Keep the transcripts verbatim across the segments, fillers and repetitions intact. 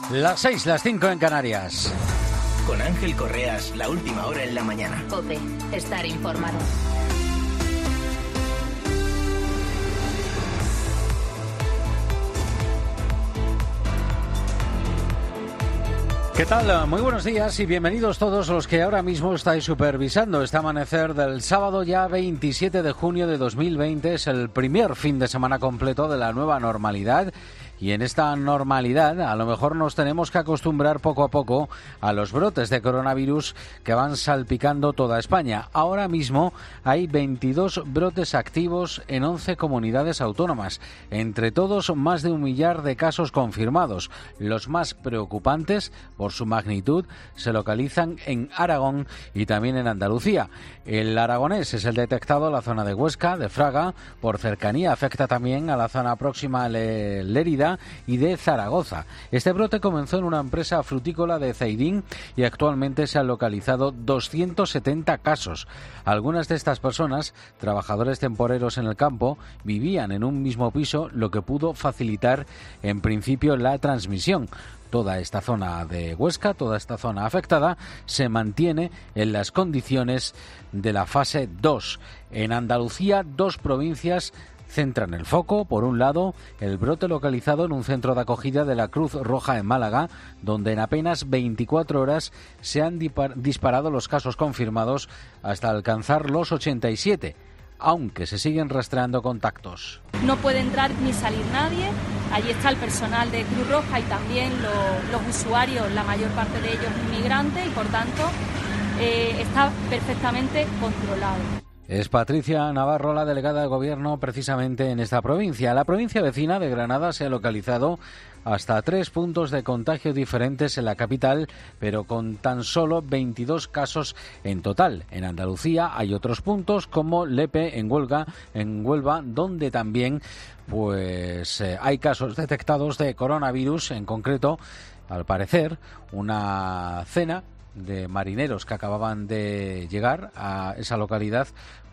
Las seis, las cinco en Canarias. Con Ángel Correas, la última hora en la mañana. COPE, estar informado. ¿Qué tal? Muy buenos días y bienvenidos todos los que ahora mismo estáis supervisando este amanecer del sábado ya veintisiete de junio de dos mil veinte. Es el primer fin de semana completo de la nueva normalidad. Y en esta normalidad a lo mejor nos tenemos que acostumbrar poco a poco a los brotes de coronavirus que van salpicando toda España. Ahora mismo hay veintidós brotes activos en once comunidades autónomas. Entre todos, más de un millar de casos confirmados. Los más preocupantes, por su magnitud, se localizan en Aragón y también en Andalucía. El aragonés es el detectado en la zona de Huesca, de Fraga. Por cercanía afecta también a la zona próxima a Lérida y de Zaragoza. Este brote comenzó en una empresa frutícola de Zaidín y actualmente se han localizado doscientos setenta casos. Algunas de estas personas, trabajadores temporeros en el campo, vivían en un mismo piso, lo que pudo facilitar en principio la transmisión. Toda esta zona de Huesca, toda esta zona afectada, se mantiene en las condiciones de la fase dos. En Andalucía, dos provincias centran el foco. Por un lado, el brote localizado en un centro de acogida de la Cruz Roja en Málaga, donde en apenas veinticuatro horas se han disparado los casos confirmados hasta alcanzar los ochenta y siete, aunque se siguen rastreando contactos. No puede entrar ni salir nadie. Allí está el personal de Cruz Roja y también lo, los usuarios, la mayor parte de ellos inmigrantes, y por tanto eh, está perfectamente controlado. Es Patricia Navarro, la delegada del Gobierno precisamente en esta provincia. La provincia vecina de Granada se ha localizado hasta tres puntos de contagio diferentes en la capital, pero con tan solo veintidós casos en total. En Andalucía hay otros puntos como Lepe, en Huelva, en Huelva, donde también pues eh, hay casos detectados de coronavirus. En concreto, al parecer, una cena de marineros que acababan de llegar a esa localidad,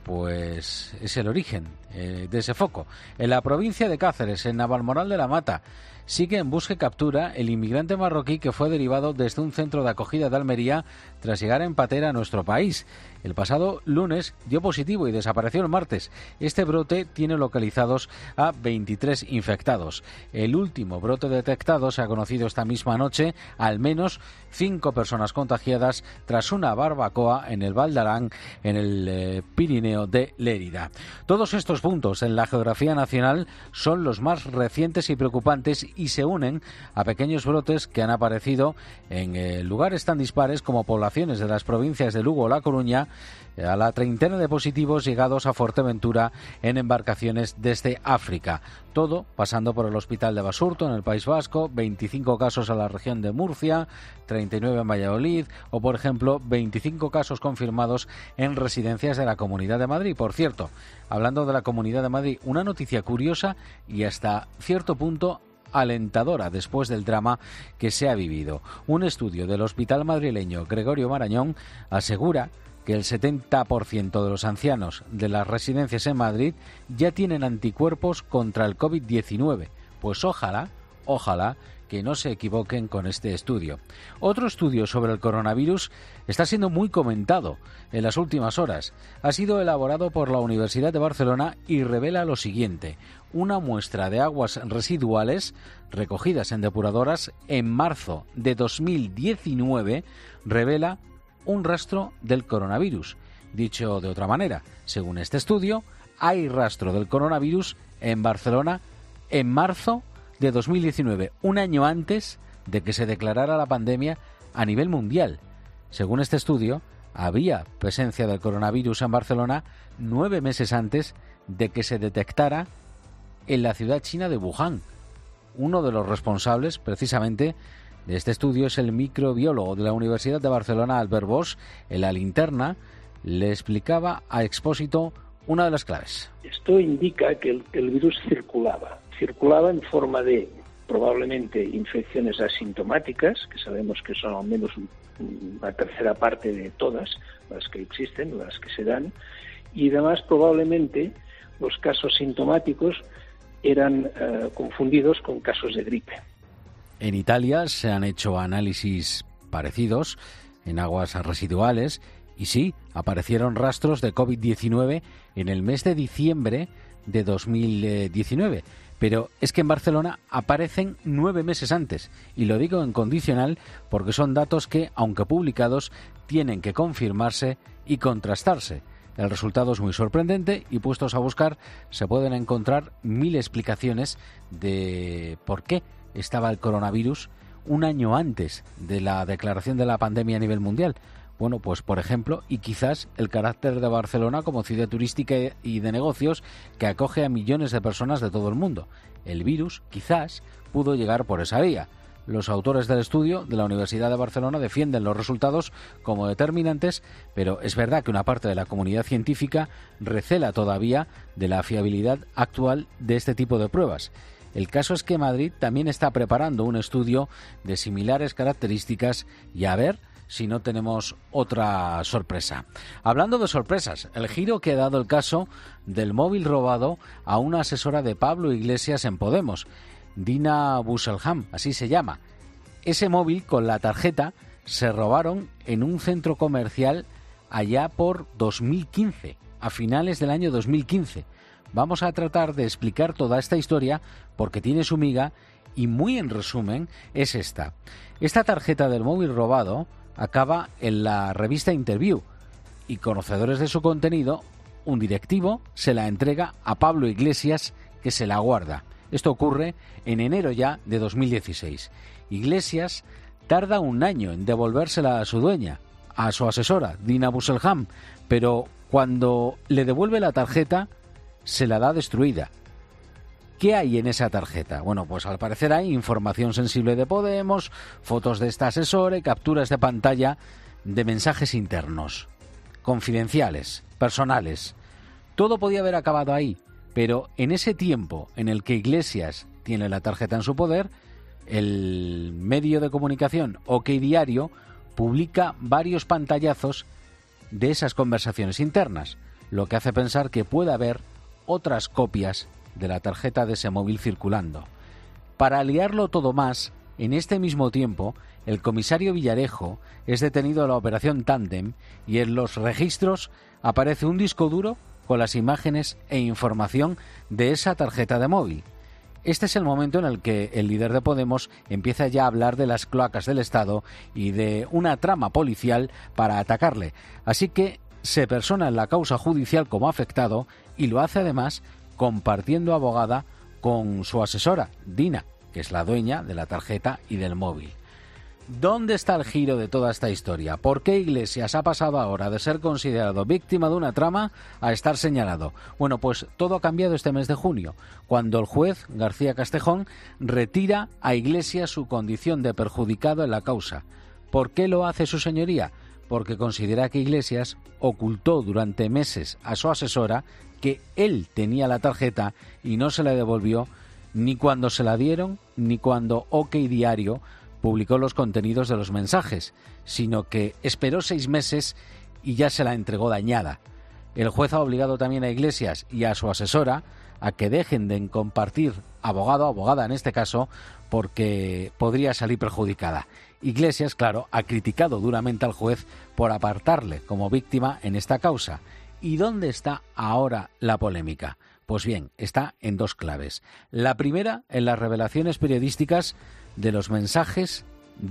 pues es el origen eh, de ese foco. En la provincia de Cáceres, en Navalmoral de la Mata, sigue en busca y captura el inmigrante marroquí que fue derivado desde un centro de acogida de Almería tras llegar en patera a nuestro país. El pasado lunes dio positivo y desapareció el martes. Este brote tiene localizados a veintitrés infectados. El último brote detectado se ha conocido esta misma noche. Al menos cinco personas contagiadas tras una barbacoa en el Val d'Aran, en el eh, Pirineo de Lérida. Todos estos puntos en la geografía nacional son los más recientes y preocupantes y se unen a pequeños brotes que han aparecido en eh, lugares tan dispares como poblaciones de las provincias de Lugo o La Coruña, a la treintena de positivos llegados a Fuerteventura en embarcaciones desde África. Todo pasando por el Hospital de Basurto en el País Vasco, veinticinco casos en la región de Murcia, treinta y nueve en Valladolid o, por ejemplo, veinticinco casos confirmados en residencias de la Comunidad de Madrid. Por cierto, hablando de la Comunidad de Madrid, una noticia curiosa y hasta cierto punto alentadora después del drama que se ha vivido. Un estudio del Hospital madrileño Gregorio Marañón asegura que el setenta por ciento de los ancianos de las residencias en Madrid ya tienen anticuerpos contra el covid diecinueve. Pues ojalá, ojalá que no se equivoquen con este estudio. Otro estudio sobre el coronavirus está siendo muy comentado en las últimas horas. Ha sido elaborado por la Universidad de Barcelona y revela lo siguiente: una muestra de aguas residuales recogidas en depuradoras en marzo de dos mil diecinueve revela un rastro del coronavirus. Dicho de otra manera, según este estudio, hay rastro del coronavirus en Barcelona en marzo de dos mil diecinueve, un año antes de que se declarara la pandemia a nivel mundial. Según este estudio, había presencia del coronavirus en Barcelona nueve meses antes de que se detectara en la ciudad china de Wuhan. Uno de los responsables, precisamente, de este estudio es el microbiólogo de la Universidad de Barcelona, Albert Bosch. En la linterna le explicaba a Expósito una de las claves. Esto indica que el, el virus circulaba, circulaba en forma de probablemente infecciones asintomáticas, que sabemos que son al menos una tercera parte de todas las que existen, las que se dan, y además probablemente los casos sintomáticos eran uh, confundidos con casos de gripe. En Italia se han hecho análisis parecidos en aguas residuales y sí, aparecieron rastros de covid diecinueve en el mes de diciembre de dos mil diecinueve. Pero es que en Barcelona aparecen nueve meses antes, y lo digo en condicional porque son datos que, aunque publicados, tienen que confirmarse y contrastarse. El resultado es muy sorprendente y, puestos a buscar, se pueden encontrar mil explicaciones de por qué estaba el coronavirus un año antes de la declaración de la pandemia a nivel mundial. Bueno, pues por ejemplo, y quizás el carácter de Barcelona como ciudad turística y de negocios que acoge a millones de personas de todo el mundo. El virus, quizás, pudo llegar por esa vía. Los autores del estudio de la Universidad de Barcelona defienden los resultados como determinantes, pero es verdad que una parte de la comunidad científica recela todavía de la fiabilidad actual de este tipo de pruebas. El caso es que Madrid también está preparando un estudio de similares características y a ver si no tenemos otra sorpresa. Hablando de sorpresas, el giro que ha dado el caso del móvil robado a una asesora de Pablo Iglesias en Podemos, Dina Busselham, así se llama. Ese móvil con la tarjeta se robaron en un centro comercial allá por dos mil quince, a finales del año dos mil quince. Vamos a tratar de explicar toda esta historia porque tiene su miga y muy en resumen es esta. Esta tarjeta del móvil robado acaba en la revista Interview y, conocedores de su contenido, un directivo se la entrega a Pablo Iglesias, que se la guarda. Esto ocurre en enero ya de dos mil dieciséis. Iglesias tarda un año en devolvérsela a su dueña, a su asesora, Dina Busselham, pero cuando le devuelve la tarjeta se la da destruida. ¿Qué hay en esa tarjeta? Bueno, pues al parecer hay información sensible de Podemos, fotos de esta asesora y capturas de pantalla de mensajes internos, confidenciales, personales. Todo podía haber acabado ahí, pero en ese tiempo en el que Iglesias tiene la tarjeta en su poder, el medio de comunicación OK Diario publica varios pantallazos de esas conversaciones internas, lo que hace pensar que puede haber otras copias de la tarjeta de ese móvil circulando. Para liarlo todo más, en este mismo tiempo, el comisario Villarejo es detenido en la operación Tándem y en los registros aparece un disco duro con las imágenes e información de esa tarjeta de móvil. Este es el momento en el que el líder de Podemos empieza ya a hablar de las cloacas del Estado y de una trama policial para atacarle. Así que se persona en la causa judicial como afectado y lo hace además compartiendo abogada con su asesora, Dina, que es la dueña de la tarjeta y del móvil. ¿Dónde está el giro de toda esta historia? ¿Por qué Iglesias ha pasado ahora de ser considerado víctima de una trama a estar señalado? Bueno, pues todo ha cambiado este mes de junio, cuando el juez García Castejón retira a Iglesias su condición de perjudicado en la causa. ¿Por qué lo hace su señoría? Porque considera que Iglesias ocultó durante meses a su asesora que él tenía la tarjeta y no se la devolvió ni cuando se la dieron ni cuando OK Diario publicó los contenidos de los mensajes, sino que esperó seis meses y ya se la entregó dañada. El juez ha obligado también a Iglesias y a su asesora a que dejen de compartir abogado o abogada en este caso porque podría salir perjudicada. Iglesias, claro, ha criticado duramente al juez por apartarle como víctima en esta causa. ¿Y dónde está ahora la polémica? Pues bien, está en dos claves. La primera, en las revelaciones periodísticas de los mensajes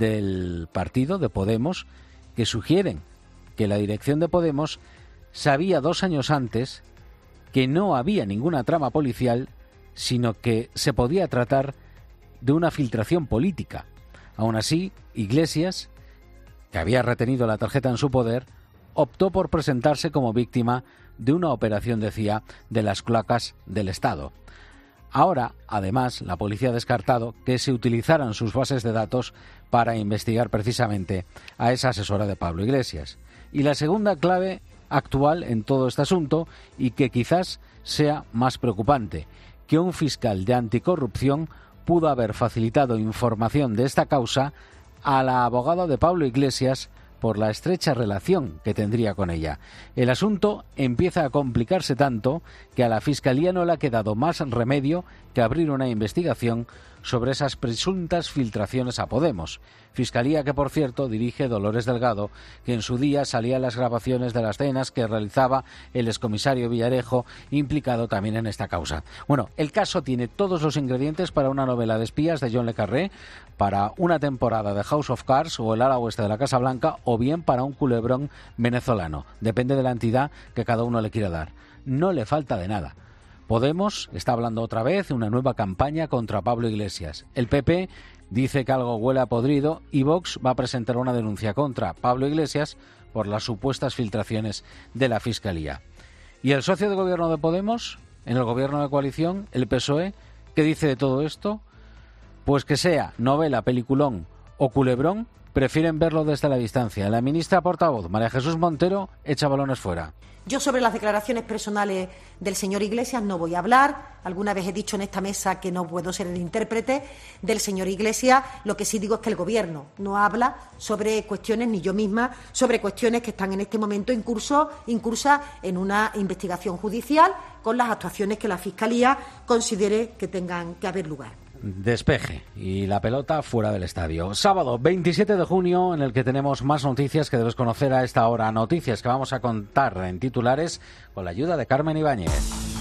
del partido de Podemos que sugieren que la dirección de Podemos sabía dos años antes que no había ninguna trama policial, sino que se podía tratar de una filtración política. Aún así, Iglesias, que había retenido la tarjeta en su poder, optó por presentarse como víctima de una operación, decía, de las cloacas del Estado. Ahora, además, la policía ha descartado que se utilizaran sus bases de datos para investigar precisamente a esa asesora de Pablo Iglesias. Y la segunda clave actual en todo este asunto, y que quizás sea más preocupante, que un fiscal de anticorrupción pudo haber facilitado información de esta causa a la abogada de Pablo Iglesias por la estrecha relación que tendría con ella. El asunto empieza a complicarse tanto que a la Fiscalía no le ha quedado más remedio que abrir una investigación sobre esas presuntas filtraciones a Podemos. Fiscalía que, por cierto, dirige Dolores Delgado, que en su día salía en las grabaciones de las cenas que realizaba el excomisario Villarejo, implicado también en esta causa. Bueno, el caso tiene todos los ingredientes para una novela de espías de John le Carré, para una temporada de House of Cards o el ala oeste de la Casa Blanca, o bien para un culebrón venezolano. Depende de la entidad que cada uno le quiera dar. No le falta de nada. Podemos está hablando otra vez de una nueva campaña contra Pablo Iglesias. El P P dice que algo huele a podrido y Vox va a presentar una denuncia contra Pablo Iglesias por las supuestas filtraciones de la Fiscalía. ¿Y el socio de gobierno de Podemos, en el gobierno de coalición, el P S O E, qué dice de todo esto? Pues que sea novela, peliculón o culebrón, prefieren verlo desde la distancia. La ministra portavoz, María Jesús Montero, echa balones fuera. Yo sobre las declaraciones personales del señor Iglesias no voy a hablar. Alguna vez he dicho en esta mesa que no puedo ser el intérprete del señor Iglesias. Lo que sí digo es que el Gobierno no habla sobre cuestiones, ni yo misma, sobre cuestiones que están en este momento en curso, incursas en una investigación judicial con las actuaciones que la Fiscalía considere que tengan que haber lugar. Despeje y la pelota fuera del estadio. Sábado veintisiete de junio, en el que tenemos más noticias que debes conocer a esta hora. Noticias que vamos a contar en titulares con la ayuda de Carmen Ibáñez.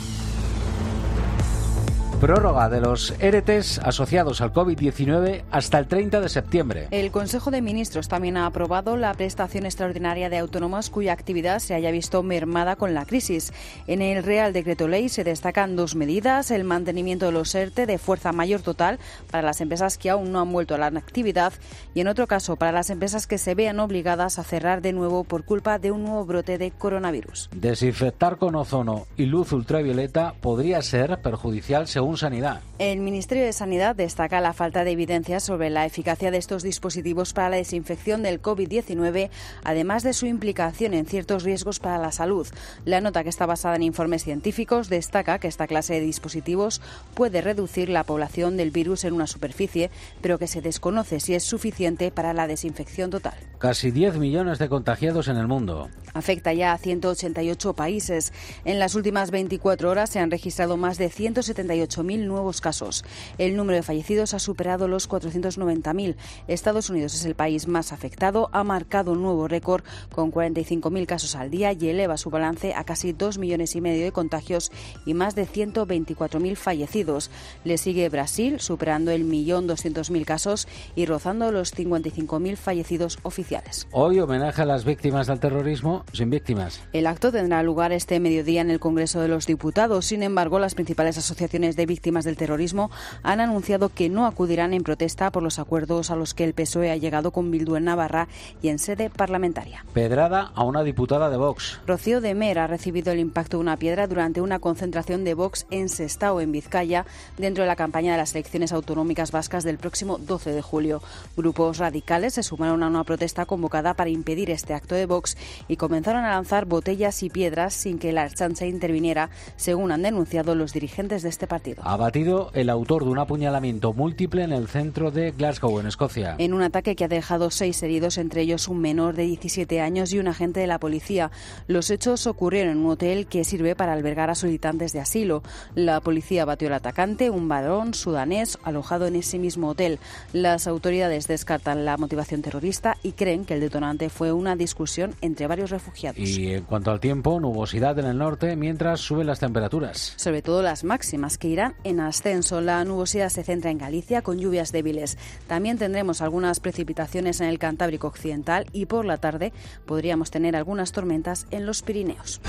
Prórroga de los E R Tes asociados al COVID diecinueve hasta el treinta de septiembre. El Consejo de Ministros también ha aprobado la prestación extraordinaria de autónomos cuya actividad se haya visto mermada con la crisis. En el Real Decreto Ley se destacan dos medidas: el mantenimiento de los ERTE de fuerza mayor total para las empresas que aún no han vuelto a la actividad y, en otro caso, para las empresas que se vean obligadas a cerrar de nuevo por culpa de un nuevo brote de coronavirus. Desinfectar con ozono y luz ultravioleta podría ser perjudicial según Sanidad. El Ministerio de Sanidad destaca la falta de evidencia sobre la eficacia de estos dispositivos para la desinfección del COVID diecinueve, además de su implicación en ciertos riesgos para la salud. La nota, que está basada en informes científicos, destaca que esta clase de dispositivos puede reducir la población del virus en una superficie, pero que se desconoce si es suficiente para la desinfección total. Casi diez millones de contagiados en el mundo. Afecta ya a ciento ochenta y ocho países. En las últimas veinticuatro horas se han registrado más de ciento setenta y ocho mil nuevos casos. El número de fallecidos ha superado los cuatrocientos noventa mil. Estados Unidos es el país más afectado, ha marcado un nuevo récord con cuarenta y cinco mil casos al día y eleva su balance a casi dos millones y medio de contagios y más de ciento veinticuatro mil fallecidos. Le sigue Brasil, superando el millón doscientos mil casos y rozando los cincuenta y cinco mil fallecidos oficiales. Hoy homenaje a las víctimas del terrorismo sin víctimas. El acto tendrá lugar este mediodía en el Congreso de los Diputados. Sin embargo, las principales asociaciones de víctimas del terrorismo han anunciado que no acudirán en protesta por los acuerdos a los que el P S O E ha llegado con Bildu en Navarra y en sede parlamentaria. Pedrada a una diputada de Vox. Rocío de Mer ha recibido el impacto de una piedra durante una concentración de Vox en Sestao, en Vizcaya, dentro de la campaña de las elecciones autonómicas vascas del próximo doce de julio. Grupos radicales se sumaron a una protesta convocada para impedir este acto de Vox y comenzaron a lanzar botellas y piedras sin que la Ertzaintza interviniera, según han denunciado los dirigentes de este partido. Abatido el autor de un apuñalamiento múltiple en el centro de Glasgow, en Escocia. En un ataque que ha dejado seis heridos, entre ellos un menor de diecisiete años y un agente de la policía. Los hechos ocurrieron en un hotel que sirve para albergar a solicitantes de asilo. La policía batió al atacante, un varón sudanés alojado en ese mismo hotel. Las autoridades descartan la motivación terrorista y creen que el detonante fue una discusión entre varios refugiados. Y en cuanto al tiempo, nubosidad en el norte mientras suben las temperaturas. Sobre todo las máximas, que irán en ascenso. La nubosidad se centra en Galicia con lluvias débiles. También tendremos algunas precipitaciones en el Cantábrico occidental y por la tarde podríamos tener algunas tormentas en los Pirineos.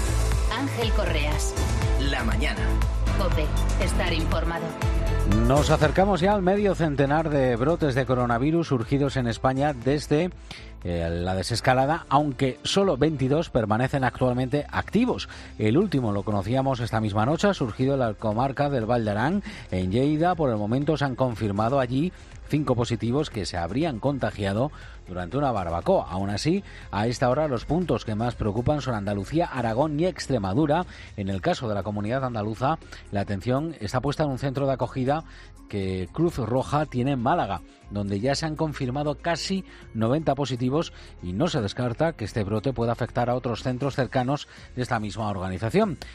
Ángel Correas. La mañana. COPE. Estar informado. Nos acercamos ya al medio centenar de brotes de coronavirus surgidos en España desde eh, la desescalada, aunque solo veintidós permanecen actualmente activos. El último lo conocíamos esta misma noche, ha surgido en la comarca del Val d'Aran, en Lleida. Por el momento se han confirmado allí cinco positivos que se habrían contagiado durante una barbacoa. Aún así, a esta hora los puntos que más preocupan son Andalucía, Aragón y Extremadura. En el caso de la comunidad andaluza, la atención está puesta en un centro de acogida que Cruz Roja tiene en Málaga, donde ya se han confirmado casi noventa positivos y no se descarta que este brote pueda afectar a otros centros cercanos de esta misma organización.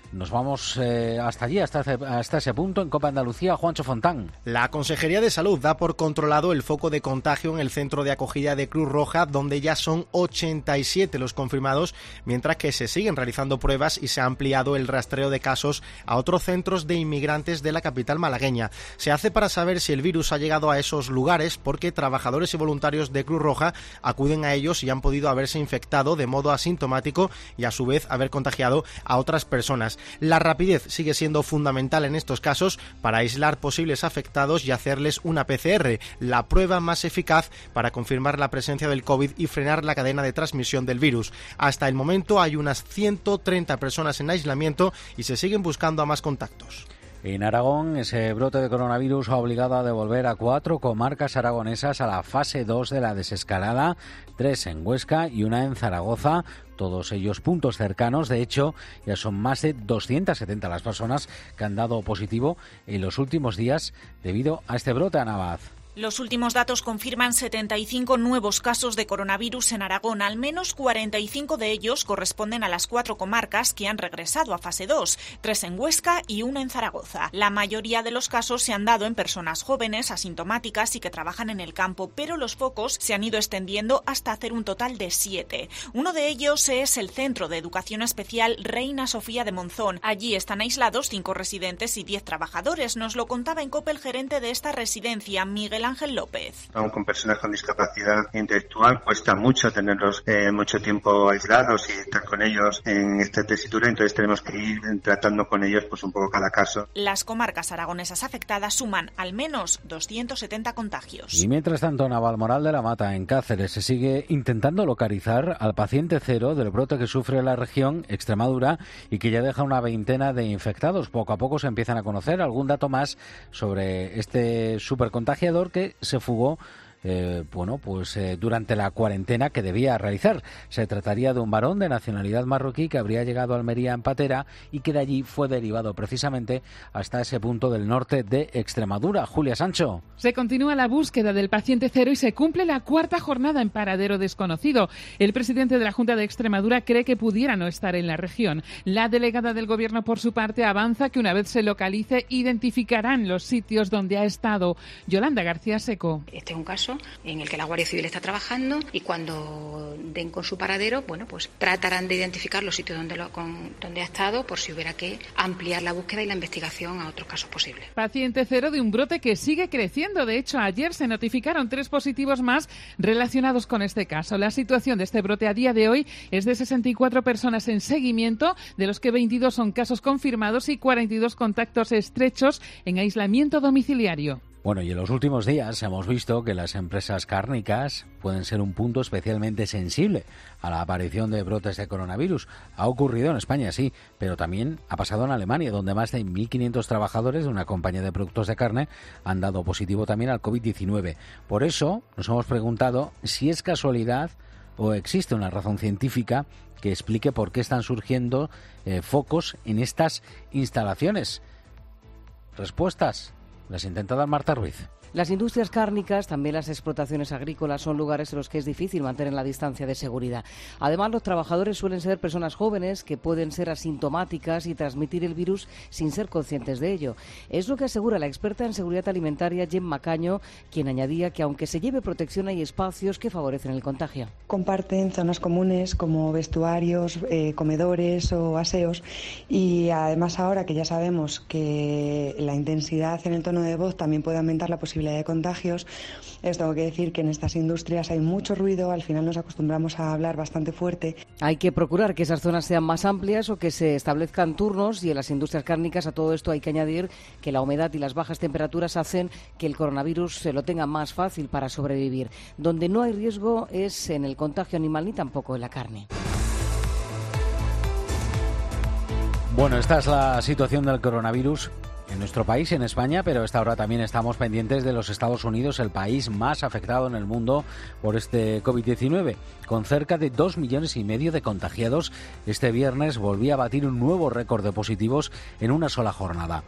Nos vamos eh, hasta allí, hasta, hasta ese punto, en Copa Andalucía. Juancho Fontán. La Consejería de Salud da por controlado el foco de contagio en el centro de acogida de Cruz Roja, donde ya son ochenta y siete los confirmados, mientras que se siguen realizando pruebas y se ha ampliado el rastreo de casos a otros centros de inmigrantes de la capital malagueña. Se hace para saber si el virus ha llegado a esos lugares, porque trabajadores y voluntarios de Cruz Roja acuden a ellos y han podido haberse infectado de modo asintomático y a su vez haber contagiado a otras personas. La rapidez sigue siendo fundamental en estos casos para aislar posibles afectados y hacerles una P C R, la prueba más eficaz para confirmar la presencia del COVID y frenar la cadena de transmisión del virus. Hasta el momento hay unas ciento treinta personas en aislamiento y se siguen buscando a más contactos. En Aragón, ese brote de coronavirus ha obligado a devolver a cuatro comarcas aragonesas a la fase dos de la desescalada, tres en Huesca y una en Zaragoza, todos ellos puntos cercanos. De hecho, ya son más de doscientas setenta las personas que han dado positivo en los últimos días debido a este brote, Ana Abad. Los últimos datos confirman setenta y cinco nuevos casos de coronavirus en Aragón. Al menos cuarenta y cinco de ellos corresponden a las cuatro comarcas que han regresado a fase dos, tres en Huesca y una en Zaragoza. La mayoría de los casos se han dado en personas jóvenes, asintomáticas y que trabajan en el campo, pero los focos se han ido extendiendo hasta hacer un total de siete. Uno de ellos es el Centro de Educación Especial Reina Sofía de Monzón. Allí están aislados cinco residentes y diez trabajadores. Nos lo contaba en COPE el gerente de esta residencia, Miguel Ángel López. Aún con personas con discapacidad intelectual cuesta mucho tenerlos eh, mucho tiempo aislados y estar con ellos en esta tesitura, entonces tenemos que ir tratando con ellos pues un poco cada caso. Las comarcas aragonesas afectadas suman al menos doscientos setenta contagios. Y mientras tanto, Navalmoral de la Mata, en Cáceres, se sigue intentando localizar al paciente cero del brote que sufre la región, Extremadura, y que ya deja una veintena de infectados. Poco a poco se empiezan a conocer algún dato más sobre este supercontagiador que se fugó Eh, bueno, pues eh, durante la cuarentena que debía realizar. Se trataría de un varón de nacionalidad marroquí que habría llegado a Almería en patera y que de allí fue derivado precisamente hasta ese punto del norte de Extremadura. Julia Sancho. Se continúa la búsqueda del paciente cero y se cumple la cuarta jornada en paradero desconocido. El presidente de la Junta de Extremadura cree que pudiera no estar en la región. La delegada del Gobierno, por su parte, avanza que una vez se localice, identificarán los sitios donde ha estado. Yolanda García Seco. Este es un caso en el que la Guardia Civil está trabajando y cuando den con su paradero, bueno, pues tratarán de identificar los sitios donde, lo, con, donde ha estado por si hubiera que ampliar la búsqueda y la investigación a otros casos posibles. Paciente cero de un brote que sigue creciendo. De hecho, ayer se notificaron tres positivos más relacionados con este caso. La situación de este brote a día de hoy es de sesenta y cuatro personas en seguimiento, de los que veintidós son casos confirmados y cuarenta y dos contactos estrechos en aislamiento domiciliario. Bueno, y en los últimos días hemos visto que las empresas cárnicas pueden ser un punto especialmente sensible a la aparición de brotes de coronavirus. Ha ocurrido en España, sí, pero también ha pasado en Alemania, donde más de mil quinientos trabajadores de una compañía de productos de carne han dado positivo también al covid diecinueve. Por eso nos hemos preguntado si es casualidad o existe una razón científica que explique por qué están surgiendo eh, focos en estas instalaciones. Respuestas las intenta dar Marta Ruiz. Las industrias cárnicas, también las explotaciones agrícolas, son lugares en los que es difícil mantener la distancia de seguridad. Además, los trabajadores suelen ser personas jóvenes que pueden ser asintomáticas y transmitir el virus sin ser conscientes de ello. Es lo que asegura la experta en seguridad alimentaria Jen Macaño, quien añadía que aunque se lleve protección hay espacios que favorecen el contagio. Comparten zonas comunes como vestuarios, eh, comedores o aseos, y además ahora que ya sabemos que la intensidad en el tono de voz también puede aumentar la posibilidad de contagios, les tengo que decir que en estas industrias hay mucho ruido, al final nos acostumbramos a hablar bastante fuerte. Hay que procurar que esas zonas sean más amplias o que se establezcan turnos, y en las industrias cárnicas a todo esto hay que añadir que la humedad y las bajas temperaturas hacen que el coronavirus se lo tenga más fácil para sobrevivir. Donde no hay riesgo es en el contagio animal ni tampoco en la carne. Bueno, esta es la situación del coronavirus en nuestro país, en España, pero a esta hora también estamos pendientes de los Estados Unidos, el país más afectado en el mundo por este covid diecinueve. Con cerca de dos millones y medio de contagiados, este viernes volvía a batir un nuevo récord de positivos en una sola jornada.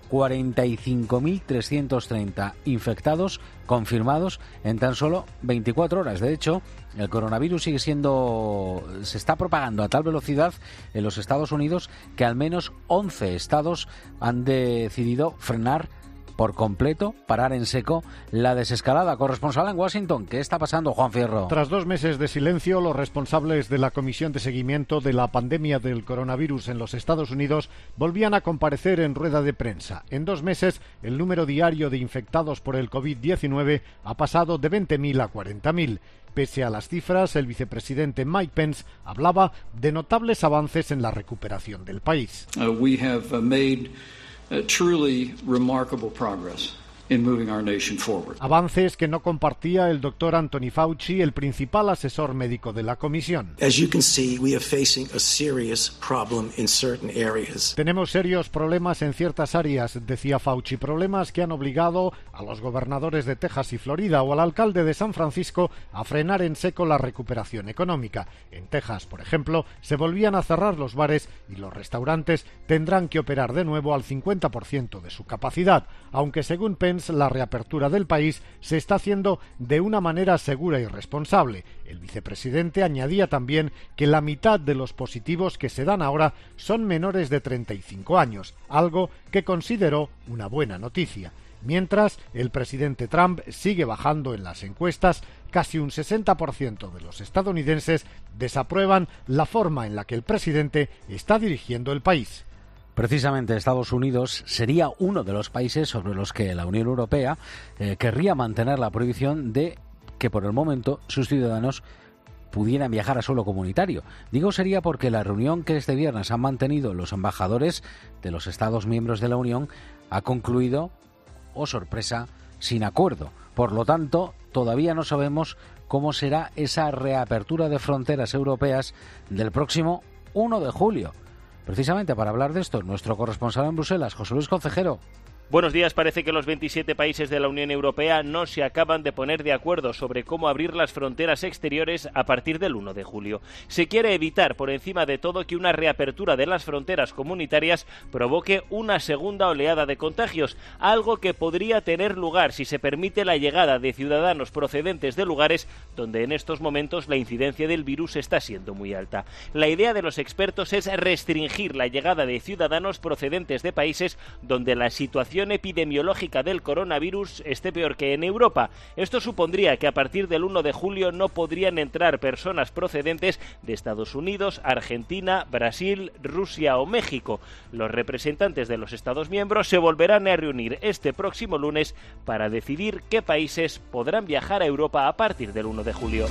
cuarenta y cinco mil trescientos treinta infectados confirmados en tan solo veinticuatro horas. De hecho, el coronavirus sigue siendo, se está propagando a tal velocidad en los Estados Unidos que al menos once estados han decidido frenar por completo, parar en seco la desescalada. Corresponsal en Washington, ¿qué está pasando, Juan Fierro? Tras dos meses de silencio, los responsables de la Comisión de Seguimiento de la Pandemia del Coronavirus en los Estados Unidos volvían a comparecer en rueda de prensa. En dos meses, el número diario de infectados por el covid diecinueve ha pasado de veinte mil a cuarenta mil. Pese a las cifras, el vicepresidente Mike Pence hablaba de notables avances en la recuperación del país. Uh, we have uh, made Uh, truly remarkable progress in moving our nation forward. Avances que no compartía el doctor Anthony Fauci, el principal asesor médico de la comisión. As you can see, we are facing a serious problem in certain areas. Tenemos serios problemas en ciertas áreas, decía Fauci, problemas que han obligado a los gobernadores de Texas y Florida o al alcalde de San Francisco a frenar en seco la recuperación económica. En Texas, por ejemplo, se volvían a cerrar los bares y los restaurantes tendrán que operar de nuevo al cincuenta por ciento de su capacidad, aunque según Pence la reapertura del país se está haciendo de una manera segura y responsable. El vicepresidente añadía también que la mitad de los positivos que se dan ahora son menores de treinta y cinco años, algo que consideró una buena noticia. Mientras, el presidente Trump sigue bajando en las encuestas, casi un sesenta por ciento de los estadounidenses desaprueban la forma en la que el presidente está dirigiendo el país. Precisamente Estados Unidos sería uno de los países sobre los que la Unión Europea eh, querría mantener la prohibición de que por el momento sus ciudadanos pudieran viajar a suelo comunitario. Digo sería porque la reunión que este viernes han mantenido los embajadores de los Estados miembros de la Unión ha concluido, oh sorpresa, sin acuerdo. Por lo tanto, todavía no sabemos cómo será esa reapertura de fronteras europeas del próximo uno de julio. Precisamente para hablar de esto, nuestro corresponsal en Bruselas, José Luis Concejero. Buenos días. Parece que los veintisiete países de la Unión Europea no se acaban de poner de acuerdo sobre cómo abrir las fronteras exteriores a partir del uno de julio. Se quiere evitar, por encima de todo, que una reapertura de las fronteras comunitarias provoque una segunda oleada de contagios, algo que podría tener lugar si se permite la llegada de ciudadanos procedentes de lugares donde en estos momentos la incidencia del virus está siendo muy alta. La idea de los expertos es restringir la llegada de ciudadanos procedentes de países donde la situación epidemiológica del coronavirus esté peor que en Europa. Esto supondría que a partir del uno de julio no podrían entrar personas procedentes de Estados Unidos, Argentina, Brasil, Rusia o México. Los representantes de los Estados miembros se volverán a reunir este próximo lunes para decidir qué países podrán viajar a Europa a partir del uno de julio.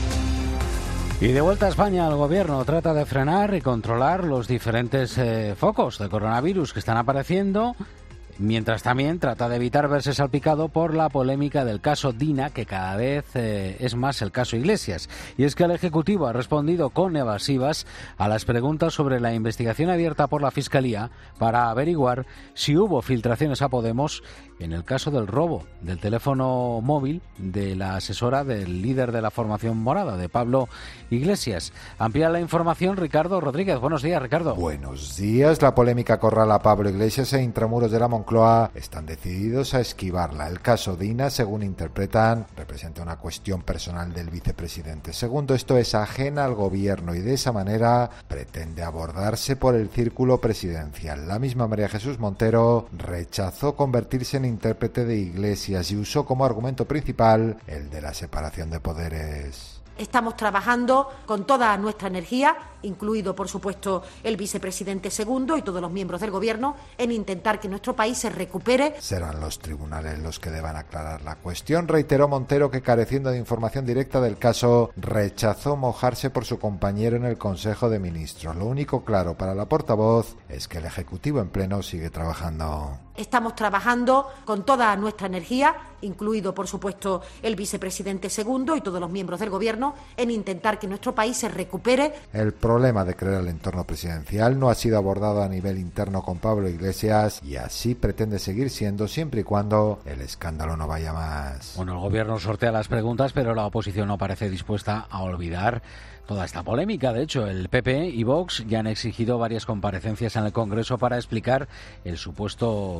Y de vuelta a España, el gobierno trata de frenar y controlar los diferentes eh, focos de coronavirus que están apareciendo, mientras también trata de evitar verse salpicado por la polémica del caso Dina, que cada vez eh, es más el caso Iglesias. Y es que el Ejecutivo ha respondido con evasivas a las preguntas sobre la investigación abierta por la Fiscalía para averiguar si hubo filtraciones a Podemos en el caso del robo del teléfono móvil de la asesora del líder de la formación morada, de Pablo Iglesias. Amplía la información Ricardo Rodríguez. Buenos días, Ricardo. Buenos días. La polémica acorrala a Pablo Iglesias e intramuros de la Moncloa están decididos a esquivarla. El caso Dina, según interpretan, representa una cuestión personal del vicepresidente. Segundo, esto es ajena al gobierno y de esa manera pretende abordarse por el círculo presidencial. La misma María Jesús Montero rechazó convertirse en intérprete de Iglesias y usó como argumento principal el de la separación de poderes. Estamos trabajando con toda nuestra energía, incluido, por supuesto, el vicepresidente segundo y todos los miembros del Gobierno, en intentar que nuestro país se recupere. Serán los tribunales los que deban aclarar la cuestión. Reiteró Montero que, careciendo de información directa del caso, rechazó mojarse por su compañero en el Consejo de Ministros. Lo único claro para la portavoz es que el Ejecutivo en pleno sigue trabajando. Estamos trabajando con toda nuestra energía, incluido, por supuesto, el vicepresidente segundo y todos los miembros del Gobierno, en intentar que nuestro país se recupere. El problema de crear el entorno presidencial no ha sido abordado a nivel interno con Pablo Iglesias y así pretende seguir siendo siempre y cuando el escándalo no vaya más. Bueno, el Gobierno sortea las preguntas, pero la oposición no parece dispuesta a olvidar toda esta polémica. De hecho, el P P y Vox ya han exigido varias comparecencias en el Congreso para explicar el supuesto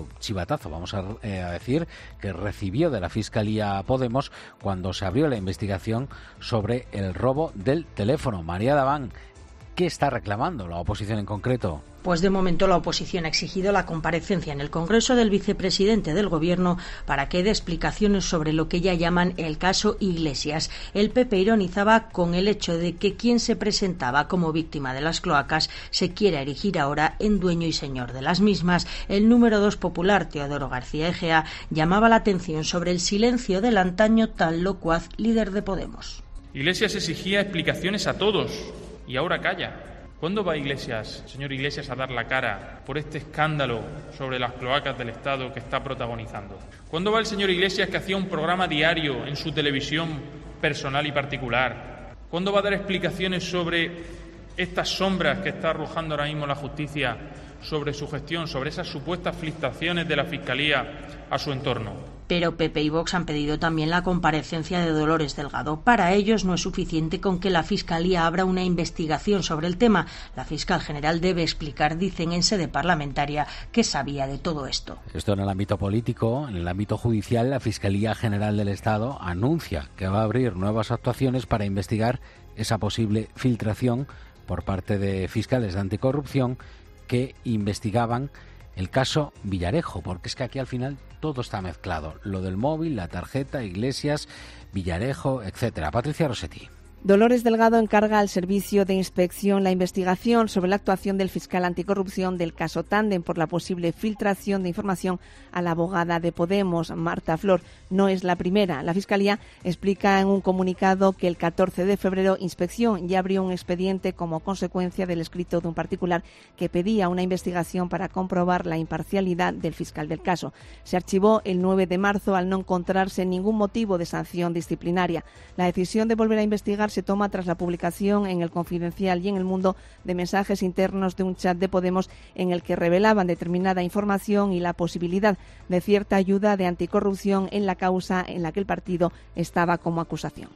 o chivatazo, vamos a, eh, a decir, que recibió de la Fiscalía Podemos cuando se abrió la investigación sobre el robo del teléfono. María Daván, ¿qué está reclamando la oposición en concreto? Pues de momento la oposición ha exigido la comparecencia en el Congreso del vicepresidente del Gobierno para que dé explicaciones sobre lo que ya llaman el caso Iglesias. El P P ironizaba con el hecho de que quien se presentaba como víctima de las cloacas se quiera erigir ahora en dueño y señor de las mismas. El número dos popular, Teodoro García Egea, llamaba la atención sobre el silencio del antaño tan locuaz líder de Podemos. Iglesias exigía explicaciones a todos y ahora calla. ¿Cuándo va Iglesias, señor Iglesias, a dar la cara por este escándalo sobre las cloacas del Estado que está protagonizando? ¿Cuándo va el señor Iglesias, que hacía un programa diario en su televisión personal y particular? ¿Cuándo va a dar explicaciones sobre estas sombras que está arrojando ahora mismo la justicia sobre su gestión, sobre esas supuestas filtraciones de la Fiscalía a su entorno? Pero P P y Vox han pedido también la comparecencia de Dolores Delgado. Para ellos no es suficiente con que la Fiscalía abra una investigación sobre el tema. La fiscal general debe explicar, dicen en sede parlamentaria, qué sabía de todo esto. Esto en el ámbito político. En el ámbito judicial, la Fiscalía General del Estado anuncia que va a abrir nuevas actuaciones para investigar esa posible filtración por parte de fiscales de anticorrupción que investigaban el caso Villarejo, porque es que aquí al final todo está mezclado, lo del móvil, la tarjeta, Iglesias, Villarejo, etcétera. Patricia Rossetti. Dolores Delgado encarga al Servicio de Inspección la investigación sobre la actuación del fiscal anticorrupción del caso Tándem por la posible filtración de información a la abogada de Podemos, Marta Flor. No es la primera. La Fiscalía explica en un comunicado que el catorce de febrero Inspección ya abrió un expediente como consecuencia del escrito de un particular que pedía una investigación para comprobar la imparcialidad del fiscal del caso. Se archivó el nueve de marzo al no encontrarse ningún motivo de sanción disciplinaria. La decisión de volver a investigar se toma tras la publicación en El Confidencial y en El Mundo de mensajes internos de un chat de Podemos en el que revelaban determinada información y la posibilidad de cierta ayuda de anticorrupción en la causa en la que el partido estaba como acusación.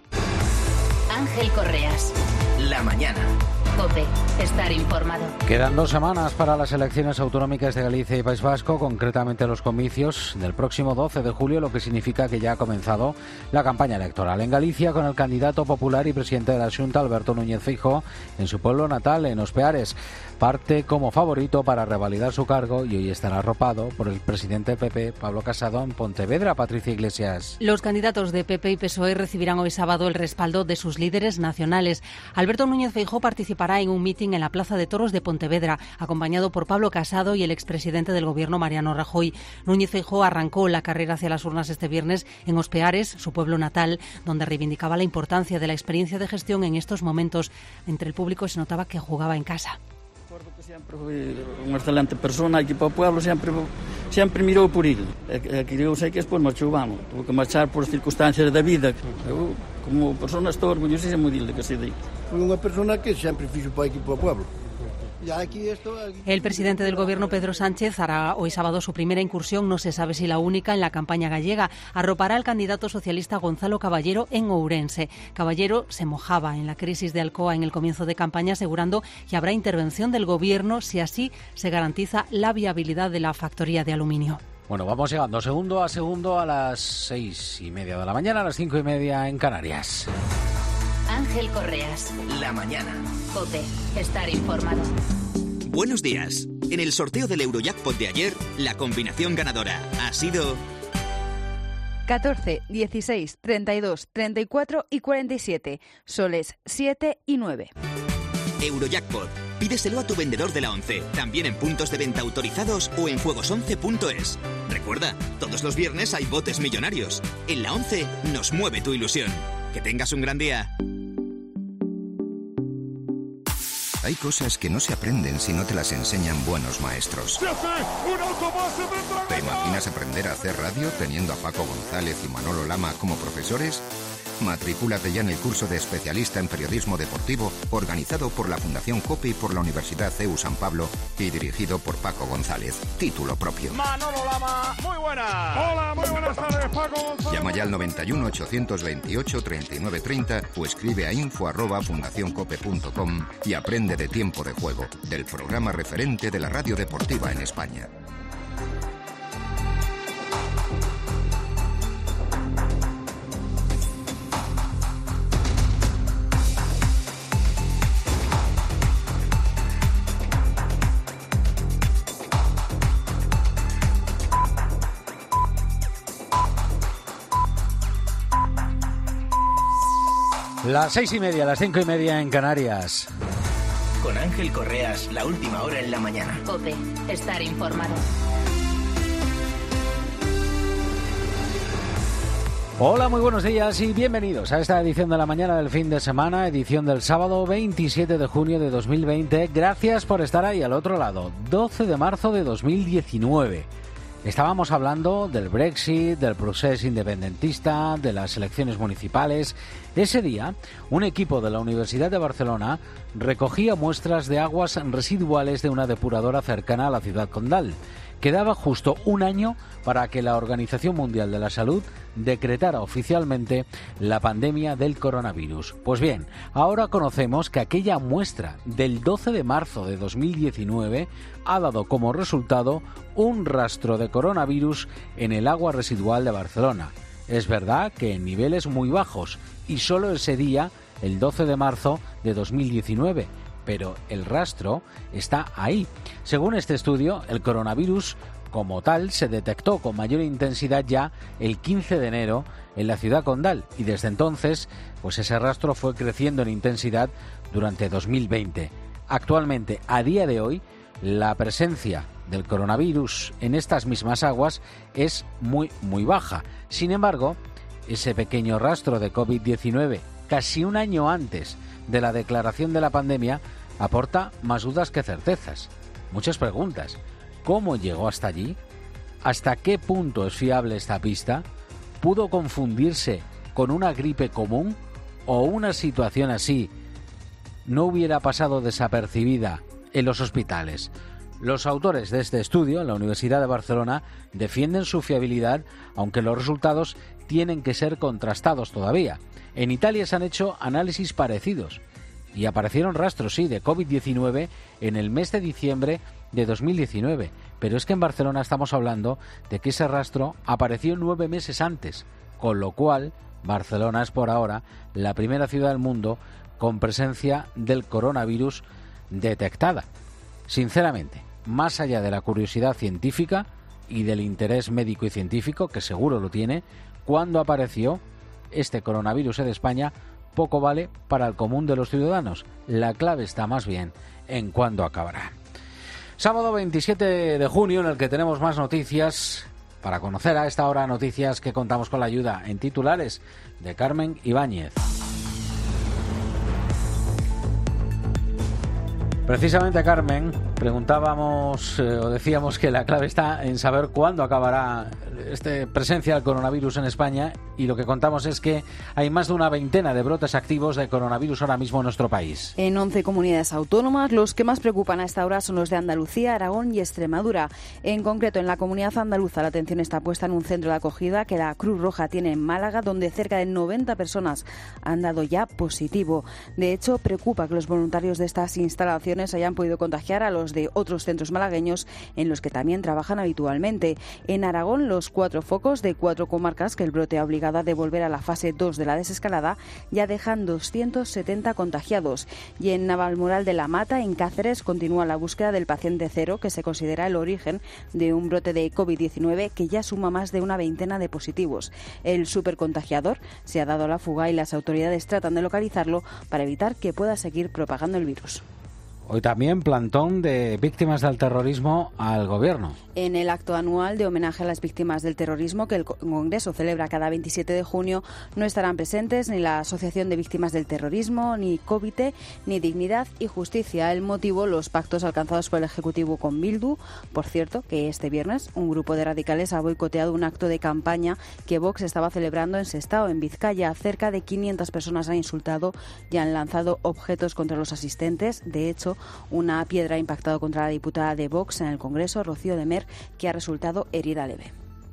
Ángel Correas. La mañana. COPE. Estar informado. Quedan dos semanas para las elecciones autonómicas de Galicia y País Vasco, concretamente los comicios del próximo doce de julio, lo que significa que ya ha comenzado la campaña electoral en Galicia con el candidato popular y presidente de la Xunta, Alberto Núñez Feijóo, en su pueblo natal, en Os Peares. Parte como favorito para revalidar su cargo y hoy estará arropado por el presidente del P P, Pablo Casado, en Pontevedra. Patricia Iglesias. Los candidatos de P P y P S O E recibirán hoy sábado el respaldo de sus líderes nacionales. Alberto Núñez Feijóo participará en un mitin en la Plaza de Toros de Pontevedra, acompañado por Pablo Casado y el expresidente del Gobierno, Mariano Rajoy. Núñez Feijóo arrancó la carrera hacia las urnas este viernes en Os Peares, su pueblo natal, donde reivindicaba la importancia de la experiencia de gestión en estos momentos. Entre el público se notaba que jugaba en casa. Recordo que sempre foi unha excelente persona aquí para o pueblo, sempre sempre mirou por ele. E que eu sei que despois marchou, vamos, tuvo que marchar por circunstancias da vida. Eu, como persona, estou orgullosísimo dele que se dei. Foi unha persona que sempre fixo para aquí para o pueblo. El presidente del Gobierno, Pedro Sánchez, hará hoy sábado su primera incursión, no se sabe si la única, en la campaña gallega. Arropará al candidato socialista Gonzalo Caballero en Ourense. Caballero se mojaba en la crisis de Alcoa en el comienzo de campaña, asegurando que habrá intervención del Gobierno si así se garantiza la viabilidad de la factoría de aluminio. Bueno, vamos llegando segundo a segundo a las seis y media de la mañana, a las cinco y media en Canarias. Ángel Correas. La mañana. COPE. Estar informado. Buenos días. En el sorteo del Eurojackpot de ayer, la combinación ganadora ha sido catorce, dieciséis, treinta y dos, treinta y cuatro y cuarenta y siete. Soles siete y nueve. Eurojackpot. Pídeselo a tu vendedor de la ONCE, también en puntos de venta autorizados o en juegos once punto es. Recuerda, todos los viernes hay botes millonarios. En la ONCE nos mueve tu ilusión. Que tengas un gran día. Hay cosas que no se aprenden si no te las enseñan buenos maestros. ¿Te imaginas aprender a hacer radio teniendo a Paco González y Manolo Lama como profesores? Matricúlate ya en el curso de especialista en periodismo deportivo, organizado por la Fundación COPE y por la Universidad C E U San Pablo y dirigido por Paco González. Título propio. Manolo Lama, muy buenas. Hola, muy buenas tardes, Paco González. Llama ya al noventa y uno, ochocientos veintiocho, treinta y nueve treinta o escribe a info arroba fundacioncope punto com y aprende de Tiempo de Juego, del programa referente de la radio deportiva en España. Las seis y media, las cinco y media en Canarias. Con Ángel Correas, la última hora en la mañana. COPE, estar informado. Hola, muy buenos días y bienvenidos a esta edición de la mañana del fin de semana, edición del sábado veintisiete de junio de dos mil veinte. Gracias por estar ahí al otro lado, doce de marzo de dos mil diecinueve. Estábamos hablando del Brexit, del proceso independentista, de las elecciones municipales. Ese día, un equipo de la Universidad de Barcelona recogía muestras de aguas residuales de una depuradora cercana a la ciudad condal. Quedaba justo un año para que la Organización Mundial de la Salud decretara oficialmente la pandemia del coronavirus. Pues bien, ahora conocemos que aquella muestra del doce de marzo de dos mil diecinueve ha dado como resultado un rastro de coronavirus en el agua residual de Barcelona. Es verdad que en niveles muy bajos y solo ese día, el doce de marzo de dos mil diecinueve, pero el rastro está ahí. Según este estudio, el coronavirus como tal se detectó con mayor intensidad ya el quince de enero en la ciudad condal y desde entonces pues ese rastro fue creciendo en intensidad durante dos mil veinte. Actualmente, a día de hoy, la presencia del coronavirus en estas mismas aguas es muy muy baja. Sin embargo, ese pequeño rastro de covid diecinueve casi un año antes de la declaración de la pandemia aporta más dudas que certezas. Muchas preguntas. ¿Cómo llegó hasta allí? ¿Hasta qué punto es fiable esta pista? ¿Pudo confundirse con una gripe común? ¿O una situación así no hubiera pasado desapercibida en los hospitales? Los autores de este estudio en la Universidad de Barcelona defienden su fiabilidad, aunque los resultados tienen que ser contrastados todavía. En Italia se han hecho análisis parecidos y aparecieron rastros, sí, de covid diecinueve en el mes de diciembre de dos mil diecinueve. Pero es que en Barcelona estamos hablando de que ese rastro apareció nueve meses antes, con lo cual Barcelona es por ahora la primera ciudad del mundo con presencia del coronavirus detectada. Sinceramente, más allá de la curiosidad científica y del interés médico y científico, que seguro lo tiene, cuando apareció este coronavirus en España, poco vale para el común de los ciudadanos. La clave está más bien en cuándo acabará. Sábado veintisiete de junio, en el que tenemos más noticias. Para conocer a esta hora noticias que contamos con la ayuda en titulares de Carmen Ibáñez. Precisamente, Carmen, preguntábamos eh, o decíamos que la clave está en saber cuándo acabará esta presencia del coronavirus en España, y lo que contamos es que hay más de una veintena de brotes activos de coronavirus ahora mismo en nuestro país. En once comunidades autónomas, los que más preocupan a esta hora son los de Andalucía, Aragón y Extremadura. En concreto, en la comunidad andaluza, la atención está puesta en un centro de acogida que la Cruz Roja tiene en Málaga, donde cerca de noventa personas han dado ya positivo. De hecho, preocupa que los voluntarios de estas instalaciones hayan podido contagiar a los de otros centros malagueños en los que también trabajan habitualmente. En Aragón, los cuatro focos de cuatro comarcas que el brote ha obligado a devolver a la fase dos de la desescalada ya dejan doscientos setenta contagiados. Y en Navalmoral de la Mata, en Cáceres, continúa la búsqueda del paciente cero, que se considera el origen de un brote de covid diecinueve que ya suma más de una veintena de positivos. El supercontagiador se ha dado a la fuga y las autoridades tratan de localizarlo para evitar que pueda seguir propagando el virus. Hoy también plantón de víctimas del terrorismo al Gobierno. En el acto anual de homenaje a las víctimas del terrorismo que el Congreso celebra cada veintisiete de junio, no estarán presentes ni la Asociación de Víctimas del Terrorismo, ni COVITE, ni Dignidad y Justicia. El motivo, los pactos alcanzados por el Ejecutivo con Bildu. Por cierto, que este viernes un grupo de radicales ha boicoteado un acto de campaña que Vox estaba celebrando en Sestao, en Vizcaya. Cerca de quinientas personas han insultado y han lanzado objetos contra los asistentes. De hecho, una piedra ha impactado contra la diputada de Vox en el Congreso, Rocío de Mer, que ha resultado herida leve.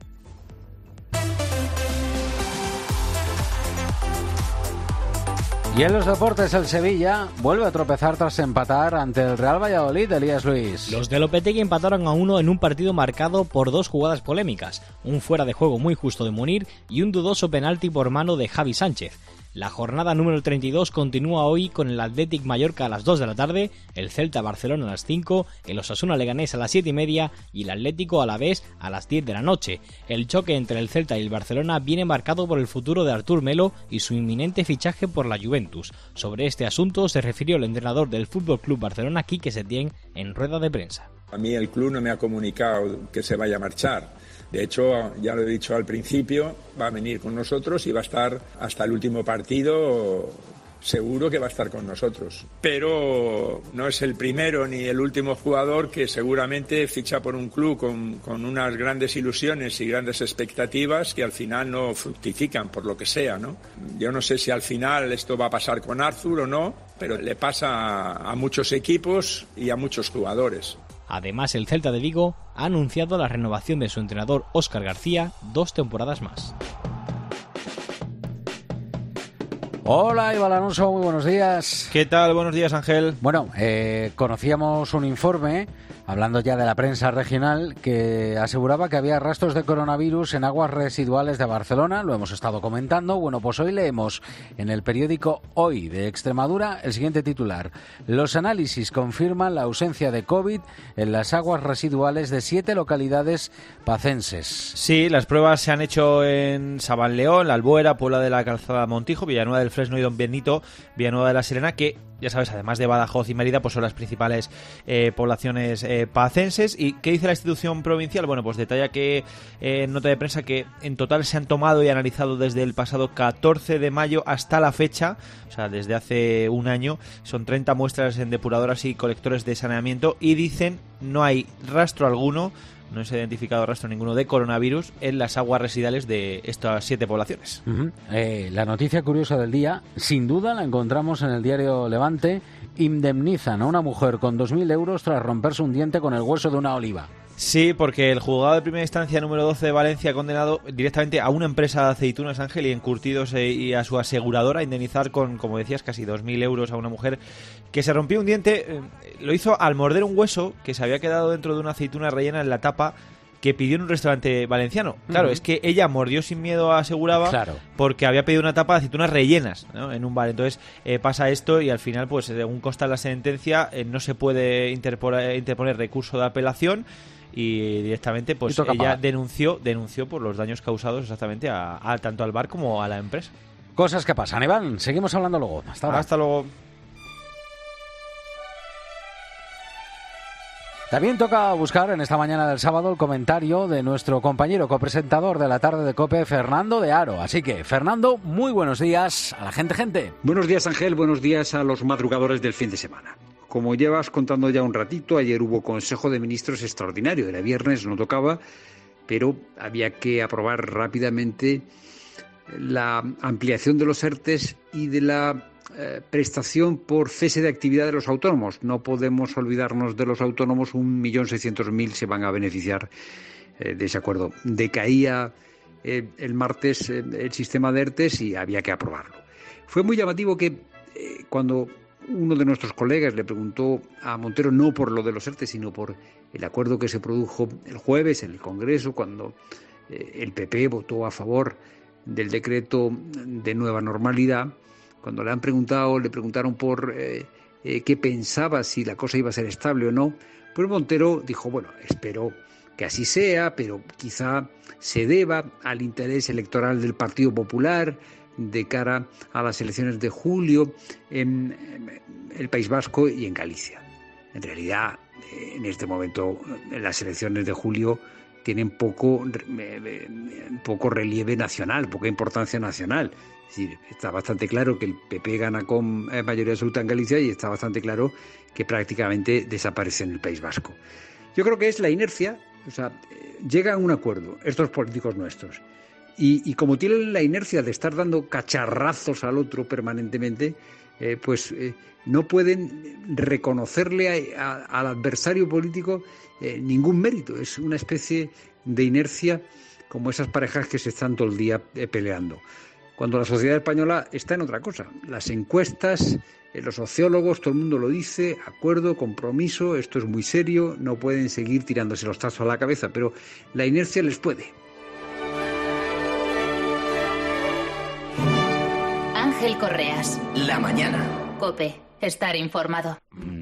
Y en los deportes, el Sevilla vuelve a tropezar tras empatar ante el Real Valladolid. Elías Luis. Los de Lopetegui empataron a uno en un partido marcado por dos jugadas polémicas, un fuera de juego muy justo de Munir y un dudoso penalti por mano de Javi Sánchez. La jornada número treinta y dos continúa hoy con el Athletic Mallorca a las dos de la tarde, el Celta Barcelona a las cinco, el Osasuna Leganés a las siete y media y el Atlético Alavés a las diez de la noche. El choque entre el Celta y el Barcelona viene marcado por el futuro de Artur Melo y su inminente fichaje por la Juventus. Sobre este asunto se refirió el entrenador del F C Barcelona, Quique Setién, en rueda de prensa. A mí el club no me ha comunicado que se vaya a marchar. De hecho, ya lo he dicho al principio, va a venir con nosotros y va a estar hasta el último partido, seguro que va a estar con nosotros. Pero no es el primero ni el último jugador que seguramente ficha por un club con, con unas grandes ilusiones y grandes expectativas que al final no fructifican, por lo que sea, ¿no? Yo no sé si al final esto va a pasar con Arthur o no, pero le pasa a, a muchos equipos y a muchos jugadores. Además, el Celta de Vigo ha anunciado la renovación de su entrenador Óscar García dos temporadas más. Hola, Ibar Alonso, muy buenos días. ¿Qué tal? Buenos días, Ángel. Bueno, eh, conocíamos un informe, hablando ya de la prensa regional, que aseguraba que había rastros de coronavirus en aguas residuales de Barcelona. Lo hemos estado comentando. Bueno, pues hoy leemos en el periódico Hoy de Extremadura el siguiente titular. Los análisis confirman la ausencia de COVID en las aguas residuales de siete localidades pacenses. Sí, las pruebas se han hecho en Sabanleón, La Albuera, Puebla de la Calzada, Montijo, Villanueva del Fresno y Don Benito, Villanueva de la Serena, que ya sabes, además de Badajoz y Mérida, pues son las principales eh, poblaciones eh, pacenses. ¿Y qué dice la institución provincial? Bueno, pues detalla que eh, en nota de prensa que en total se han tomado y analizado desde el pasado catorce de mayo hasta la fecha, o sea, desde hace un año, son treinta muestras en depuradoras y colectores de saneamiento, y dicen no hay rastro alguno, no se ha identificado rastro ninguno de coronavirus en las aguas residuales de estas siete poblaciones. Uh-huh. Eh, la noticia curiosa del día, sin duda la encontramos en el diario Levante. Indemnizan a una mujer con dos mil euros tras romperse un diente con el hueso de una oliva. Sí, porque el juzgado de primera instancia número doce de Valencia ha condenado directamente a una empresa de aceitunas, Ángel, y encurtidos eh, y a su aseguradora a indemnizar con, como decías, casi dos mil euros a una mujer que se rompió un diente. Eh, lo hizo al morder un hueso que se había quedado dentro de una aceituna rellena en la tapa que pidió en un restaurante valenciano. Claro, uh-huh. Es que ella mordió sin miedo, aseguraba, claro, porque había pedido una tapa de aceitunas rellenas, ¿no?, en un bar. Entonces eh, pasa esto y al final, pues según consta en la sentencia, eh, no se puede interponer, interponer recurso de apelación. Y directamente pues y ella pagar. denunció denunció por los daños causados exactamente a, a tanto al bar como a la empresa. Cosas que pasan, Iván. Seguimos hablando luego. Hasta ahora. Hasta luego. También toca buscar en esta mañana del sábado el comentario de nuestro compañero copresentador de la tarde de COPE, Fernando de Aro. Así que, Fernando, muy buenos días a la gente, gente. Buenos días, Ángel. Buenos días a los madrugadores del fin de semana. Como llevas contando ya un ratito, ayer hubo Consejo de Ministros extraordinario. Era viernes, no tocaba, pero había que aprobar rápidamente la ampliación de los ERTES y de la eh, prestación por cese de actividad de los autónomos. No podemos olvidarnos de los autónomos, un millón seiscientos mil se van a beneficiar eh, de ese acuerdo. Decaía eh, el martes eh, el sistema de ERTES y había que aprobarlo. Fue muy llamativo que eh, cuando uno de nuestros colegas le preguntó a Montero, no por lo de los ERTE, sino por el acuerdo que se produjo el jueves en el Congreso, cuando eh, el P P votó a favor del decreto de nueva normalidad. Cuando le han preguntado, le preguntaron por eh, eh, qué pensaba, si la cosa iba a ser estable o no, pues Montero dijo, bueno, espero que así sea, pero quizá se deba al interés electoral del Partido Popular de cara a las elecciones de julio en el País Vasco y en Galicia. En realidad, en este momento, las elecciones de julio tienen poco, poco relieve nacional, poca importancia nacional. Es decir, está bastante claro que el P P gana con mayoría absoluta en Galicia y está bastante claro que prácticamente desaparece en el País Vasco. Yo creo que es la inercia, o sea, llegan a un acuerdo estos políticos nuestros. Y, y como tienen la inercia de estar dando cacharrazos al otro permanentemente, eh, pues eh, no pueden reconocerle a, a, al adversario político eh, ningún mérito. Es una especie de inercia como esas parejas que se están todo el día eh, peleando. Cuando la sociedad española está en otra cosa. Las encuestas, eh, los sociólogos, todo el mundo lo dice, acuerdo, compromiso, esto es muy serio, no pueden seguir tirándose los tazos a la cabeza, pero la inercia les puede. Ángel Correas. La mañana. COPE. Estar informado.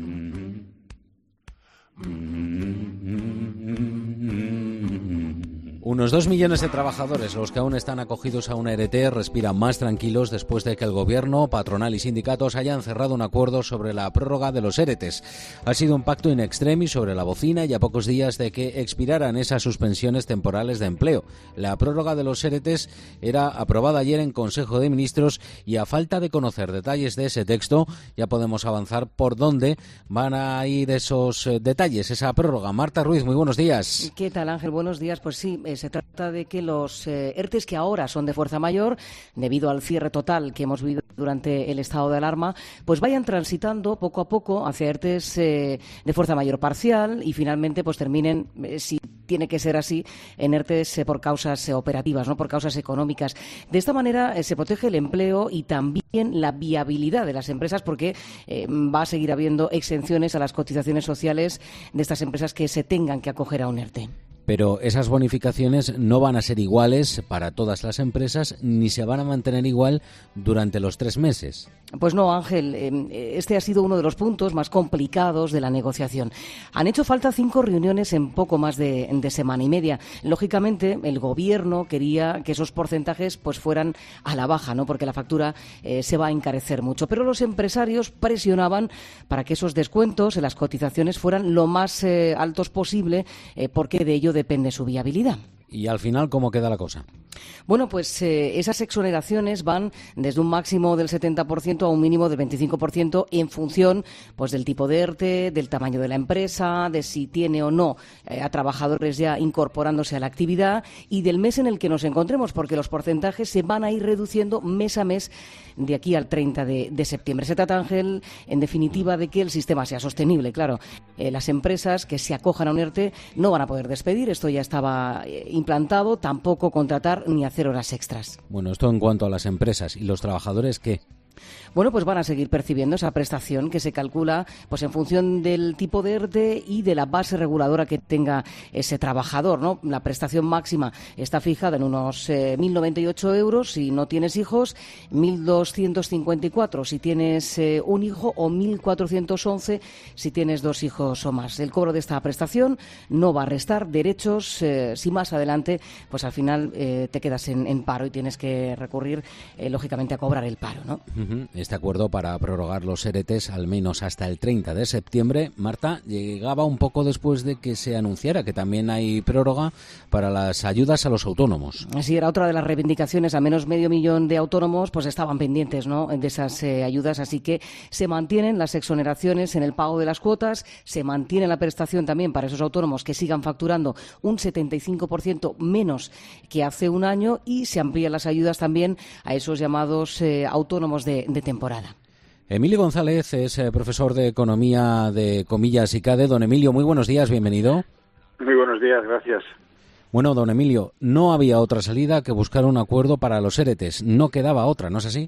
Unos dos millones de trabajadores, los que aún están acogidos a una E R T, respiran más tranquilos después de que el Gobierno, patronal y sindicatos hayan cerrado un acuerdo sobre la prórroga de los E R Tes. Ha sido un pacto in extremis sobre la bocina y a pocos días de que expiraran esas suspensiones temporales de empleo. La prórroga de los E R Tes era aprobada ayer en Consejo de Ministros y a falta de conocer detalles de ese texto ya podemos avanzar por dónde van a ir esos detalles, esa prórroga. Marta Ruiz, muy buenos días. ¿Qué tal, Ángel? Buenos días. Pues sí, se trata de que los eh, ERTES que ahora son de fuerza mayor, debido al cierre total que hemos vivido durante el estado de alarma, pues vayan transitando poco a poco hacia ERTES eh, de fuerza mayor parcial y finalmente pues terminen, eh, si tiene que ser así, en ERTES eh, por causas eh, operativas, no por causas económicas. De esta manera eh, se protege el empleo y también la viabilidad de las empresas, porque eh, va a seguir habiendo exenciones a las cotizaciones sociales de estas empresas que se tengan que acoger a un ERTE. Pero esas bonificaciones no van a ser iguales para todas las empresas ni se van a mantener igual durante los tres meses. Pues no, Ángel, este ha sido uno de los puntos más complicados de la negociación. Han hecho falta cinco reuniones en poco más de, de semana y media. Lógicamente, el Gobierno quería que esos porcentajes pues fueran a la baja, ¿no? Porque la factura eh, se va a encarecer mucho. Pero los empresarios presionaban para que esos descuentos en las cotizaciones fueran lo más eh, altos posible, eh, porque de ello depende su viabilidad. ¿Y al final cómo queda la cosa? Bueno, pues eh, esas exoneraciones van desde un máximo del setenta por ciento a un mínimo del veinticinco por ciento en función pues del tipo de ERTE, del tamaño de la empresa, de si tiene o no eh, a trabajadores ya incorporándose a la actividad y del mes en el que nos encontremos, porque los porcentajes se van a ir reduciendo mes a mes de aquí al treinta de septiembre. Se trata, Ángel, en definitiva, de que el sistema sea sostenible. Claro, eh, las empresas que se acojan a un ERTE no van a poder despedir, esto ya estaba eh, implantado, tampoco contratar ni hacer horas extras. Bueno, esto en cuanto a las empresas. ¿Y los trabajadores qué? Bueno, pues van a seguir percibiendo esa prestación que se calcula pues en función del tipo de ERTE y de la base reguladora que tenga ese trabajador, ¿no? La prestación máxima está fijada en unos eh, mil noventa y ocho euros si no tienes hijos, mil doscientos cincuenta y cuatro si tienes eh, un hijo o mil cuatrocientos once si tienes dos hijos o más. El cobro de esta prestación no va a restar derechos eh, si más adelante pues al final eh, te quedas en, en paro y tienes que recurrir eh, lógicamente a cobrar el paro, ¿no? Este acuerdo para prorrogar los ERTEs al menos hasta el treinta de septiembre, Marta, llegaba un poco después de que se anunciara que también hay prórroga para las ayudas a los autónomos. Así era otra de las reivindicaciones. A menos medio millón de autónomos pues estaban pendientes, ¿no?, de esas eh, ayudas, así que se mantienen las exoneraciones en el pago de las cuotas, se mantiene la prestación también para esos autónomos que sigan facturando un setenta y cinco por ciento menos que hace un año y se amplían las ayudas también a esos llamados eh, autónomos de De, temporada. Emilio González es eh, profesor de Economía de Comillas y CADE. Don Emilio, muy buenos días, bienvenido. Muy buenos días, gracias. Bueno, don Emilio, no había otra salida que buscar un acuerdo para los ERTEs. No quedaba otra, ¿no es así?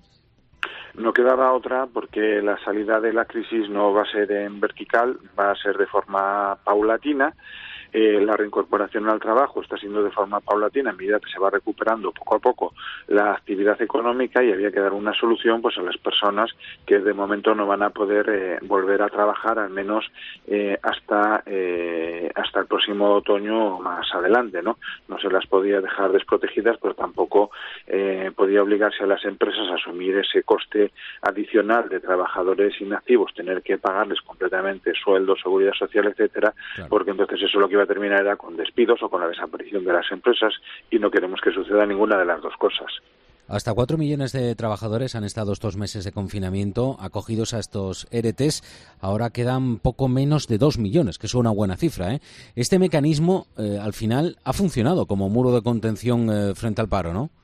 No quedaba otra porque la salida de la crisis no va a ser en vertical, va a ser de forma paulatina. Eh, la reincorporación al trabajo está siendo de forma paulatina a medida que se va recuperando poco a poco la actividad económica y había que dar una solución pues a las personas que de momento no van a poder eh, volver a trabajar al menos eh, hasta eh, hasta el próximo otoño o más adelante, ¿no? No se las podía dejar desprotegidas, pero tampoco eh, podía obligarse a las empresas a asumir ese coste adicional de trabajadores inactivos, tener que pagarles completamente sueldos, seguridad social, etcétera, claro. Porque entonces eso lo que iba a terminar era con despidos o con la desaparición de las empresas y no queremos que suceda ninguna de las dos cosas. Hasta cuatro millones de trabajadores han estado estos meses de confinamiento acogidos a estos ERTEs. Ahora quedan poco menos de dos millones, que es una buena cifra, ¿eh? Este mecanismo, eh, al final, ha funcionado como muro de contención eh, frente al paro, ¿no?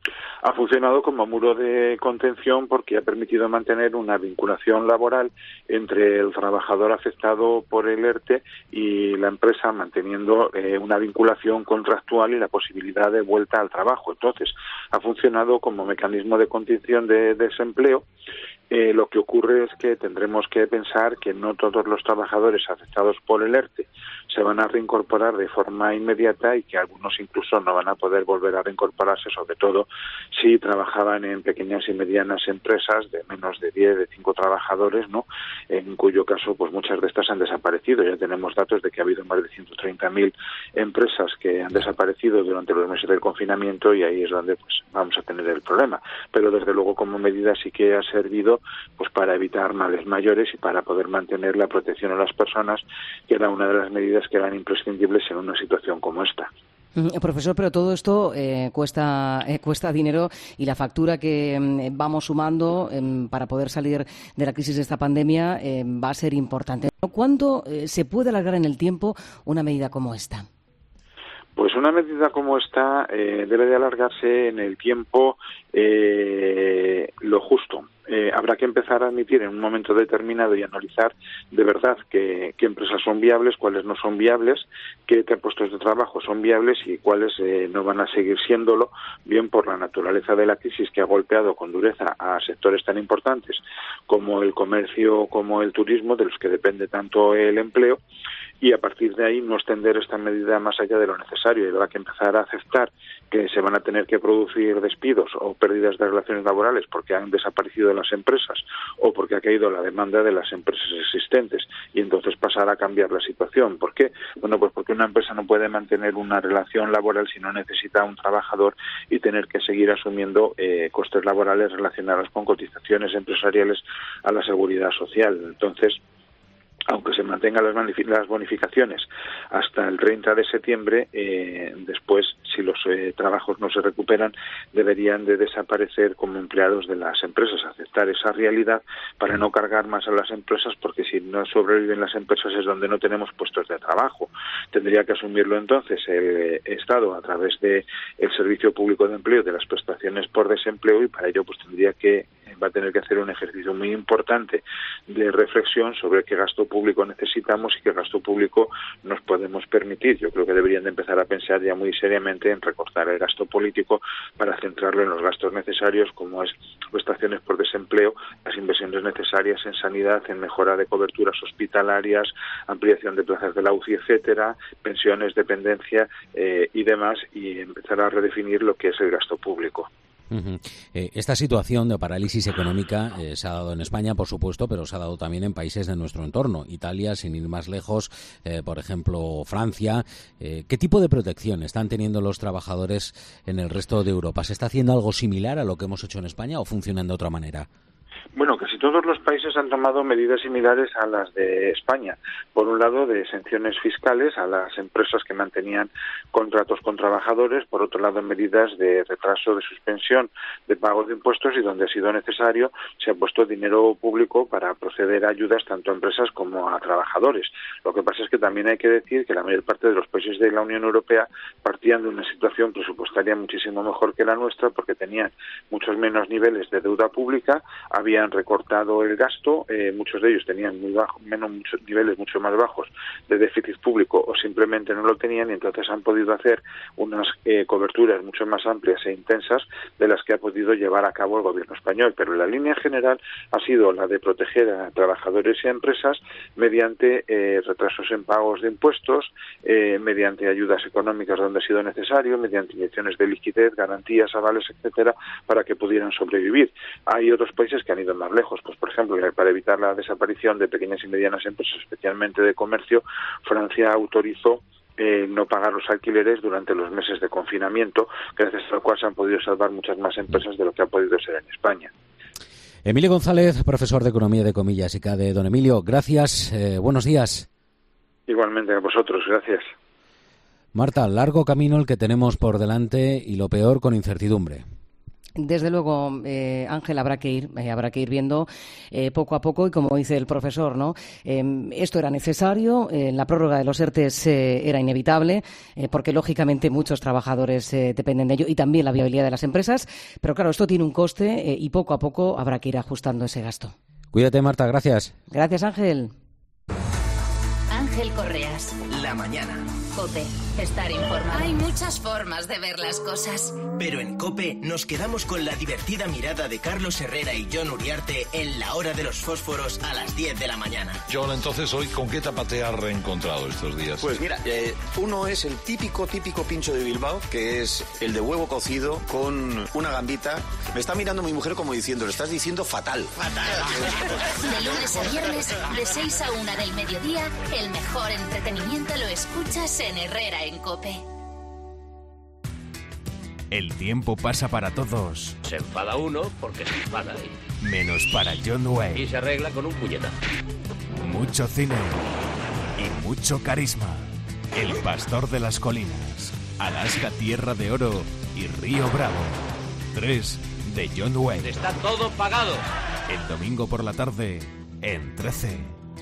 Ha funcionado como muro de contención porque ha permitido mantener una vinculación laboral entre el trabajador afectado por el ERTE y la empresa, manteniendo eh, una vinculación contractual y la posibilidad de vuelta al trabajo. Entonces, ha funcionado como mecanismo de contención de desempleo Eh, lo que ocurre es que tendremos que pensar que no todos los trabajadores afectados por el ERTE se van a reincorporar de forma inmediata y que algunos incluso no van a poder volver a reincorporarse, sobre todo si trabajaban en pequeñas y medianas empresas de menos de diez, de cinco trabajadores, ¿no? En cuyo caso, pues muchas de estas han desaparecido. Ya tenemos datos de que ha habido más de ciento treinta mil empresas que han desaparecido durante los meses del confinamiento y ahí es donde pues vamos a tener el problema. Pero desde luego como medida sí que ha servido pues para evitar males mayores y para poder mantener la protección a las personas, que era una de las medidas que eran imprescindibles en una situación como esta. Profesor, pero todo esto eh, cuesta eh, cuesta dinero y la factura que eh, vamos sumando eh, para poder salir de la crisis de esta pandemia eh, va a ser importante. ¿Cuánto eh, se puede alargar en el tiempo una medida como esta? Pues una medida como esta eh, debe de alargarse en el tiempo eh, lo justo. Eh, habrá que empezar a admitir en un momento determinado y analizar de verdad qué, qué empresas son viables, cuáles no son viables, qué puestos de trabajo son viables y cuáles eh, no van a seguir siéndolo, bien por la naturaleza de la crisis que ha golpeado con dureza a sectores tan importantes como el comercio, como el turismo, de los que depende tanto el empleo, y a partir de ahí no extender esta medida más allá de lo necesario. Y habrá que empezar a aceptar que se van a tener que producir despidos o pérdidas de relaciones laborales porque han desaparecido de las empresas o porque ha caído la demanda de las empresas existentes, y entonces pasar a cambiar la situación. ¿Por qué? Bueno, pues porque una empresa no puede mantener una relación laboral si no necesita a un trabajador y tener que seguir asumiendo eh, costes laborales relacionados con cotizaciones empresariales a la seguridad social. Entonces, aunque se mantengan las bonificaciones hasta el treinta de septiembre, eh, después, si los eh, trabajos no se recuperan, deberían de desaparecer como empleados de las empresas, aceptar esa realidad para no cargar más a las empresas, porque si no sobreviven las empresas es donde no tenemos puestos de trabajo. Tendría que asumirlo entonces el Estado a través de el Servicio Público de Empleo, de las prestaciones por desempleo, y para ello pues tendría que va a tener que hacer un ejercicio muy importante de reflexión sobre qué gasto público necesitamos y qué gasto público nos podemos permitir. Yo creo que deberían de empezar a pensar ya muy seriamente en recortar el gasto político para centrarlo en los gastos necesarios, como es prestaciones por desempleo, las inversiones necesarias en sanidad, en mejora de coberturas hospitalarias, ampliación de plazas de la U C I, etcétera, pensiones, dependencia eh, y demás, y empezar a redefinir lo que es el gasto público. Uh-huh. Eh, esta situación de parálisis económica eh, se ha dado en España, por supuesto, pero se ha dado también en países de nuestro entorno. Italia, sin ir más lejos, eh, por ejemplo, Francia. Eh, ¿Qué tipo de protección están teniendo los trabajadores en el resto de Europa? ¿Se está haciendo algo similar a lo que hemos hecho en España o funcionan de otra manera? Bueno, casi todos los países han tomado medidas similares a las de España. Por un lado, de exenciones fiscales a las empresas que mantenían contratos con trabajadores. Por otro lado, medidas de retraso de suspensión de pago de impuestos, y donde ha sido necesario se ha puesto dinero público para proceder a ayudas tanto a empresas como a trabajadores. Lo que pasa es que también hay que decir que la mayor parte de los países de la Unión Europea partían de una situación presupuestaria muchísimo mejor que la nuestra, porque tenían muchos menos niveles de deuda pública, habían recortado el gasto, eh, muchos de ellos tenían muy bajo, menos muchos niveles mucho más bajos de déficit público, o simplemente no lo tenían, y entonces han podido hacer unas eh, coberturas mucho más amplias e intensas de las que ha podido llevar a cabo el gobierno español. Pero la línea general ha sido la de proteger a trabajadores y a empresas mediante eh, retrasos en pagos de impuestos, eh, mediante ayudas económicas donde ha sido necesario, mediante inyecciones de liquidez, garantías, avales, etcétera, para que pudieran sobrevivir. Hay otros países que han ido más lejos, pues por ejemplo, para evitar la desaparición de pequeñas y medianas empresas, especialmente de comercio, Francia autorizó eh, no pagar los alquileres durante los meses de confinamiento, gracias al cual se han podido salvar muchas más empresas de lo que ha podido ser en España. Emilio González, profesor de Economía de Comillas y C A D. Don Emilio, gracias, eh, buenos días. Igualmente a vosotros, gracias. Marta, largo camino el que tenemos por delante y lo peor con incertidumbre. Desde luego, eh, Ángel, habrá que ir, eh, habrá que ir viendo eh, poco a poco, y como dice el profesor, ¿no? Eh, esto era necesario, eh, la prórroga de los ERTES eh, era inevitable, eh, porque lógicamente muchos trabajadores eh, dependen de ello, y también la viabilidad de las empresas, pero claro, esto tiene un coste eh, y poco a poco habrá que ir ajustando ese gasto. Cuídate, Marta, gracias. Gracias, Ángel. Ángel Correas. La mañana. COPE. Estar informado. Hay muchas formas de ver las cosas. Pero en COPE nos quedamos con la divertida mirada de Carlos Herrera y Jon Uriarte en la hora de los fósforos a las diez de la mañana. John, entonces, ¿hoy con qué tapa te has reencontrado estos días? Pues mira, eh, uno es el típico, típico pincho de Bilbao, que es el de huevo cocido con una gambita. Me está mirando mi mujer como diciendo, lo estás diciendo fatal. Fatal. De lunes a viernes, de seis a una del mediodía, el mejor entretenimiento lo escuchas en Herrera en COPE. El tiempo pasa para todos. Se enfada uno porque se enfada ahí. Menos para John Wayne. Y se arregla con un puñetazo. Mucho cine y mucho carisma. El pastor de las colinas, Alaska Tierra de Oro y Río Bravo. Tres de John Wayne. Está todo pagado. El domingo por la tarde en trece.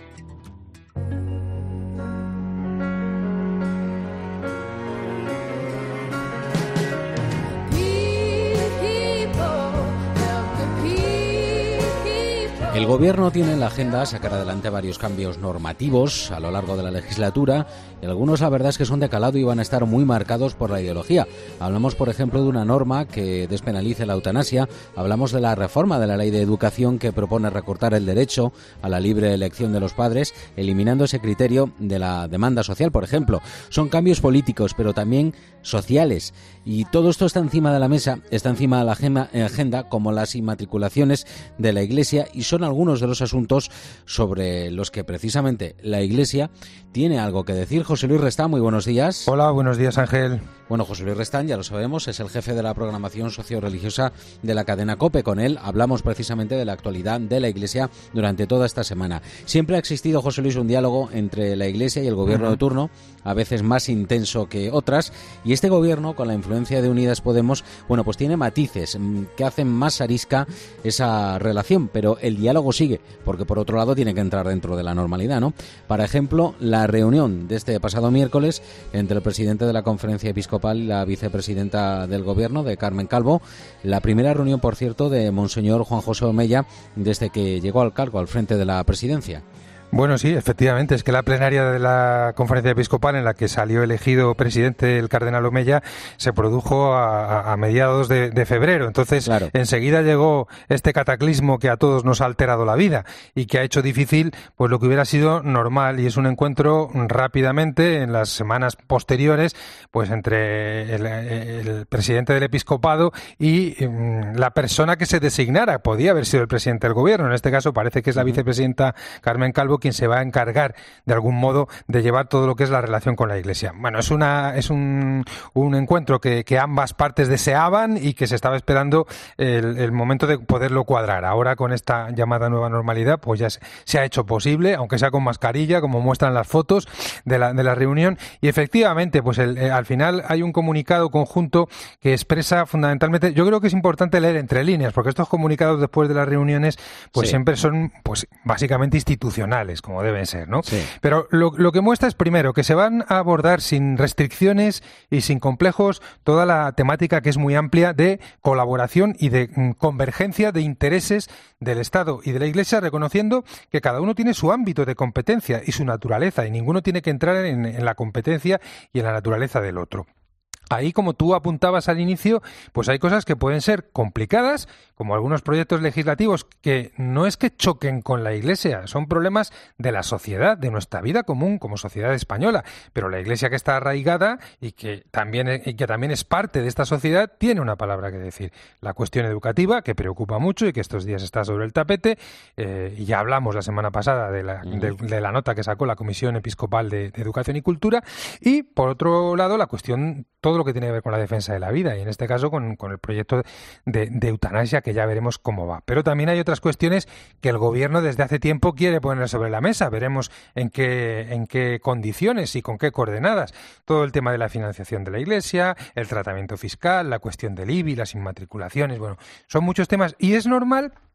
El Gobierno tiene en la agenda sacar adelante varios cambios normativos a lo largo de la legislatura y algunos la verdad es que son de calado y van a estar muy marcados por la ideología. Hablamos, por ejemplo, de una norma que despenalice la eutanasia, hablamos de la reforma de la Ley de Educación que propone recortar el derecho a la libre elección de los padres, eliminando ese criterio de la demanda social, por ejemplo. Son cambios políticos, pero también sociales. Y todo esto está encima de la mesa, está encima de la agenda, como las inmatriculaciones de la Iglesia, y son algunos de los asuntos sobre los que precisamente la Iglesia tiene algo que decir. José Luis Restán, muy buenos días. Hola, buenos días, Ángel. Bueno, José Luis Restán, ya lo sabemos, es el jefe de la programación socio-religiosa de la cadena COPE. Con él hablamos precisamente de la actualidad de la Iglesia durante toda esta semana. Siempre ha existido, José Luis, un diálogo entre la Iglesia y el gobierno uh-huh. de turno, a veces más intenso que otras, y este gobierno, con la influencia de Unidas Podemos, bueno, pues tiene matices que hacen más arisca esa relación, pero el diálogo sigue, porque por otro lado tiene que entrar dentro de la normalidad, ¿no? Por ejemplo, la reunión de este pasado miércoles entre el presidente de la Conferencia Episcopal y la vicepresidenta del Gobierno, de Carmen Calvo, la primera reunión, por cierto, de Monseñor Juan José Omeya desde que llegó al cargo, al frente de la presidencia. Bueno, sí, efectivamente, es que la plenaria de la Conferencia Episcopal en la que salió elegido presidente el cardenal Omeya se produjo a, a mediados de, de febrero. Entonces, claro, enseguida llegó este cataclismo que a todos nos ha alterado la vida y que ha hecho difícil pues lo que hubiera sido normal, y es un encuentro rápidamente en las semanas posteriores pues entre el, el presidente del episcopado y um, la persona que se designara. Podía haber sido el presidente del gobierno, en este caso parece que es la vicepresidenta Carmen Calvo quien se va a encargar de algún modo de llevar todo lo que es la relación con la Iglesia. Bueno, es una es un, un encuentro que, que ambas partes deseaban y que se estaba esperando el, el momento de poderlo cuadrar. Ahora, con esta llamada nueva normalidad, pues ya se, se ha hecho posible, aunque sea con mascarilla, como muestran las fotos de la, de la reunión. Y efectivamente, pues el, el, al final hay un comunicado conjunto que expresa fundamentalmente, yo creo que es importante leer entre líneas, porque estos comunicados después de las reuniones pues sí. siempre son pues básicamente institucionales, como deben ser, ¿no? Sí. Pero lo, lo que muestra es, primero, que se van a abordar sin restricciones y sin complejos toda la temática que es muy amplia de colaboración y de mm, convergencia de intereses del Estado y de la Iglesia, reconociendo que cada uno tiene su ámbito de competencia y su naturaleza, y ninguno tiene que entrar en, en la competencia y en la naturaleza del otro. Ahí, como tú apuntabas al inicio, pues hay cosas que pueden ser complicadas, como algunos proyectos legislativos que no es que choquen con la Iglesia, son problemas de la sociedad, de nuestra vida común como sociedad española. Pero la Iglesia, que está arraigada y que también, y que también es parte de esta sociedad, tiene una palabra que decir. La cuestión educativa, que preocupa mucho y que estos días está sobre el tapete, eh, y ya hablamos la semana pasada de la, de, de la nota que sacó la Comisión Episcopal de, de Educación y Cultura, y por otro lado la cuestión, todo lo que tiene que ver con la defensa de la vida, y en este caso con, con el proyecto de, de eutanasia, que ya veremos cómo va. Pero también hay otras cuestiones que el Gobierno desde hace tiempo quiere poner sobre la mesa. Veremos en qué, en qué condiciones y con qué coordenadas. Todo el tema de la financiación de la Iglesia, el tratamiento fiscal, la cuestión del I B I, las inmatriculaciones, bueno, son muchos temas, y es normal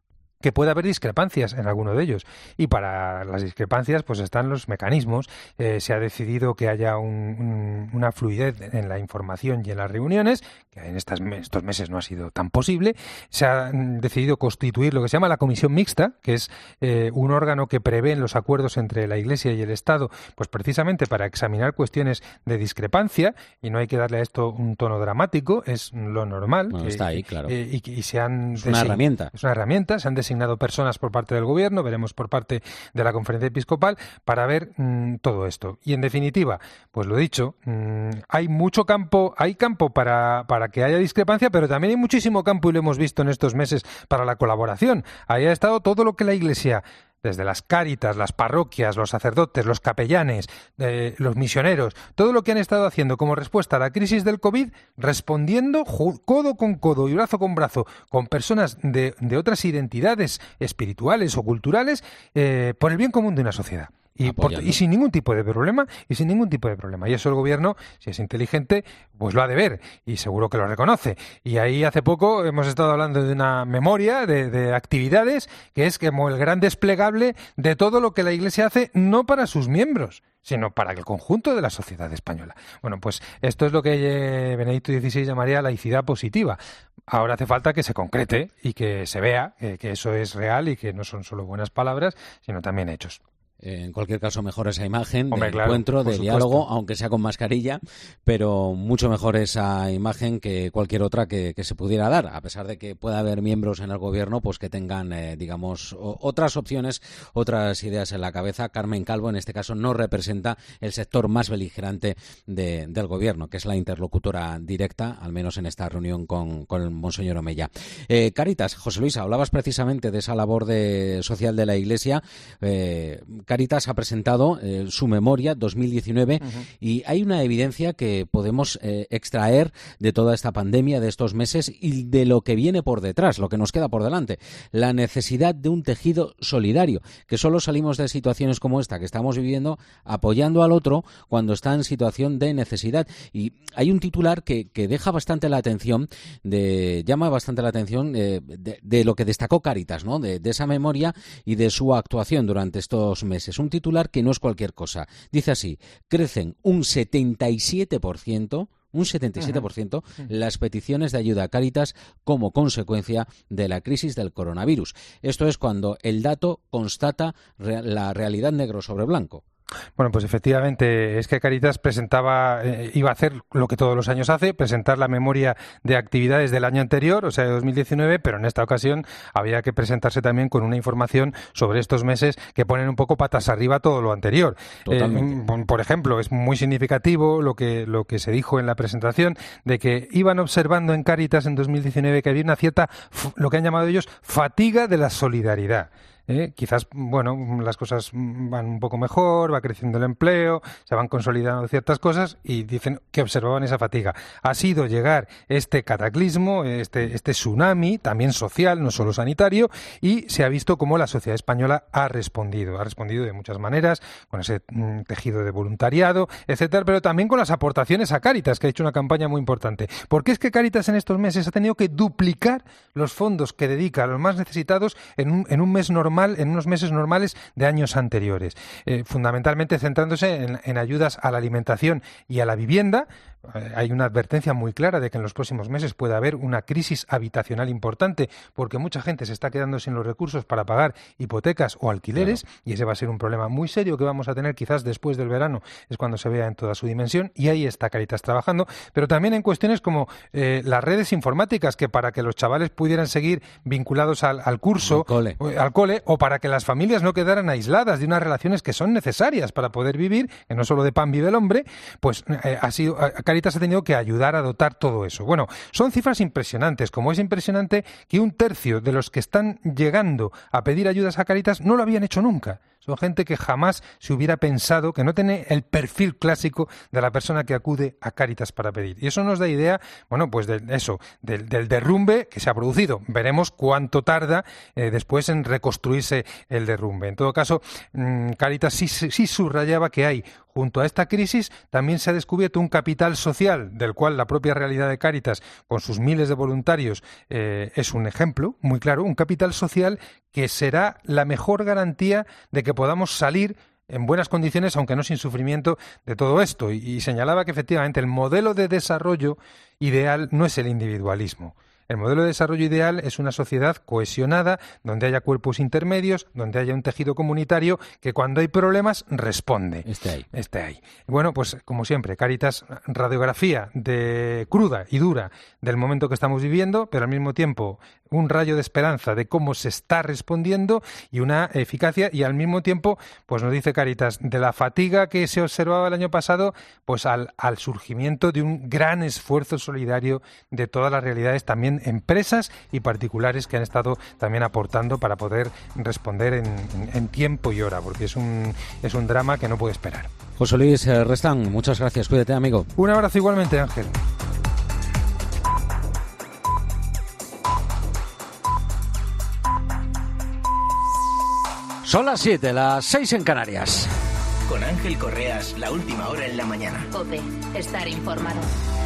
que puede haber discrepancias en alguno de ellos. Y para las discrepancias pues están los mecanismos. Eh, se ha decidido que haya un, un, una fluidez en la información y en las reuniones, que en estas, estos meses no ha sido tan posible. Se ha decidido constituir lo que se llama la Comisión Mixta, que es eh, un órgano que prevé los acuerdos entre la Iglesia y el Estado, pues precisamente para examinar cuestiones de discrepancia, y no hay que darle a esto un tono dramático, es lo normal. Bueno, que, está ahí, claro. Eh, y, y se han es una herramienta. Es una herramienta, se han designado personas por parte del Gobierno, veremos por parte de la Conferencia Episcopal, para ver mmm, todo esto. Y en definitiva, pues lo dicho, mmm, hay mucho campo, hay campo para, para que haya discrepancia, pero también hay muchísimo campo, y lo hemos visto en estos meses, para la colaboración. Ahí ha estado todo lo que la Iglesia, desde las cáritas, las parroquias, los sacerdotes, los capellanes, eh, los misioneros, todo lo que han estado haciendo como respuesta a la crisis del COVID, respondiendo codo con codo y brazo con brazo con personas de, de otras identidades espirituales o culturales, eh, por el bien común de una sociedad. Y, por, y sin ningún tipo de problema, y sin ningún tipo de problema. Y eso el gobierno, si es inteligente, pues lo ha de ver, y seguro que lo reconoce. Y ahí hace poco hemos estado hablando de una memoria de, de actividades, que es como el gran desplegable de todo lo que la Iglesia hace, no para sus miembros, sino para el conjunto de la sociedad española. Bueno, pues esto es lo que Benedicto dieciséis llamaría laicidad positiva. Ahora hace falta que se concrete y que se vea que, que eso es real y que no son solo buenas palabras, sino también hechos. En cualquier caso, mejor esa imagen Hombre, de claro, encuentro, de supuesto. diálogo, aunque sea con mascarilla, pero mucho mejor esa imagen que cualquier otra que, que se pudiera dar, a pesar de que pueda haber miembros en el gobierno pues que tengan, eh, digamos, o, otras opciones, otras ideas en la cabeza. Carmen Calvo, en este caso, no representa el sector más beligerante de, del gobierno, que es la interlocutora directa, al menos en esta reunión con, con el Monseñor Omeya. Eh, Cáritas, José Luis, hablabas precisamente de esa labor de, social de la Iglesia. Eh, Cáritas ha presentado eh, su memoria dos mil diecinueve uh-huh. y hay una evidencia que podemos eh, extraer de toda esta pandemia, de estos meses y de lo que viene por detrás, lo que nos queda por delante. La necesidad de un tejido solidario, que solo salimos de situaciones como esta que estamos viviendo apoyando al otro cuando está en situación de necesidad. Y hay un titular que, que deja bastante la atención, de, llama bastante la atención eh, de, de lo que destacó Cáritas, ¿no? De, de esa memoria y de su actuación durante estos meses. Es un titular que no es cualquier cosa. Dice así: crecen un setenta y siete por ciento, un setenta y siete por ciento uh-huh. las peticiones de ayuda a Cáritas como consecuencia de la crisis del coronavirus. Esto es cuando el dato constata re- la realidad negro sobre blanco. Bueno, pues efectivamente es que Cáritas presentaba, eh, iba a hacer lo que todos los años hace, presentar la memoria de actividades del año anterior, o sea, de dos mil diecinueve, pero en esta ocasión había que presentarse también con una información sobre estos meses que ponen un poco patas arriba todo lo anterior. Eh, por ejemplo, es muy significativo lo que, lo que se dijo en la presentación de que iban observando en Cáritas en dos mil diecinueve que había una cierta, lo que han llamado ellos, fatiga de la solidaridad. Eh, quizás, bueno, las cosas van un poco mejor, va creciendo el empleo, se van consolidando ciertas cosas y dicen que observaban esa fatiga. Ha sido llegar este cataclismo, este, este tsunami, también social, no solo sanitario, y se ha visto cómo la sociedad española ha respondido. Ha respondido de muchas maneras, con ese mm, tejido de voluntariado, etcétera, pero también con las aportaciones a Cáritas, que ha hecho una campaña muy importante. Porque es que Cáritas en estos meses ha tenido que duplicar los fondos que dedica a los más necesitados en un, en un mes normal, en unos meses normales de años anteriores, eh, fundamentalmente centrándose en, en ayudas a la alimentación y a la vivienda. Eh, hay una advertencia muy clara de que en los próximos meses puede haber una crisis habitacional importante, porque mucha gente se está quedando sin los recursos para pagar hipotecas o alquileres, claro. Y ese va a ser un problema muy serio que vamos a tener quizás después del verano, es cuando se vea en toda su dimensión, y ahí está Cáritas trabajando, pero también en cuestiones como eh, las redes informáticas, que para que los chavales pudieran seguir vinculados al, al curso, al cole. al cole, o para que las familias no quedaran aisladas de unas relaciones que son necesarias para poder vivir, que no solo de pan vive el hombre, pues eh, ha sido, Cáritas ha tenido que ayudar a dotar todo eso. Bueno, son cifras impresionantes, como es impresionante que un tercio de los que están llegando a pedir ayudas a Cáritas no lo habían hecho nunca. Son gente que jamás se hubiera pensado, que no tiene el perfil clásico de la persona que acude a Cáritas para pedir. Y eso nos da idea, bueno, pues de eso, del, del derrumbe que se ha producido. Veremos cuánto tarda eh, después en reconstruirse el derrumbe. En todo caso, mmm, Cáritas sí, sí subrayaba que hay junto a esta crisis también se ha descubierto un capital social del cual la propia realidad de Cáritas, con sus miles de voluntarios, eh, es un ejemplo muy claro, un capital social que será la mejor garantía de que podamos salir en buenas condiciones, aunque no sin sufrimiento, de todo esto. Y, y señalaba que efectivamente el modelo de desarrollo ideal no es el individualismo. El modelo de desarrollo ideal es una sociedad cohesionada, donde haya cuerpos intermedios, donde haya un tejido comunitario que cuando hay problemas responde. Esté ahí. Esté ahí. Bueno, pues como siempre, Cáritas, radiografía de cruda y dura del momento que estamos viviendo, pero al mismo tiempo un rayo de esperanza de cómo se está respondiendo y una eficacia, y al mismo tiempo, pues nos dice Cáritas, de la fatiga que se observaba el año pasado, pues al, al surgimiento de un gran esfuerzo solidario de todas las realidades, también empresas y particulares que han estado también aportando para poder responder en, en, en tiempo y hora, porque es un, es un drama que no puede esperar. José Luis eh, Restán, muchas gracias, cuídate, amigo. Un abrazo igualmente, Ángel. Son las siete, las seis en Canarias. Con Ángel Correas, la última hora en la mañana. COPE, estar informado.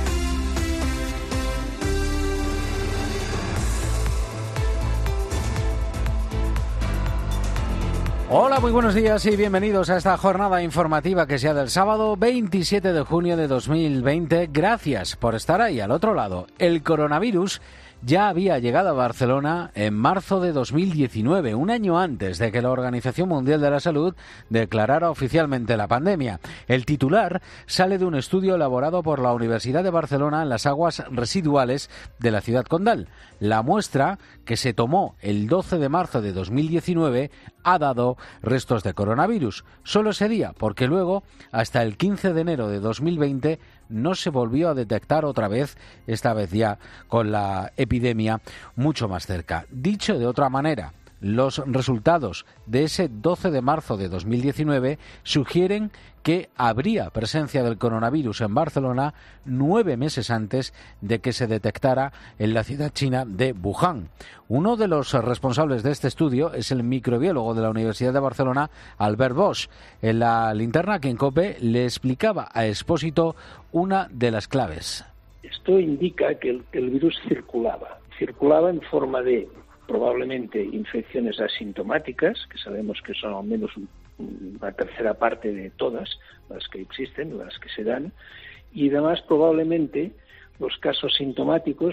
Hola, muy buenos días y bienvenidos a esta jornada informativa que sea del sábado veintisiete de junio de dos mil veinte. Gracias por estar ahí al otro lado. El coronavirus ya había llegado a Barcelona en marzo de dos mil diecinueve, un año antes de que la Organización Mundial de la Salud declarara oficialmente la pandemia. El titular sale de un estudio elaborado por la Universidad de Barcelona en las aguas residuales de la ciudad condal. La muestra, que se tomó el doce de marzo de dos mil diecinueve, ha dado restos de coronavirus. Solo ese día, porque luego, hasta el quince de enero de dos mil veinte, no se volvió a detectar otra vez, esta vez ya con la epidemia mucho más cerca. Dicho de otra manera, los resultados de ese doce de marzo de dos mil diecinueve sugieren que habría presencia del coronavirus en Barcelona nueve meses antes de que se detectara en la ciudad china de Wuhan. Uno de los responsables de este estudio es el microbiólogo de la Universidad de Barcelona, Albert Bosch. En la linterna que en COPE le explicaba a Expósito una de las claves. Esto indica que el, que el virus circulaba. Circulaba en forma de probablemente infecciones asintomáticas, que sabemos que son al menos un, una tercera parte de todas las que existen, las que se dan, y además probablemente los casos sintomáticos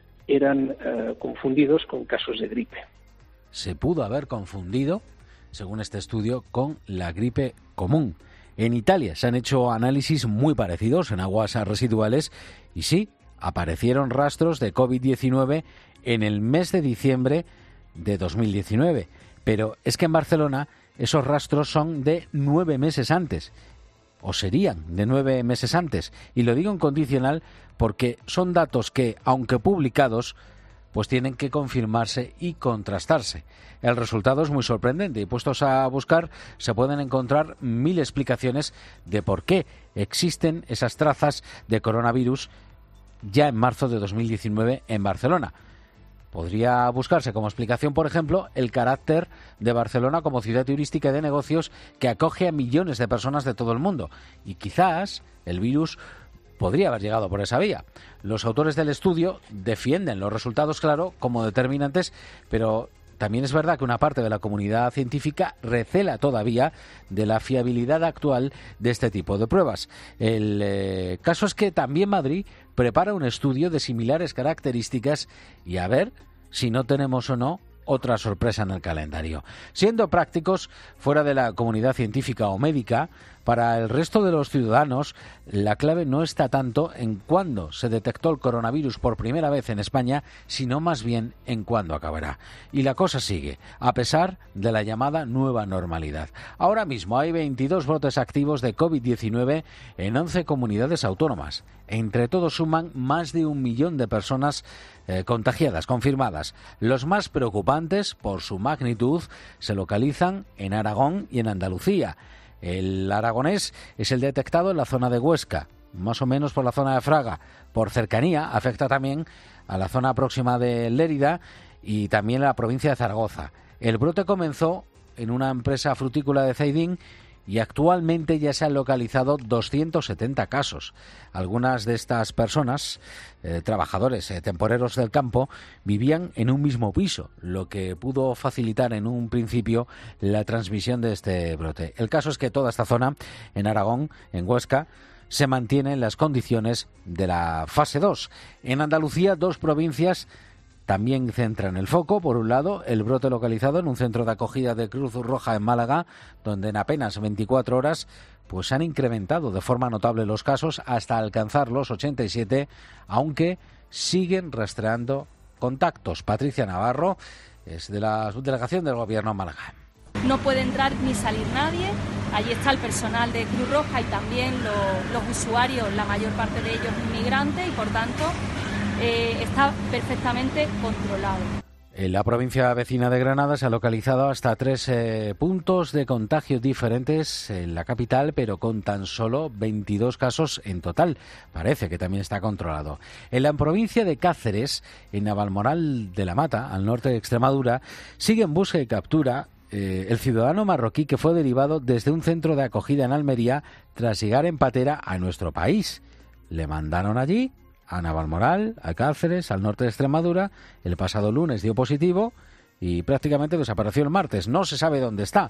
eran eh, confundidos con casos de gripe. Se pudo haber confundido, según este estudio, con la gripe común. En Italia se han hecho análisis muy parecidos en aguas residuales y sí, aparecieron rastros de covid diecinueve en el mes de diciembre de dos mil diecinueve. Pero es que en Barcelona esos rastros son de nueve meses antes, o serían de nueve meses antes. Y lo digo en condicional porque son datos que, aunque publicados, pues tienen que confirmarse y contrastarse. El resultado es muy sorprendente y puestos a buscar se pueden encontrar mil explicaciones de por qué existen esas trazas de coronavirus ya en marzo de dos mil diecinueve en Barcelona. Podría buscarse como explicación, por ejemplo, el carácter de Barcelona como ciudad turística y de negocios que acoge a millones de personas de todo el mundo. Y quizás el virus podría haber llegado por esa vía. Los autores del estudio defienden los resultados, claro, como determinantes, pero también es verdad que una parte de la comunidad científica recela todavía de la fiabilidad actual de este tipo de pruebas. El eh, caso es que también Madrid prepara un estudio de similares características y a ver si no tenemos o no otra sorpresa en el calendario. Siendo prácticos, fuera de la comunidad científica o médica, para el resto de los ciudadanos, la clave no está tanto en cuándo se detectó el coronavirus por primera vez en España, sino más bien en cuándo acabará. Y la cosa sigue, a pesar de la llamada nueva normalidad. Ahora mismo hay veintidós brotes activos de covid diecinueve en once comunidades autónomas. Entre todos suman más de un millón de personas eh, contagiadas, confirmadas. Los más preocupantes, por su magnitud, se localizan en Aragón y en Andalucía. El aragonés es el detectado en la zona de Huesca, más o menos por la zona de Fraga. Por cercanía, afecta también a la zona próxima de Lérida y también a la provincia de Zaragoza. El brote comenzó en una empresa frutícola de Zaidín y actualmente ya se han localizado doscientos setenta casos. Algunas de estas personas, eh, trabajadores eh, temporeros del campo, vivían en un mismo piso, lo que pudo facilitar en un principio la transmisión de este brote. El caso es que toda esta zona, en Aragón, en Huesca, se mantiene en las condiciones de la fase dos. En Andalucía, dos provincias también centran el foco. Por un lado, el brote localizado en un centro de acogida de Cruz Roja en Málaga, donde en apenas veinticuatro horas pues han incrementado de forma notable los casos hasta alcanzar los ochenta y siete, aunque siguen rastreando contactos. Patricia Navarro es de la subdelegación del Gobierno en Málaga. No puede entrar ni salir nadie. Allí está el personal de Cruz Roja y también lo, los usuarios, la mayor parte de ellos inmigrantes, y por tanto eh, está perfectamente controlado. En la provincia vecina de Granada se ha localizado hasta tres eh, puntos de contagio diferentes en la capital, pero con tan solo veintidós casos en total. Parece que también está controlado. En la provincia de Cáceres, en Navalmoral de la Mata, al norte de Extremadura, sigue en busca y captura eh, el ciudadano marroquí que fue derivado desde un centro de acogida en Almería tras llegar en patera a nuestro país. Le mandaron allí, a Navalmoral, a Cáceres, al norte de Extremadura. El pasado lunes dio positivo y prácticamente desapareció el martes. No se sabe dónde está.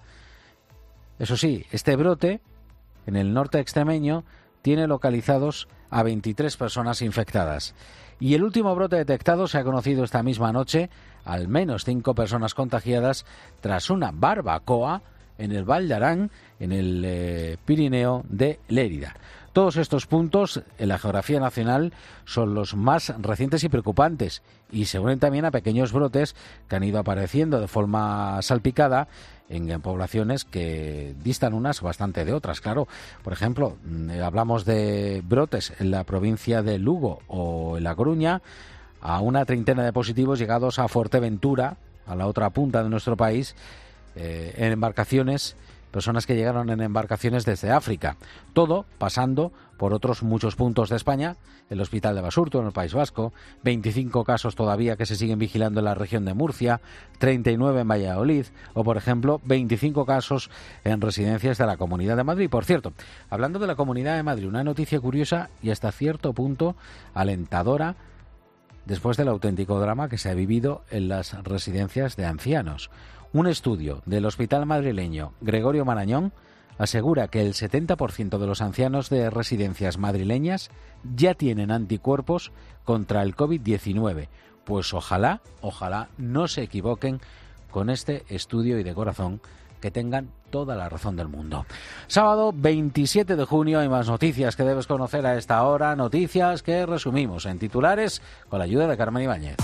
Eso sí, este brote en el norte extremeño tiene localizados a veintitrés personas infectadas. Y el último brote detectado se ha conocido esta misma noche. Al menos cinco personas contagiadas tras una barbacoa en el Val de Arán, en el eh, Pirineo de Lérida. Todos estos puntos en la geografía nacional son los más recientes y preocupantes, y se unen también a pequeños brotes que han ido apareciendo de forma salpicada en, en poblaciones que distan unas bastante de otras. Claro, por ejemplo, hablamos de brotes en la provincia de Lugo o en La Coruña, a una treintena de positivos llegados a Fuerteventura, a la otra punta de nuestro país, eh, en embarcaciones, personas que llegaron en embarcaciones desde África. Todo pasando por otros muchos puntos de España, el Hospital de Basurto en el País Vasco, veinticinco casos todavía que se siguen vigilando en la región de Murcia, treinta y nueve en Valladolid, o por ejemplo veinticinco casos en residencias de la Comunidad de Madrid. Por cierto, hablando de la Comunidad de Madrid, una noticia curiosa y hasta cierto punto alentadora después del auténtico drama que se ha vivido en las residencias de ancianos. Un estudio del hospital madrileño Gregorio Marañón asegura que el setenta por ciento de los ancianos de residencias madrileñas ya tienen anticuerpos contra el covid diecinueve. Pues ojalá, ojalá no se equivoquen con este estudio y de corazón, que tengan toda la razón del mundo. Sábado veintisiete de junio hay más noticias que debes conocer a esta hora, noticias que resumimos en titulares con la ayuda de Carmen Ibáñez.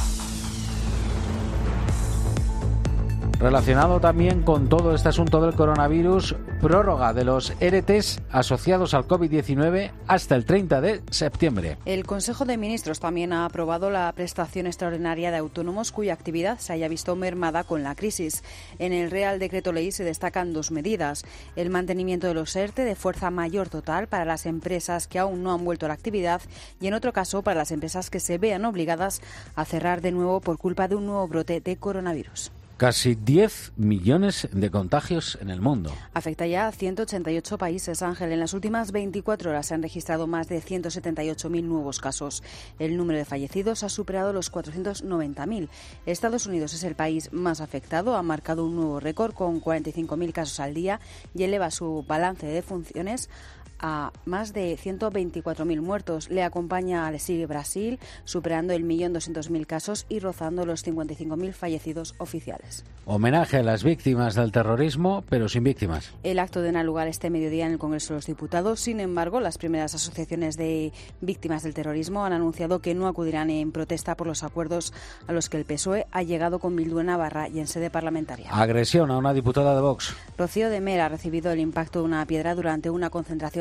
Relacionado también con todo este asunto del coronavirus, prórroga de los E R Tes asociados al covid diecinueve hasta el treinta de septiembre. El Consejo de Ministros también ha aprobado la prestación extraordinaria de autónomos cuya actividad se haya visto mermada con la crisis. En el Real Decreto Ley se destacan dos medidas: el mantenimiento de los E R Te de fuerza mayor total para las empresas que aún no han vuelto a la actividad, y en otro caso para las empresas que se vean obligadas a cerrar de nuevo por culpa de un nuevo brote de coronavirus. Casi diez millones de contagios en el mundo. Afecta ya a ciento ochenta y ocho países, Ángel. En las últimas veinticuatro horas se han registrado más de ciento setenta y ocho mil nuevos casos. El número de fallecidos ha superado los cuatrocientos noventa mil. Estados Unidos es el país más afectado. Ha marcado un nuevo récord con cuarenta y cinco mil casos al día y eleva su balance de defunciones a más de ciento veinticuatro mil muertos. Le acompaña, le sigue Brasil, superando el millón doscientos mil casos y rozando los cincuenta y cinco mil fallecidos oficiales. Homenaje a las víctimas del terrorismo, pero sin víctimas. El acto tendrá lugar este mediodía en el Congreso de los Diputados. Sin embargo, las primeras asociaciones de víctimas del terrorismo han anunciado que no acudirán en protesta por los acuerdos a los que el P S O E ha llegado con Bildu en Navarra y en sede parlamentaria. Agresión a una diputada de Vox. Rocío de Mer ha recibido el impacto de una piedra durante una concentración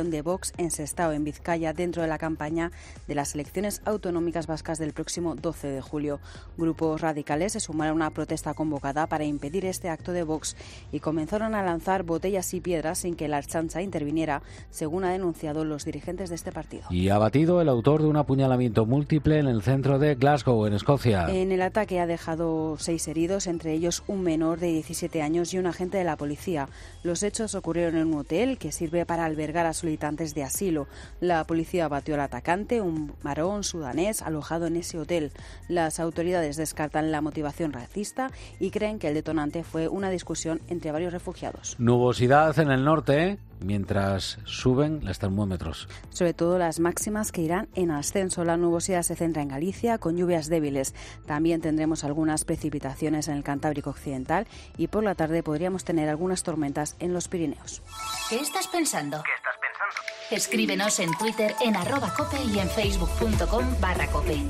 coalición de Vox en Sestao, en Vizcaya, dentro de la campaña de las elecciones autonómicas vascas del próximo doce de julio. Grupos radicales se sumaron a una protesta convocada para impedir este acto de Vox y comenzaron a lanzar botellas y piedras sin que la Ertzaintza interviniera, según ha denunciado los dirigentes de este partido. Y abatido el autor de un apuñalamiento múltiple en el centro de Glasgow, en Escocia. En el ataque ha dejado seis heridos, entre ellos un menor de diecisiete años y un agente de la policía. Los hechos ocurrieron en un hotel que sirve para albergar a solicitantes de asilo. La policía abatió al atacante, un varón sudanés alojado en ese hotel. Las autoridades descartan la motivación racista y creen que el detonante fue una discusión entre varios refugiados. Nubosidad en el norte, mientras suben los termómetros. Sobre todo las máximas que irán en ascenso. La nubosidad se centra en Galicia con lluvias débiles. También tendremos algunas precipitaciones en el Cantábrico Occidental y por la tarde podríamos tener algunas tormentas en los Pirineos. ¿Qué estás pensando? ¿Qué estás pensando? Escríbenos en Twitter en arroba cope y en facebook.com barra cope.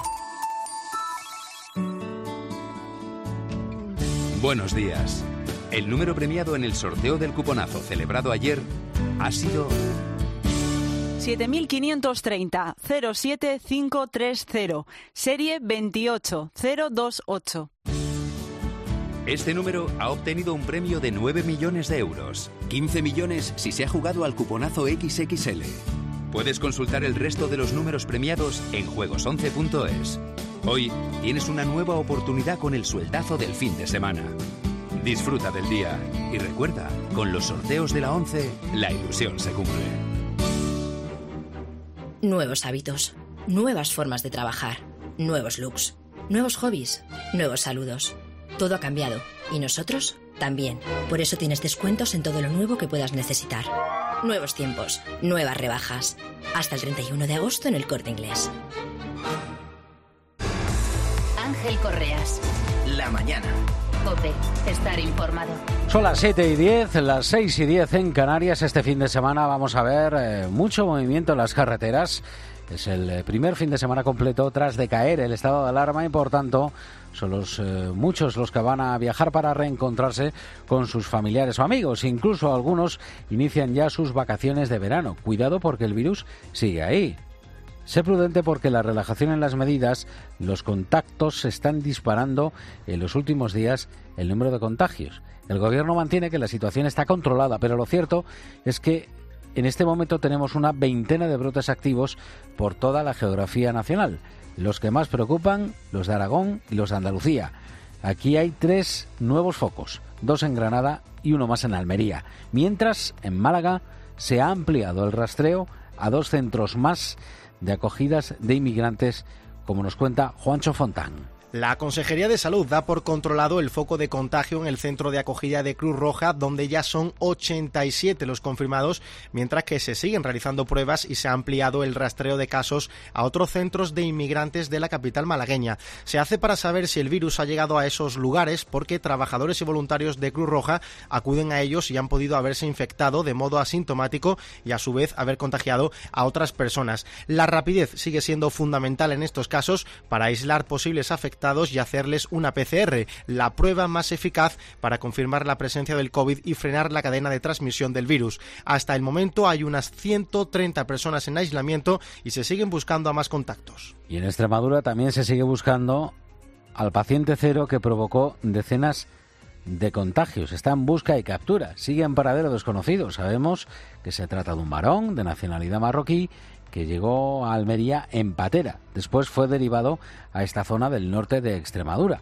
Buenos días. El número premiado en el sorteo del cuponazo celebrado ayer ha sido siete mil quinientos treinta cero siete cinco tres cero, serie veintiocho cero dos ocho. Este número ha obtenido un premio de nueve millones de euros. quince millones si se ha jugado al cuponazo equis equis ele. Puedes consultar el resto de los números premiados en juegos once punto es. Hoy tienes una nueva oportunidad con el sueldazo del fin de semana. Disfruta del día y recuerda, con los sorteos de la once, la ilusión se cumple. Nuevos hábitos, nuevas formas de trabajar, nuevos looks, nuevos hobbies, nuevos saludos. Todo ha cambiado y nosotros también. Por eso tienes descuentos en todo lo nuevo que puedas necesitar. Nuevos tiempos, nuevas rebajas. Hasta el treinta y uno de agosto en El Corte Inglés. Ángel Correas. La mañana. COPE. Estar informado. Son las siete y diez, las seis y diez en Canarias. Este fin de semana vamos a ver eh, mucho movimiento en las carreteras. Es el primer fin de semana completo tras decaer el estado de alarma y, por tanto, son los eh, muchos los que van a viajar para reencontrarse con sus familiares o amigos. Incluso algunos inician ya sus vacaciones de verano. Cuidado porque el virus sigue ahí. Sé prudente porque la relajación en las medidas, los contactos se están disparando en los últimos días el número de contagios. El gobierno mantiene que la situación está controlada, pero lo cierto es que en este momento tenemos una veintena de brotes activos por toda la geografía nacional. Los que más preocupan, los de Aragón y los de Andalucía. Aquí hay tres nuevos focos, dos en Granada y uno más en Almería. Mientras, en Málaga se ha ampliado el rastreo a dos centros más de acogidas de inmigrantes, como nos cuenta Juancho Fontán. La Consejería de Salud da por controlado el foco de contagio en el centro de acogida de Cruz Roja, donde ya son ochenta y siete los confirmados, mientras que se siguen realizando pruebas y se ha ampliado el rastreo de casos a otros centros de inmigrantes de la capital malagueña. Se hace para saber si el virus ha llegado a esos lugares, porque trabajadores y voluntarios de Cruz Roja acuden a ellos y han podido haberse infectado de modo asintomático y a su vez haber contagiado a otras personas. La rapidez sigue siendo fundamental en estos casos para aislar posibles afectados y hacerles una pe ce erre, la prueba más eficaz para confirmar la presencia del COVID y frenar la cadena de transmisión del virus. Hasta el momento hay unas ciento treinta personas en aislamiento y se siguen buscando a más contactos. Y en Extremadura también se sigue buscando al paciente cero que provocó decenas de contagios. Está en busca y captura. Sigue en paradero desconocido. Sabemos que se trata de un varón de nacionalidad marroquí que llegó a Almería en patera. Después fue derivado a esta zona del norte de Extremadura.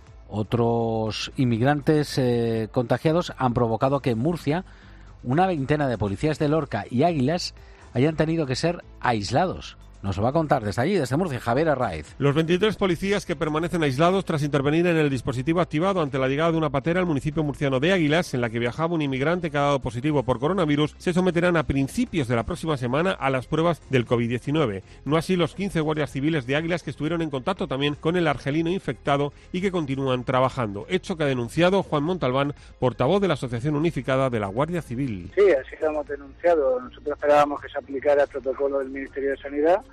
Otros inmigrantes eh, contagiados han provocado que en Murcia una veintena de policías de Lorca y Águilas hayan tenido que ser aislados. Nos lo va a contar desde allí, desde Murcia, Javier Arraiz. Los veintitrés policías que permanecen aislados tras intervenir en el dispositivo activado ante la llegada de una patera al municipio murciano de Águilas, en la que viajaba un inmigrante que ha dado positivo por coronavirus, se someterán a principios de la próxima semana a las pruebas del covid diecinueve. No así los quince guardias civiles de Águilas que estuvieron en contacto también con el argelino infectado y que continúan trabajando. Hecho que ha denunciado Juan Montalbán, portavoz de la Asociación Unificada de la Guardia Civil. Sí, así lo hemos denunciado. Nosotros esperábamos que se aplicara el protocolo del Ministerio de Sanidad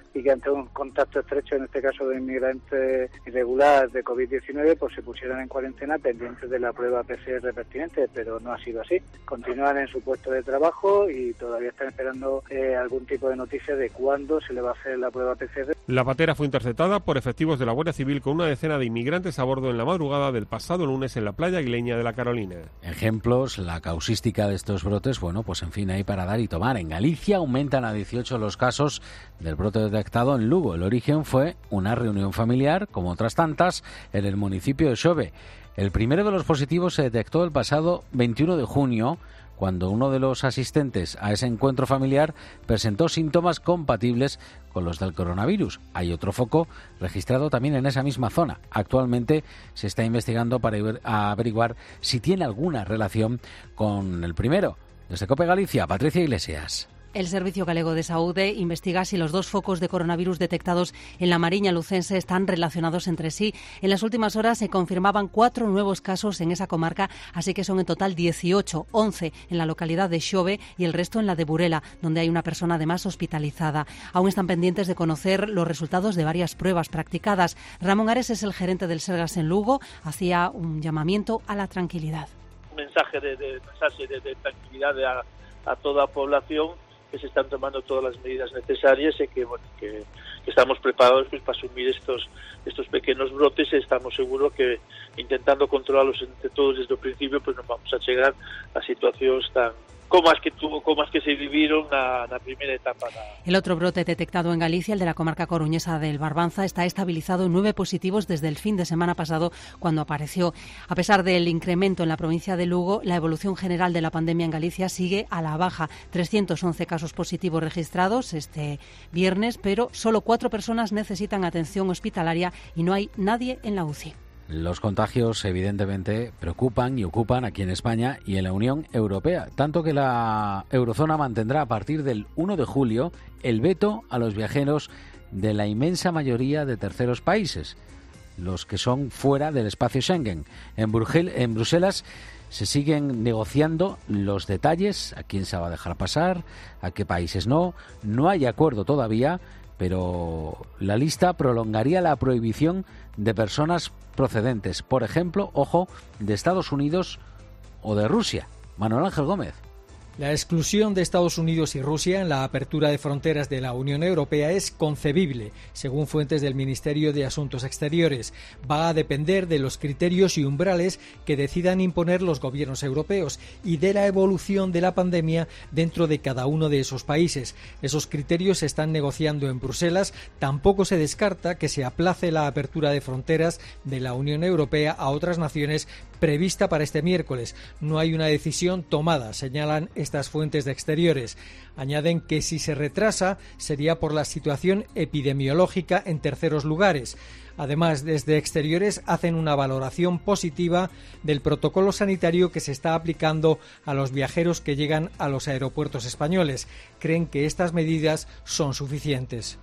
y que ante un contacto estrecho, en este caso de inmigrantes irregulares de covid diecinueve, pues se pusieran en cuarentena pendientes de la prueba P C R pertinente, pero no ha sido así. Continúan en su puesto de trabajo y todavía están esperando eh, algún tipo de noticia de cuándo se le va a hacer la prueba P C R. La patera fue interceptada por efectivos de la Guardia Civil con una decena de inmigrantes a bordo en la madrugada del pasado lunes en la playa aguileña de la Carolina. Ejemplos, la causística de estos brotes, bueno, pues en fin, hay para dar y tomar. En Galicia aumentan a dieciocho los casos del brote detectado en Lugo. El origen fue una reunión familiar, como otras tantas, en el municipio de Xove. El primero de los positivos se detectó el pasado veintiuno de junio, cuando uno de los asistentes a ese encuentro familiar presentó síntomas compatibles con los del coronavirus. Hay otro foco registrado también en esa misma zona. Actualmente se está investigando para averiguar si tiene alguna relación con el primero. Desde COPE Galicia, Patricia Iglesias. El Servicio Galego de Saúde investiga si los dos focos de coronavirus detectados en la Mariña lucense están relacionados entre sí. En las últimas horas se confirmaban cuatro nuevos casos en esa comarca, así que son en total dieciocho, once en la localidad de Xove y el resto en la de Burela, donde hay una persona además hospitalizada. Aún están pendientes de conocer los resultados de varias pruebas practicadas. Ramón Ares es el gerente del Sergas en Lugo, hacía un llamamiento a la tranquilidad. Un mensaje de, de, mensaje de, de tranquilidad a, a toda la población, que se están tomando todas las medidas necesarias y que, bueno, que, que estamos preparados pues, para asumir estos estos pequeños brotes y estamos seguros que intentando controlarlos entre todos desde el principio pues no vamos a llegar a situaciones tan como as que tuvo, como as que se vivieron na, na primeira etapa. Da... El otro brote detectado en Galicia, el de la comarca coruñesa del Barbanza, está estabilizado en nueve positivos desde el fin de semana pasado, cuando apareció. A pesar del incremento en la provincia de Lugo, la evolución general de la pandemia en Galicia sigue a la baja. trescientos once casos positivos registrados este viernes, pero solo cuatro personas necesitan atención hospitalaria y no hay nadie en la U C I. Los contagios evidentemente preocupan y ocupan aquí en España y en la Unión Europea, tanto que la eurozona mantendrá a partir del uno de julio el veto a los viajeros de la inmensa mayoría de terceros países, los que son fuera del espacio Schengen. En, Brugel, en Bruselas se siguen negociando los detalles, a quién se va a dejar pasar, a qué países no. No hay acuerdo todavía, pero la lista prolongaría la prohibición de personas procedentes, por ejemplo, ojo, de Estados Unidos o de Rusia. Manuel Ángel Gómez. La exclusión de Estados Unidos y Rusia en la apertura de fronteras de la Unión Europea es concebible, según fuentes del Ministerio de Asuntos Exteriores. Va a depender de los criterios y umbrales que decidan imponer los gobiernos europeos y de la evolución de la pandemia dentro de cada uno de esos países. Esos criterios se están negociando en Bruselas. Tampoco se descarta que se aplace la apertura de fronteras de la Unión Europea a otras naciones prevista para este miércoles. No hay una decisión tomada, señalan estas fuentes de Exteriores. Añaden que si se retrasa sería por la situación epidemiológica en terceros lugares. Además, desde Exteriores hacen una valoración positiva del protocolo sanitario que se está aplicando a los viajeros que llegan a los aeropuertos españoles. Creen que estas medidas son suficientes.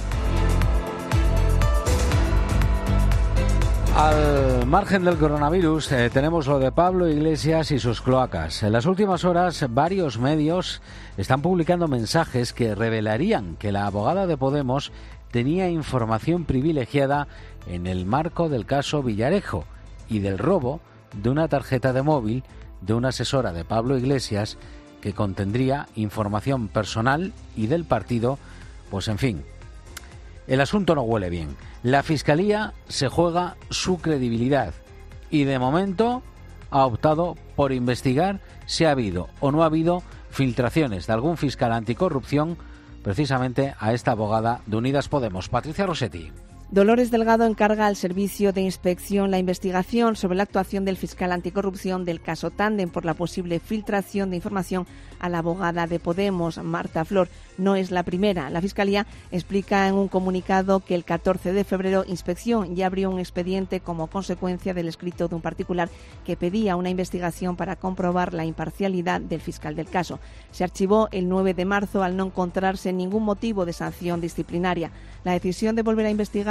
Al margen del coronavirus, eh, tenemos lo de Pablo Iglesias y sus cloacas. En las últimas horas, varios medios están publicando mensajes que revelarían que la abogada de Podemos tenía información privilegiada en el marco del caso Villarejo y del robo de una tarjeta de móvil de una asesora de Pablo Iglesias que contendría información personal y del partido. Pues en fin, el asunto no huele bien. La Fiscalía se juega su credibilidad y de momento ha optado por investigar si ha habido o no ha habido filtraciones de algún fiscal anticorrupción precisamente a esta abogada de Unidas Podemos. Patricia Rossetti. Dolores Delgado encarga al Servicio de Inspección la investigación sobre la actuación del fiscal anticorrupción del caso Tándem por la posible filtración de información a la abogada de Podemos, Marta Flor. No es la primera. La Fiscalía explica en un comunicado que el catorce de febrero Inspección ya abrió un expediente como consecuencia del escrito de un particular que pedía una investigación para comprobar la imparcialidad del fiscal del caso. Se archivó el nueve de marzo al no encontrarse ningún motivo de sanción disciplinaria. La decisión de volver a investigar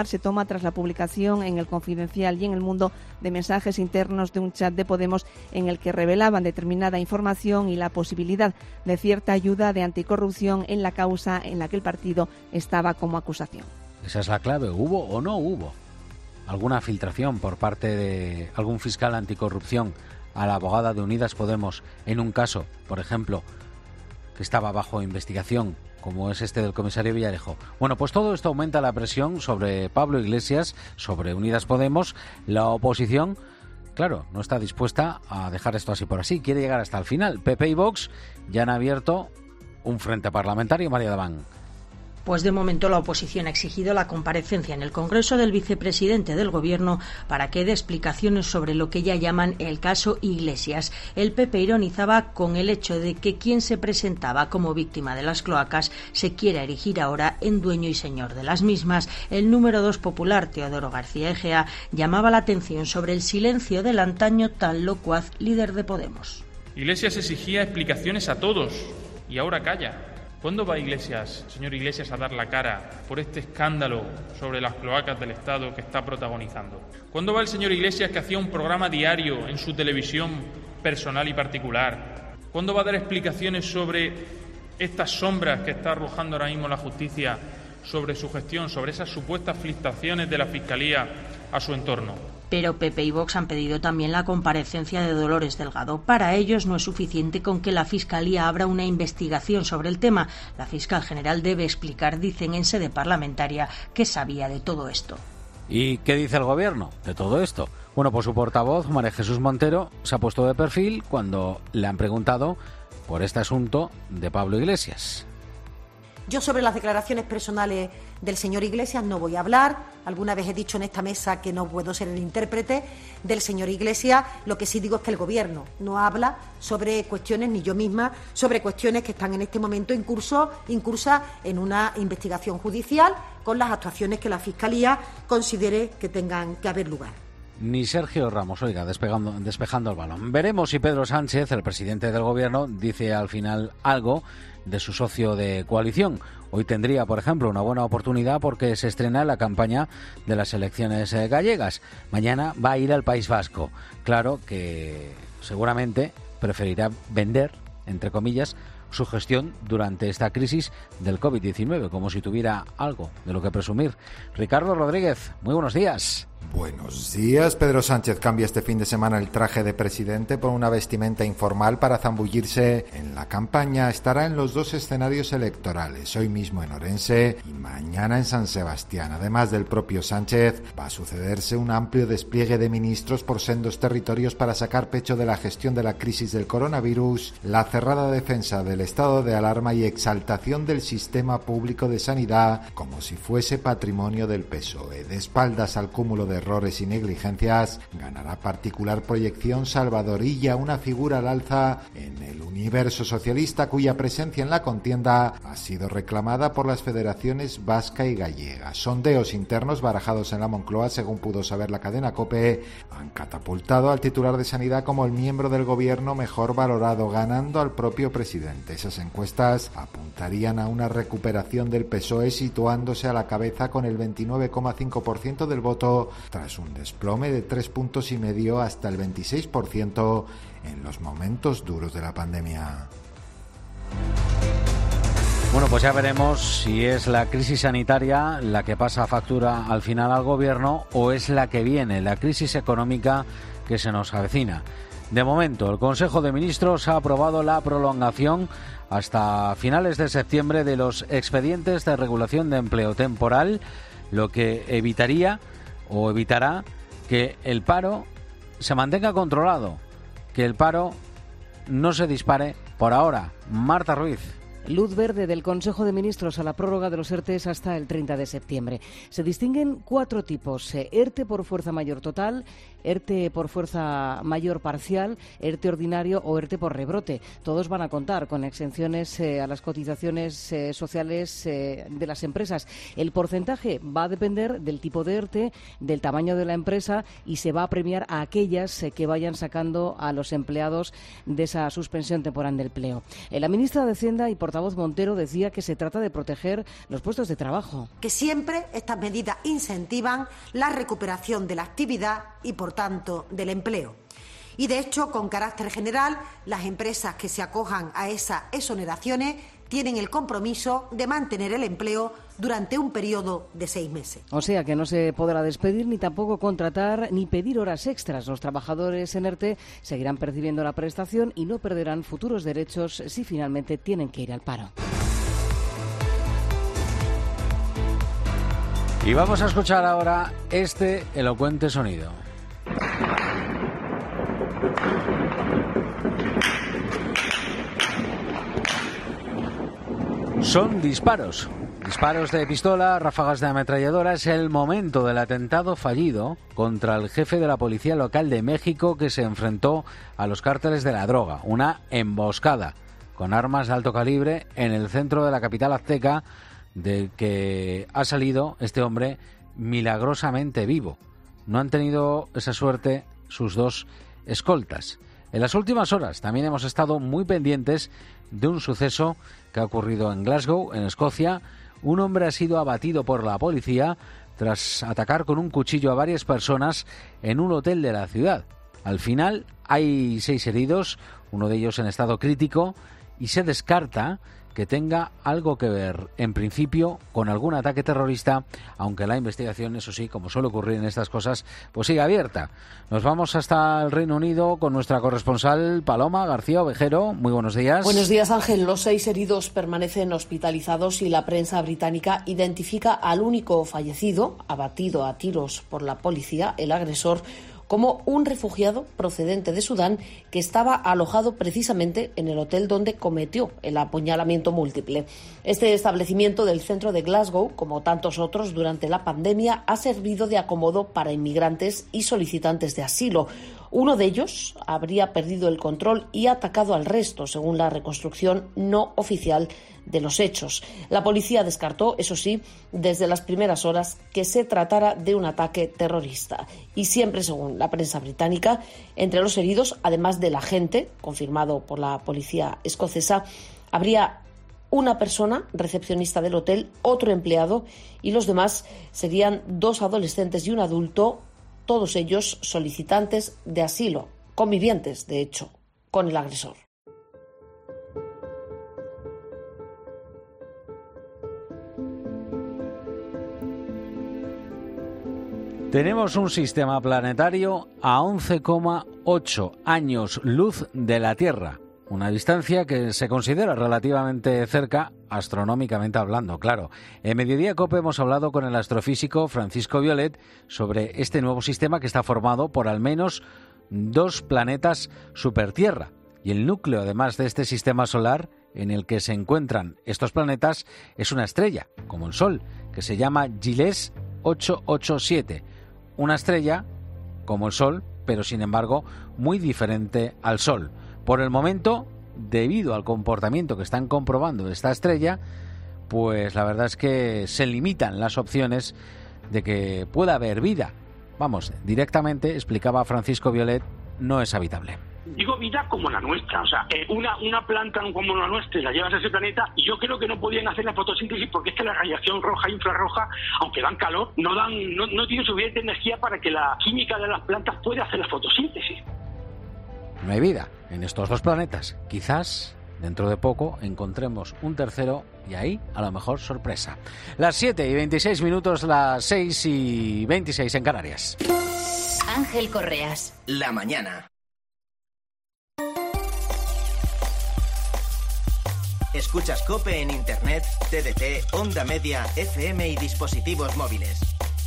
se toma tras la publicación en El Confidencial y en El Mundo de mensajes internos de un chat de Podemos en el que revelaban determinada información y la posibilidad de cierta ayuda de anticorrupción en la causa en la que el partido estaba como acusación. Esa es la clave. ¿Hubo o no hubo alguna filtración por parte de algún fiscal anticorrupción a la abogada de Unidas Podemos en un caso, por ejemplo, que estaba bajo investigación, como es este del comisario Villarejo? Bueno, pues todo esto aumenta la presión sobre Pablo Iglesias, sobre Unidas Podemos. La oposición, claro, no está dispuesta a dejar esto así por así, quiere llegar hasta el final. P P y Vox ya han abierto un frente parlamentario. María Daván. Pues de momento la oposición ha exigido la comparecencia en el Congreso del vicepresidente del Gobierno para que dé explicaciones sobre lo que ya llaman el caso Iglesias. El P P ironizaba con el hecho de que quien se presentaba como víctima de las cloacas se quiera erigir ahora en dueño y señor de las mismas. El número dos popular, Teodoro García Egea, llamaba la atención sobre el silencio del antaño tan locuaz líder de Podemos. Iglesias exigía explicaciones a todos y ahora calla. ¿Cuándo va Iglesias, señor Iglesias, a dar la cara por este escándalo sobre las cloacas del Estado que está protagonizando? ¿Cuándo va el señor Iglesias, que hacía un programa diario en su televisión personal y particular? ¿Cuándo va a dar explicaciones sobre estas sombras que está arrojando ahora mismo la justicia sobre su gestión, sobre esas supuestas filtraciones de la Fiscalía a su entorno? Pero P P y Vox han pedido también la comparecencia de Dolores Delgado. Para ellos no es suficiente con que la Fiscalía abra una investigación sobre el tema. La fiscal general debe explicar, dicen en sede parlamentaria, que sabía de todo esto. ¿Y qué dice el Gobierno de todo esto? Bueno, pues su portavoz, María Jesús Montero, se ha puesto de perfil cuando le han preguntado por este asunto de Pablo Iglesias. Yo sobre las declaraciones personales del señor Iglesias no voy a hablar. Alguna vez he dicho en esta mesa que no puedo ser el intérprete del señor Iglesias. Lo que sí digo es que el Gobierno no habla sobre cuestiones, ni yo misma, sobre cuestiones que están en este momento en curso, incursas en una investigación judicial con las actuaciones que la Fiscalía considere que tengan que haber lugar. Ni Sergio Ramos, oiga, despegando, despejando el balón. Veremos si Pedro Sánchez, el presidente del Gobierno, dice al final algo de su socio de coalición. Hoy tendría, por ejemplo, una buena oportunidad porque se estrena la campaña de las elecciones gallegas. Mañana va a ir al País Vasco. Claro que seguramente preferirá vender, entre comillas, su gestión durante esta crisis del covid diecinueve, como si tuviera algo de lo que presumir. Ricardo Rodríguez, muy buenos días. Buenos días. Pedro Sánchez cambia este fin de semana el traje de presidente por una vestimenta informal para zambullirse en la campaña. Estará en los dos escenarios electorales, hoy mismo en Orense y mañana en San Sebastián. Además del propio Sánchez, va a sucederse un amplio despliegue de ministros por sendos territorios para sacar pecho de la gestión de la crisis del coronavirus, la cerrada defensa del estado de alarma y exaltación del sistema público de sanidad como si fuese patrimonio del P S O E. De espaldas al cúmulo de errores y negligencias, ganará particular proyección Salvador Illa, una figura al alza en el universo socialista cuya presencia en la contienda ha sido reclamada por las federaciones vasca y gallega. Sondeos internos barajados en la Moncloa, según pudo saber la cadena COPE, han catapultado al titular de Sanidad como el miembro del gobierno mejor valorado, ganando al propio presidente. Esas encuestas apuntarían a una recuperación del P S O E, situándose a la cabeza con el veintinueve coma cinco por ciento del voto, tras un desplome de tres puntos y medio hasta el veintiséis por ciento en los momentos duros de la pandemia. Bueno, pues ya veremos si es la crisis sanitaria la que pasa factura al final al Gobierno o es la que viene, la crisis económica que se nos avecina. De momento, el Consejo de Ministros ha aprobado la prolongación hasta finales de septiembre de los expedientes de regulación de empleo temporal, lo que evitaría o evitará que el paro se mantenga controlado, que el paro no se dispare por ahora. Marta Ruiz. Luz verde del Consejo de Ministros a la prórroga de los ERTEs hasta el treinta de septiembre. Se distinguen cuatro tipos: ERTE por fuerza mayor total, ERTE por fuerza mayor parcial, ERTE ordinario o ERTE por rebrote. Todos van a contar con exenciones eh, a las cotizaciones eh, sociales eh, de las empresas. El porcentaje va a depender del tipo de ERTE, del tamaño de la empresa y se va a premiar a aquellas eh, que vayan sacando a los empleados de esa suspensión temporal de empleo. Eh, la ministra de Hacienda y por portavoz Montero decía que se trata de proteger los puestos de trabajo. Que siempre estas medidas incentivan la recuperación de la actividad y, por tanto, del empleo. Y, de hecho, con carácter general, las empresas que se acojan a esas exoneraciones tienen el compromiso de mantener el empleo durante un periodo de seis meses. O sea que no se podrá despedir ni tampoco contratar ni pedir horas extras. Los trabajadores en ERTE seguirán percibiendo la prestación y no perderán futuros derechos si finalmente tienen que ir al paro. Y vamos a escuchar ahora este elocuente sonido. Son disparos, disparos de pistola, ráfagas de ametralladora. Es el momento del atentado fallido contra el jefe de la policía local de México que se enfrentó a los cárteles de la droga. Una emboscada con armas de alto calibre en el centro de la capital azteca, del que ha salido este hombre milagrosamente vivo. No han tenido esa suerte sus dos escoltas. En las últimas horas también hemos estado muy pendientes de un suceso que ha ocurrido en Glasgow, en Escocia. Un hombre ha sido abatido por la policía tras atacar con un cuchillo a varias personas en un hotel de la ciudad. Al final hay seis heridos, uno de ellos en estado crítico, y se descarta que tenga algo que ver, en principio, con algún ataque terrorista, aunque la investigación, eso sí, como suele ocurrir en estas cosas, pues sigue abierta. Nos vamos hasta el Reino Unido con nuestra corresponsal Paloma García Ovejero. Muy buenos días. Buenos días, Ángel. Los seis heridos permanecen hospitalizados y la prensa británica identifica al único fallecido, abatido a tiros por la policía, el agresor, como un refugiado procedente de Sudán que estaba alojado precisamente en el hotel donde cometió el apuñalamiento múltiple. Este establecimiento del centro de Glasgow, como tantos otros durante la pandemia, ha servido de acomodo para inmigrantes y solicitantes de asilo. Uno de ellos habría perdido el control y atacado al resto, según la reconstrucción no oficial de los hechos. La policía descartó, eso sí, desde las primeras horas que se tratara de un ataque terrorista. Y siempre, según la prensa británica, entre los heridos, además del agente, confirmado por la policía escocesa, habría una persona, recepcionista del hotel, otro empleado, y los demás serían dos adolescentes y un adulto, todos ellos solicitantes de asilo, convivientes, de hecho, con el agresor. Tenemos un sistema planetario a once coma ocho años luz de la Tierra, una distancia que se considera relativamente cerca, astronómicamente hablando, claro. En Mediodía Cope hemos hablado con el astrofísico Francisco Violet sobre este nuevo sistema que está formado por al menos dos planetas supertierra. Y el núcleo, además de este sistema solar en el que se encuentran estos planetas, es una estrella, como el Sol, que se llama Giles ochocientos ochenta y siete. Una estrella como el Sol, pero sin embargo muy diferente al Sol. Por el momento, debido al comportamiento que están comprobando de esta estrella, pues la verdad es que se limitan las opciones de que pueda haber vida. Vamos, directamente, explicaba Francisco Violet, no es habitable. Digo vida como la nuestra, o sea, eh, una, una planta como la nuestra la llevas a ese planeta y yo creo que no podían hacer la fotosíntesis porque es que la radiación roja e infrarroja, aunque dan calor, no dan, no, no tienen suficiente energía para que la química de las plantas pueda hacer la fotosíntesis. No hay vida en estos dos planetas. Quizás dentro de poco encontremos un tercero y ahí a lo mejor sorpresa. Las siete y veintiséis minutos, las seis y veintiséis en Canarias. Ángel Correas. La mañana. Escuchas COPE en Internet, T D T, Onda Media, F M y dispositivos móviles.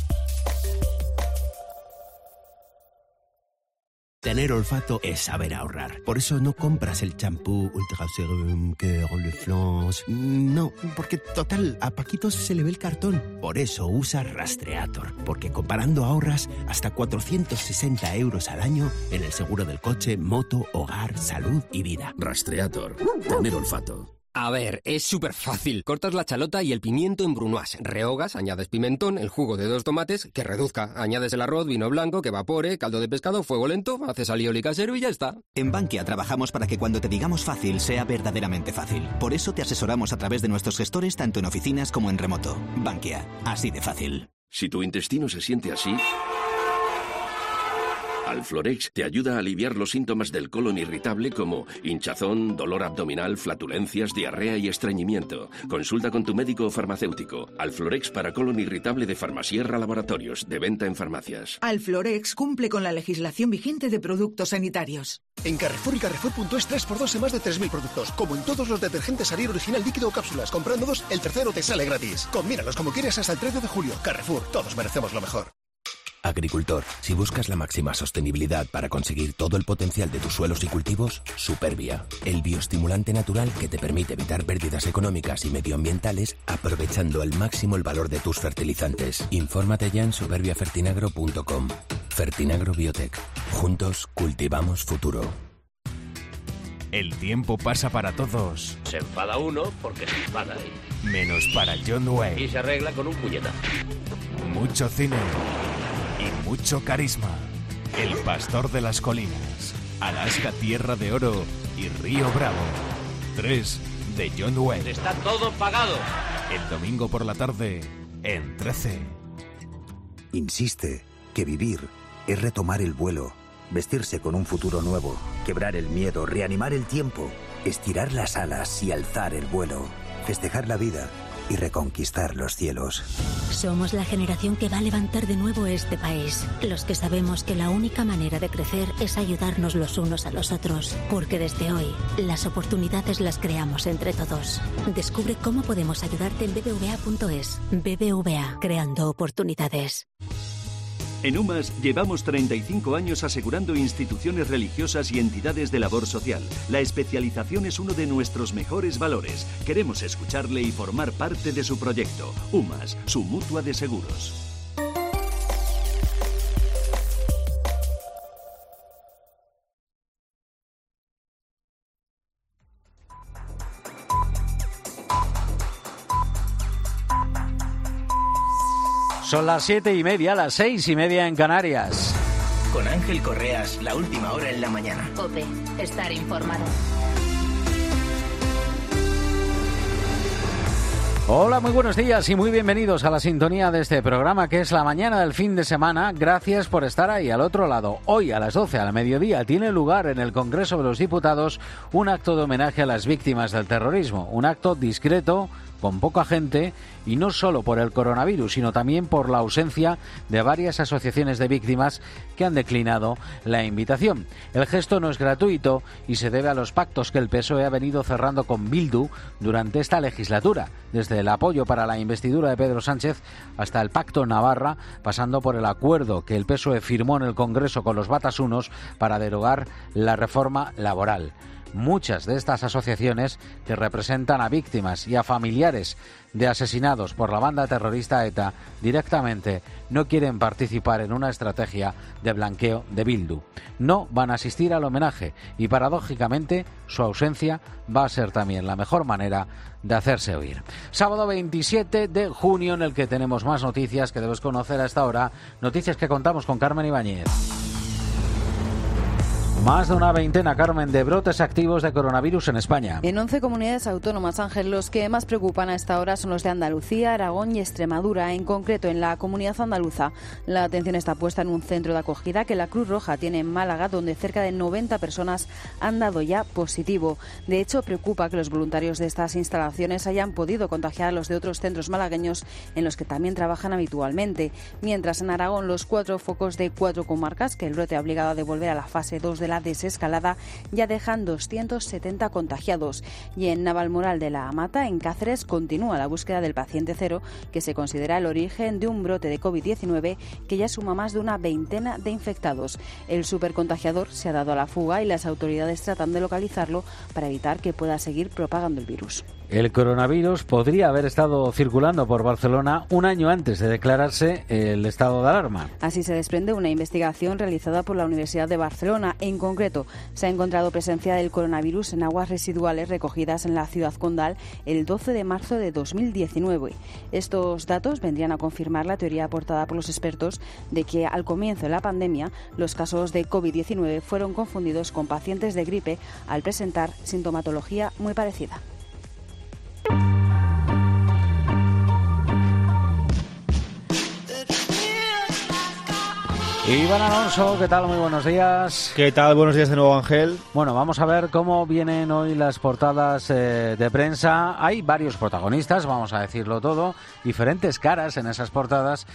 Tener olfato es saber ahorrar. Por eso no compras el champú Ultra Serum, que Roleflons. No, porque total, a Paquito se le ve el cartón. Por eso usa Rastreator. Porque comparando ahorras hasta cuatrocientos sesenta euros al año en el seguro del coche, moto, hogar, salud y vida. Rastreator. Tener olfato. A ver, es súper fácil. Cortas la chalota y el pimiento en brunoise. Rehogas, añades pimentón, el jugo de dos tomates, que reduzca. Añades el arroz, vino blanco, que evapore, caldo de pescado, fuego lento, haces alioli casero y ya está. En Bankia trabajamos para que cuando te digamos fácil, sea verdaderamente fácil. Por eso te asesoramos a través de nuestros gestores tanto en oficinas como en remoto. Bankia, así de fácil. Si tu intestino se siente así... Alflorex te ayuda a aliviar los síntomas del colon irritable como hinchazón, dolor abdominal, flatulencias, diarrea y estreñimiento. Consulta con tu médico o farmacéutico. Alflorex para colon irritable de Farmasierra Laboratorios, de venta en farmacias. Alflorex cumple con la legislación vigente de productos sanitarios. En Carrefour y Carrefour punto es tres por dos en más de tres mil productos. Como en todos los detergentes Ariel original líquido o cápsulas. Comprando dos, el tercero te sale gratis. Combínalos como quieras hasta el trece de julio. Carrefour, todos merecemos lo mejor. Agricultor, si buscas la máxima sostenibilidad para conseguir todo el potencial de tus suelos y cultivos, Supervia, el bioestimulante natural que te permite evitar pérdidas económicas y medioambientales aprovechando al máximo el valor de tus fertilizantes. Infórmate ya en supervia fertinagro punto com. Fertinagro Biotech. Juntos cultivamos futuro. El tiempo pasa para todos. Se enfada uno porque se enfada él. Menos para John Wayne. Y se arregla con un puñetazo. Mucho cine y mucho carisma. El pastor de las colinas, Alaska Tierra de Oro y Río Bravo. Tres de John Wayne. Está todo pagado. El domingo por la tarde en trece. Insiste que vivir es retomar el vuelo, vestirse con un futuro nuevo, quebrar el miedo, reanimar el tiempo, estirar las alas y alzar el vuelo, festejar la vida y reconquistar los cielos. Somos la generación que va a levantar de nuevo este país. Los que sabemos que la única manera de crecer es ayudarnos los unos a los otros. Porque desde hoy, las oportunidades las creamos entre todos. Descubre cómo podemos ayudarte en b b v a punto es. B B V A, creando oportunidades. En UMAS llevamos treinta y cinco años asegurando instituciones religiosas y entidades de labor social. La especialización es uno de nuestros mejores valores. Queremos escucharle y formar parte de su proyecto. UMAS, su mutua de seguros. Son las siete y media, las seis y media en Canarias. Con Ángel Correas, la última hora en la mañana. COPE, estar informado. Hola, muy buenos días y muy bienvenidos a la sintonía de este programa que es la mañana del fin de semana. Gracias por estar ahí al otro lado. Hoy a las doce al mediodía tiene lugar en el Congreso de los Diputados un acto de homenaje a las víctimas del terrorismo. Un acto discreto, con poca gente, y no solo por el coronavirus, sino también por la ausencia de varias asociaciones de víctimas que han declinado la invitación. El gesto no es gratuito y se debe a los pactos que el P S O E ha venido cerrando con Bildu durante esta legislatura, desde el apoyo para la investidura de Pedro Sánchez hasta el Pacto Navarra, pasando por el acuerdo que el P S O E firmó en el Congreso con los batasunos para derogar la reforma laboral. Muchas de estas asociaciones, que representan a víctimas y a familiares de asesinados por la banda terrorista ETA, directamente no quieren participar en una estrategia de blanqueo de Bildu. No van a asistir al homenaje y, paradójicamente, su ausencia va a ser también la mejor manera de hacerse oír. Sábado veintisiete de junio, en el que tenemos más noticias que debes conocer a esta hora, noticias que contamos con Carmen Ibáñez. Más de una veintena, Carmen, de brotes activos de coronavirus en España. En once comunidades autónomas, Ángel, los que más preocupan a esta hora son los de Andalucía, Aragón y Extremadura. En concreto, en la comunidad andaluza, la atención está puesta en un centro de acogida que la Cruz Roja tiene en Málaga, donde cerca de noventa personas han dado ya positivo. De hecho, preocupa que los voluntarios de estas instalaciones hayan podido contagiar a los de otros centros malagueños en los que también trabajan habitualmente. Mientras en Aragón, los cuatro focos de cuatro comarcas que el brote ha obligado a devolver a la fase dos de la desescalada ya dejan doscientos setenta contagiados. Y en Navalmoral de la Mata, en Cáceres, continúa la búsqueda del paciente cero, que se considera el origen de un brote de covid diecinueve que ya suma más de una veintena de infectados. El supercontagiador se ha dado a la fuga y las autoridades tratan de localizarlo para evitar que pueda seguir propagando el virus. El coronavirus podría haber estado circulando por Barcelona un año antes de declararse el estado de alarma. Así se desprende una investigación realizada por la Universidad de Barcelona. En concreto, se ha encontrado presencia del coronavirus en aguas residuales recogidas en la ciudad condal el doce de marzo de dos mil diecinueve. Estos datos vendrían a confirmar la teoría aportada por los expertos de que al comienzo de la pandemia los casos de covid diecinueve fueron confundidos con pacientes de gripe al presentar sintomatología muy parecida. Iván Alonso, ¿qué tal? Muy buenos días. ¿Qué tal? Buenos días de nuevo, Ángel. Bueno, vamos a ver cómo vienen hoy las portadas eh, de prensa. Hay varios protagonistas, vamos a decirlo todo, diferentes caras en esas portadas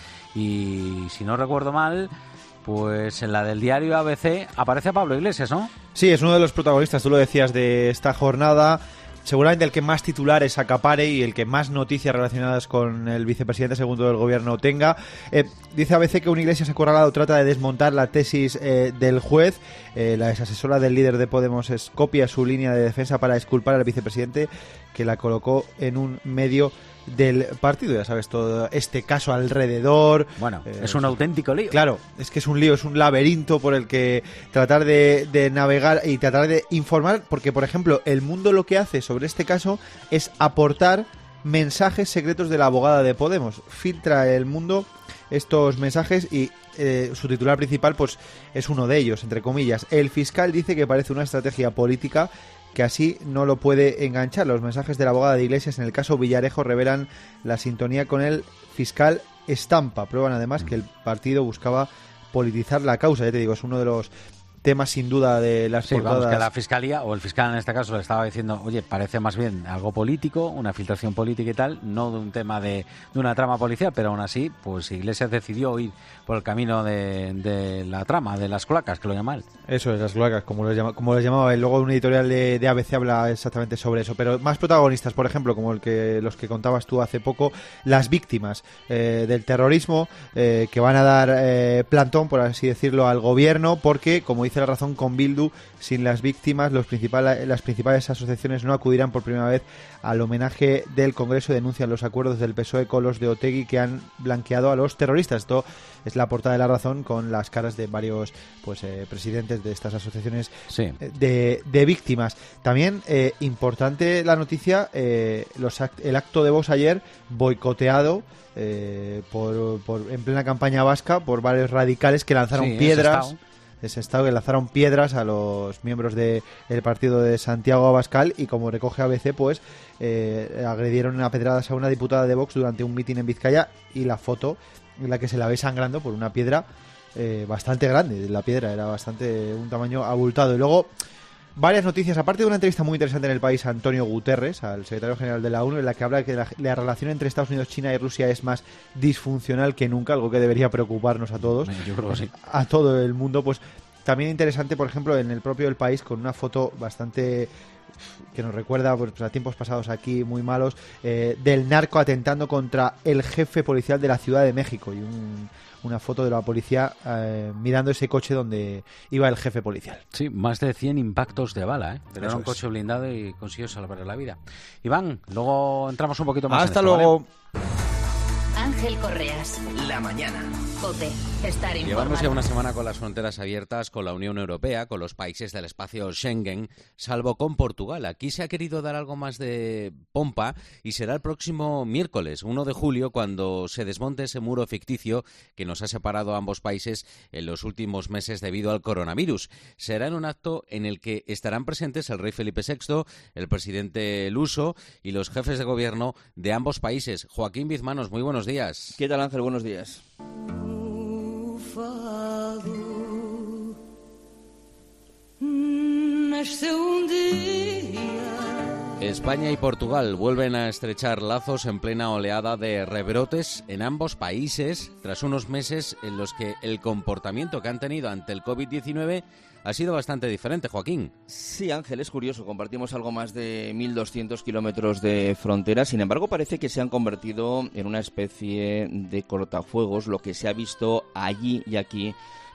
y, si no recuerdo mal, pues en la del diario A B C aparece Pablo Iglesias, ¿no? Sí, es uno de los protagonistas, tú lo decías, de esta jornada. Seguramente el que más titulares acapare y el que más noticias relacionadas con el vicepresidente segundo del gobierno tenga. Eh, dice A B C que un Iglesias acorralado trata de desmontar la tesis eh, del juez. Eh, la exasesora del líder de Podemos es, copia su línea de defensa para exculpar al vicepresidente, que la colocó en un medio del partido. Ya sabes, todo este caso alrededor. Bueno, eh, es un auténtico lío. Claro, es que es un lío, es un laberinto por el que tratar de, de navegar y tratar de informar, porque, por ejemplo, El Mundo lo que hace sobre este caso es aportar mensajes secretos de la abogada de Podemos. Filtra El Mundo estos mensajes y eh, su titular principal pues es uno de ellos, entre comillas. El fiscal dice que parece una estrategia política, que así no lo puede enganchar. Los mensajes de la abogada de Iglesias en el caso Villarejo revelan la sintonía con el fiscal Estampa. Prueban además que el partido buscaba politizar la causa. Ya te digo, es uno de los temas sin duda de las sí, portadas. Vamos, que la fiscalía, o el fiscal en este caso, le estaba diciendo, oye, parece más bien algo político, una filtración política y tal, no de un tema de, de una trama policial, pero aún así, pues Iglesias decidió ir por el camino de, de la trama, de las cloacas, que lo llama él. Eso es, las cloacas, como les, llama, como les llamaba él. Luego un editorial de, de A B C habla exactamente sobre eso, pero más protagonistas, por ejemplo, como el que los que contabas tú hace poco, las víctimas eh, del terrorismo, eh, que van a dar eh, plantón, por así decirlo, al gobierno, porque, como dice La Razón, con Bildu, sin las víctimas, los principales, las principales asociaciones no acudirán por primera vez al homenaje del Congreso. Denuncian los acuerdos del P S O E con los de Otegi que han blanqueado a los terroristas. Esto es la portada de La Razón, con las caras de varios pues eh, presidentes de estas asociaciones sí. de, de víctimas. También eh, importante la noticia, eh, los act- el acto de Vox ayer boicoteado eh, por, por en plena campaña vasca por varios radicales que lanzaron sí, piedras. Ese estado que lanzaron piedras a los miembros del de partido de Santiago Abascal, y como recoge A B C, pues eh, agredieron a pedradas a una diputada de Vox durante un mitin en Vizcaya, y la foto en la que se la ve sangrando por una piedra eh, bastante grande. La piedra era bastante un tamaño abultado. Y luego varias noticias, aparte de una entrevista muy interesante en El País a Antonio Guterres, al secretario general de la ONU, en la que habla de que la, la relación entre Estados Unidos, China y Rusia es más disfuncional que nunca, algo que debería preocuparnos a todos. Yo creo que sí. A todo el mundo. Pues también interesante, por ejemplo, en el propio El País, con una foto bastante que nos recuerda pues, a tiempos pasados aquí muy malos, eh, del narco atentando contra el jefe policial de la Ciudad de México, y un una foto de la policía eh, mirando ese coche donde iba el jefe policial. Sí, más de cien impactos de bala, ¿eh? Pero Eso era un es. coche blindado y consiguió salvar la vida. Iván, luego entramos un poquito más. Hasta en esto, luego. ¿vale? Ángel Correas. La mañana. COPE. Estar informado. Llevamos ya una semana con las fronteras abiertas con la Unión Europea, con los países del espacio Schengen, salvo con Portugal. Aquí se ha querido dar algo más de pompa y será el próximo miércoles, uno de julio, cuando se desmonte ese muro ficticio que nos ha separado a ambos países en los últimos meses debido al coronavirus. Será en un acto en el que estarán presentes el rey Felipe sexto, el presidente Luso y los jefes de gobierno de ambos países. Joaquín Bizmanos, muy buenos días. ¿Qué tal, Ángel? Buenos días. España y Portugal vuelven a estrechar lazos en plena oleada de rebrotes en ambos países, tras unos meses en los que el comportamiento que han tenido ante el covid diecinueve ha sido bastante diferente, Joaquín. Sí, Ángel, es curioso. Compartimos algo más de mil doscientos kilómetros de frontera. Sin embargo, parece que se han convertido en una especie de cortafuegos, lo que se ha visto allí y aquí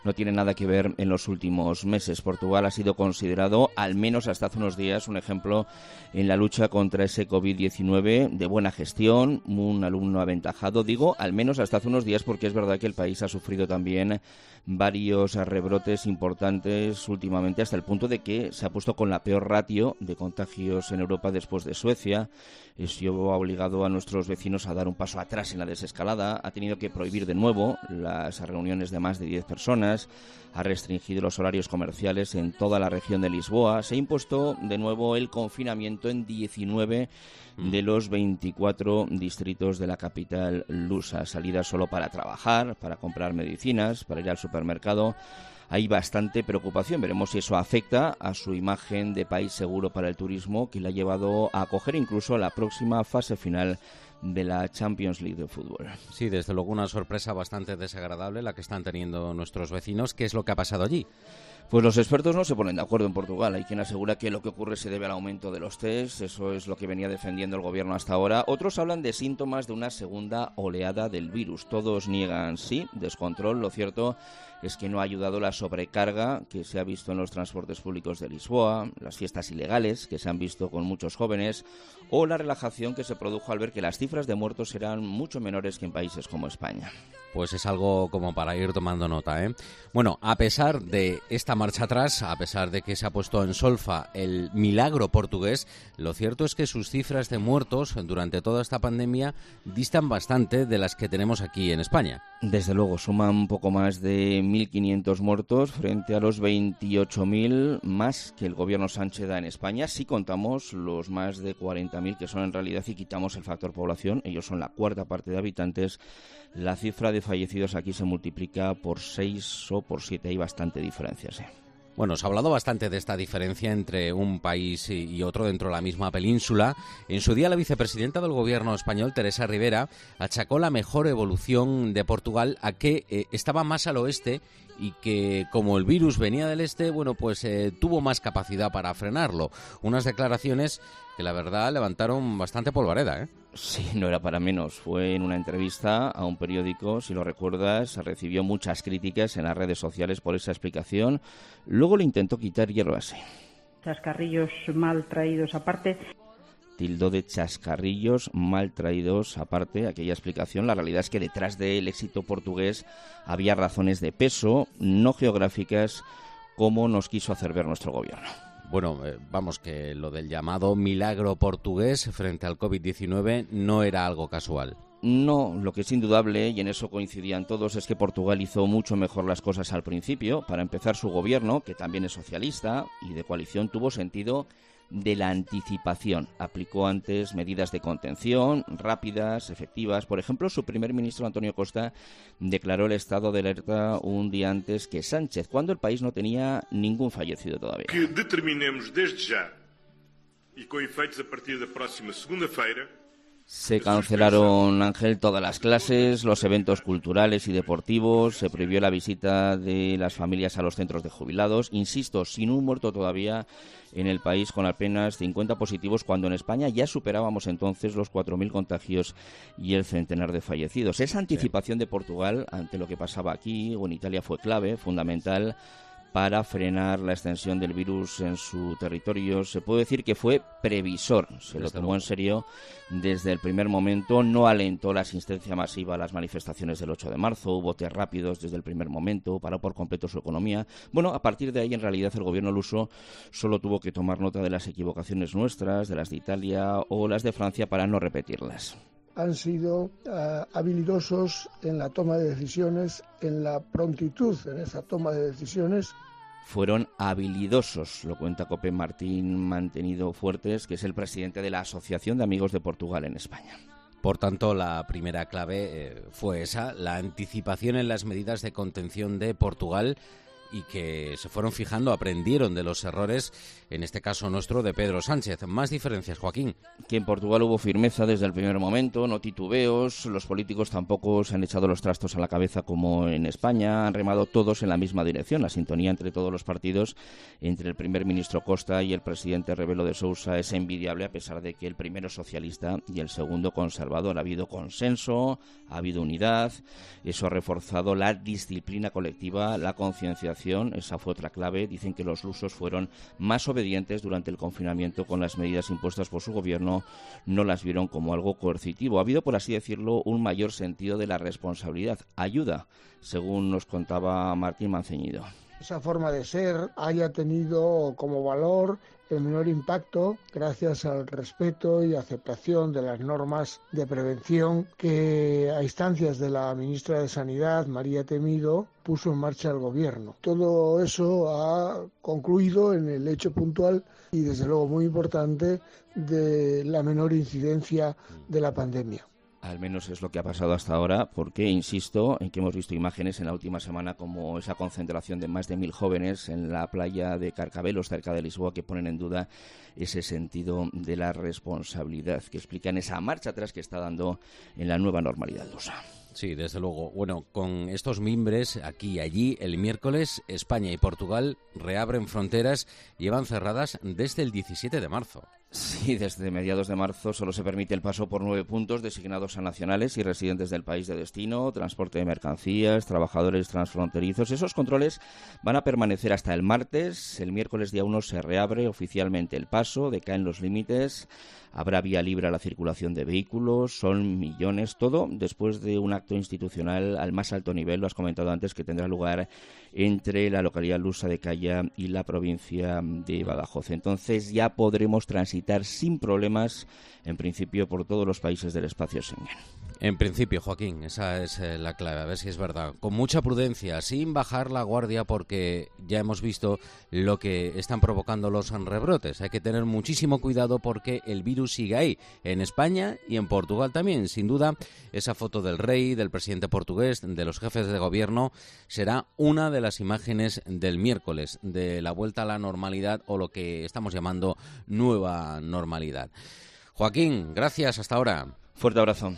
no tiene nada que ver en los últimos meses. Portugal ha sido considerado, al menos hasta hace unos días, un ejemplo en la lucha contra ese covid diecinueve de buena gestión, un alumno aventajado, digo, al menos hasta hace unos días, porque es verdad que el país ha sufrido también varios rebrotes importantes últimamente, hasta el punto de que se ha puesto con la peor ratio de contagios en Europa después de Suecia. Eso ha obligado a nuestros vecinos a dar un paso atrás en la desescalada, ha tenido que prohibir de nuevo las reuniones de más de diez personas, ha restringido los horarios comerciales en toda la región de Lisboa, se ha impuesto de nuevo el confinamiento en diecinueve de los veinticuatro distritos de la capital lusa. Salidas solo para trabajar, para comprar medicinas, para ir al supermercado. Hay bastante preocupación. Veremos si eso afecta a su imagen de país seguro para el turismo, que le ha llevado a acoger incluso la próxima fase final de la Champions League de fútbol. Sí, desde luego una sorpresa bastante desagradable la que están teniendo nuestros vecinos. ¿Qué es lo que ha pasado allí? Pues los expertos no se ponen de acuerdo en Portugal. Hay quien asegura que lo que ocurre se debe al aumento de los test, eso es lo que venía defendiendo el gobierno hasta ahora. Otros hablan de síntomas de una segunda oleada del virus. Todos niegan sí, descontrol. Lo cierto es que no ha ayudado la sobrecarga que se ha visto en los transportes públicos de Lisboa, las fiestas ilegales que se han visto con muchos jóvenes, o la relajación que se produjo al ver que las cifras de muertos eran mucho menores que en países como España. Pues es algo como para ir tomando nota, ¿eh? Bueno, a pesar de esta marcha atrás, a pesar de que se ha puesto en solfa el milagro portugués, lo cierto es que sus cifras de muertos durante toda esta pandemia distan bastante de las que tenemos aquí en España. Desde luego, suman un poco más de mil quinientos muertos frente a los veintiocho mil más que el gobierno Sánchez da en España. Si contamos los más de cuarenta mil que son en realidad y quitamos el factor población, ellos son la cuarta parte de habitantes, la cifra de fallecidos aquí se multiplica por seis o por siete. Hay bastante diferencias, ¿eh? Bueno, se ha hablado bastante de esta diferencia entre un país y otro dentro de la misma península. En su día, la vicepresidenta del gobierno español, Teresa Rivera, achacó la mejor evolución de Portugal a que eh, estaba más al oeste y que, como el virus venía del este, bueno, pues eh, tuvo más capacidad para frenarlo. Unas declaraciones que, la verdad, levantaron bastante polvareda, ¿eh? Sí, no era para menos. Fue en una entrevista a un periódico, si lo recuerdas, recibió muchas críticas en las redes sociales por esa explicación. Luego le intentó quitar hierro así. Chascarrillos mal traídos aparte. Tildó de chascarrillos mal traídos aparte aquella explicación. La realidad es que detrás del éxito portugués había razones de peso, no geográficas, como nos quiso hacer ver nuestro gobierno. Bueno, eh, vamos, que lo del llamado milagro portugués frente al covid diecinueve no era algo casual. No, lo que es indudable, y en eso coincidían todos, es que Portugal hizo mucho mejor las cosas al principio. Para empezar, su gobierno, que también es socialista y de coalición, tuvo sentido de la anticipación. Aplicó antes medidas de contención rápidas, efectivas. Por ejemplo, su primer ministro, Antonio Costa, declaró el estado de alerta un día antes que Sánchez, cuando el país no tenía ningún fallecido todavía. Que determinemos desde ya y con efeitos a partir da próxima segunda-feira. Se cancelaron, Ángel, todas las clases, los eventos culturales y deportivos, se prohibió la visita de las familias a los centros de jubilados, insisto, sin un muerto todavía en el país, con apenas cincuenta positivos, cuando en España ya superábamos entonces los cuatro mil contagios y el centenar de fallecidos. Esa anticipación de Portugal ante lo que pasaba aquí o en Italia fue clave, fundamental, para frenar la extensión del virus en su territorio. Se puede decir que fue previsor, se lo tomó en serio desde el primer momento, no alentó la asistencia masiva a las manifestaciones del ocho de marzo, hubo test rápidos desde el primer momento, paró por completo su economía. Bueno, a partir de ahí, en realidad, el gobierno luso solo tuvo que tomar nota de las equivocaciones nuestras, de las de Italia o las de Francia, para no repetirlas. Han sido uh, habilidosos en la toma de decisiones, en la prontitud en esa toma de decisiones. Fueron habilidosos, lo cuenta COPE Martín Mantenido Fuertes, que es el presidente de la Asociación de Amigos de Portugal en España. Por tanto, la primera clave eh, fue esa, la anticipación en las medidas de contención de Portugal. y que se fueron fijando, aprendieron de los errores, en este caso nuestro, de Pedro Sánchez. Más diferencias, Joaquín. Que en Portugal hubo firmeza desde el primer momento, no titubeos, los políticos tampoco se han echado los trastos a la cabeza como en España, han remado todos en la misma dirección. La sintonía entre todos los partidos, entre el primer ministro Costa y el presidente Rebelo de Sousa, es envidiable, a pesar de que el primero es socialista y el segundo conservador. Ha habido consenso, ha habido unidad, eso ha reforzado la disciplina colectiva, la concienciación, esa fue otra clave. Dicen que los lusos fueron más obedientes durante el confinamiento con las medidas impuestas por su gobierno, no las vieron como algo coercitivo. Ha habido, por así decirlo, un mayor sentido de la responsabilidad, ayuda, según nos contaba Martín Manceñido. Esa forma de ser haya tenido como valor el menor impacto gracias al respeto y aceptación de las normas de prevención que, a instancias de la ministra de Sanidad, María Temido, puso en marcha el gobierno. Todo eso ha concluido en el hecho puntual y, desde luego, muy importante, de la menor incidencia de la pandemia. Al menos es lo que ha pasado hasta ahora, porque insisto en que hemos visto imágenes en la última semana como esa concentración de más de mil jóvenes en la playa de Carcavelos, cerca de Lisboa, que ponen en duda ese sentido de la responsabilidad, que explican esa marcha atrás que está dando en la nueva normalidad lusa. Sí, desde luego. Bueno, con estos mimbres aquí y allí, el miércoles España y Portugal reabren fronteras, llevan cerradas desde el diecisiete de marzo. Sí, desde mediados de marzo solo se permite el paso por nueve puntos designados a nacionales y residentes del país de destino, transporte de mercancías, trabajadores transfronterizos. Esos controles van a permanecer hasta el martes. El miércoles día uno se reabre oficialmente el paso, decaen los límites, habrá vía libre a la circulación de vehículos, son millones, todo después de un acto institucional al más alto nivel, lo has comentado antes, que tendrá lugar entre la localidad lusa de Calla y la provincia de Badajoz. Entonces ya podremos transitar sin problemas, en principio, por todos los países del espacio Schengen. En principio, Joaquín, esa es eh, la clave, a ver si es verdad. Con mucha prudencia, sin bajar la guardia, porque ya hemos visto lo que están provocando los rebrotes. Hay que tener muchísimo cuidado porque el virus sigue ahí, en España y en Portugal también. Sin duda, esa foto del rey, del presidente portugués, de los jefes de gobierno, será una de las imágenes del miércoles, de la vuelta a la normalidad, o lo que estamos llamando nueva normalidad. Joaquín, gracias, hasta ahora. Fuerte abrazo.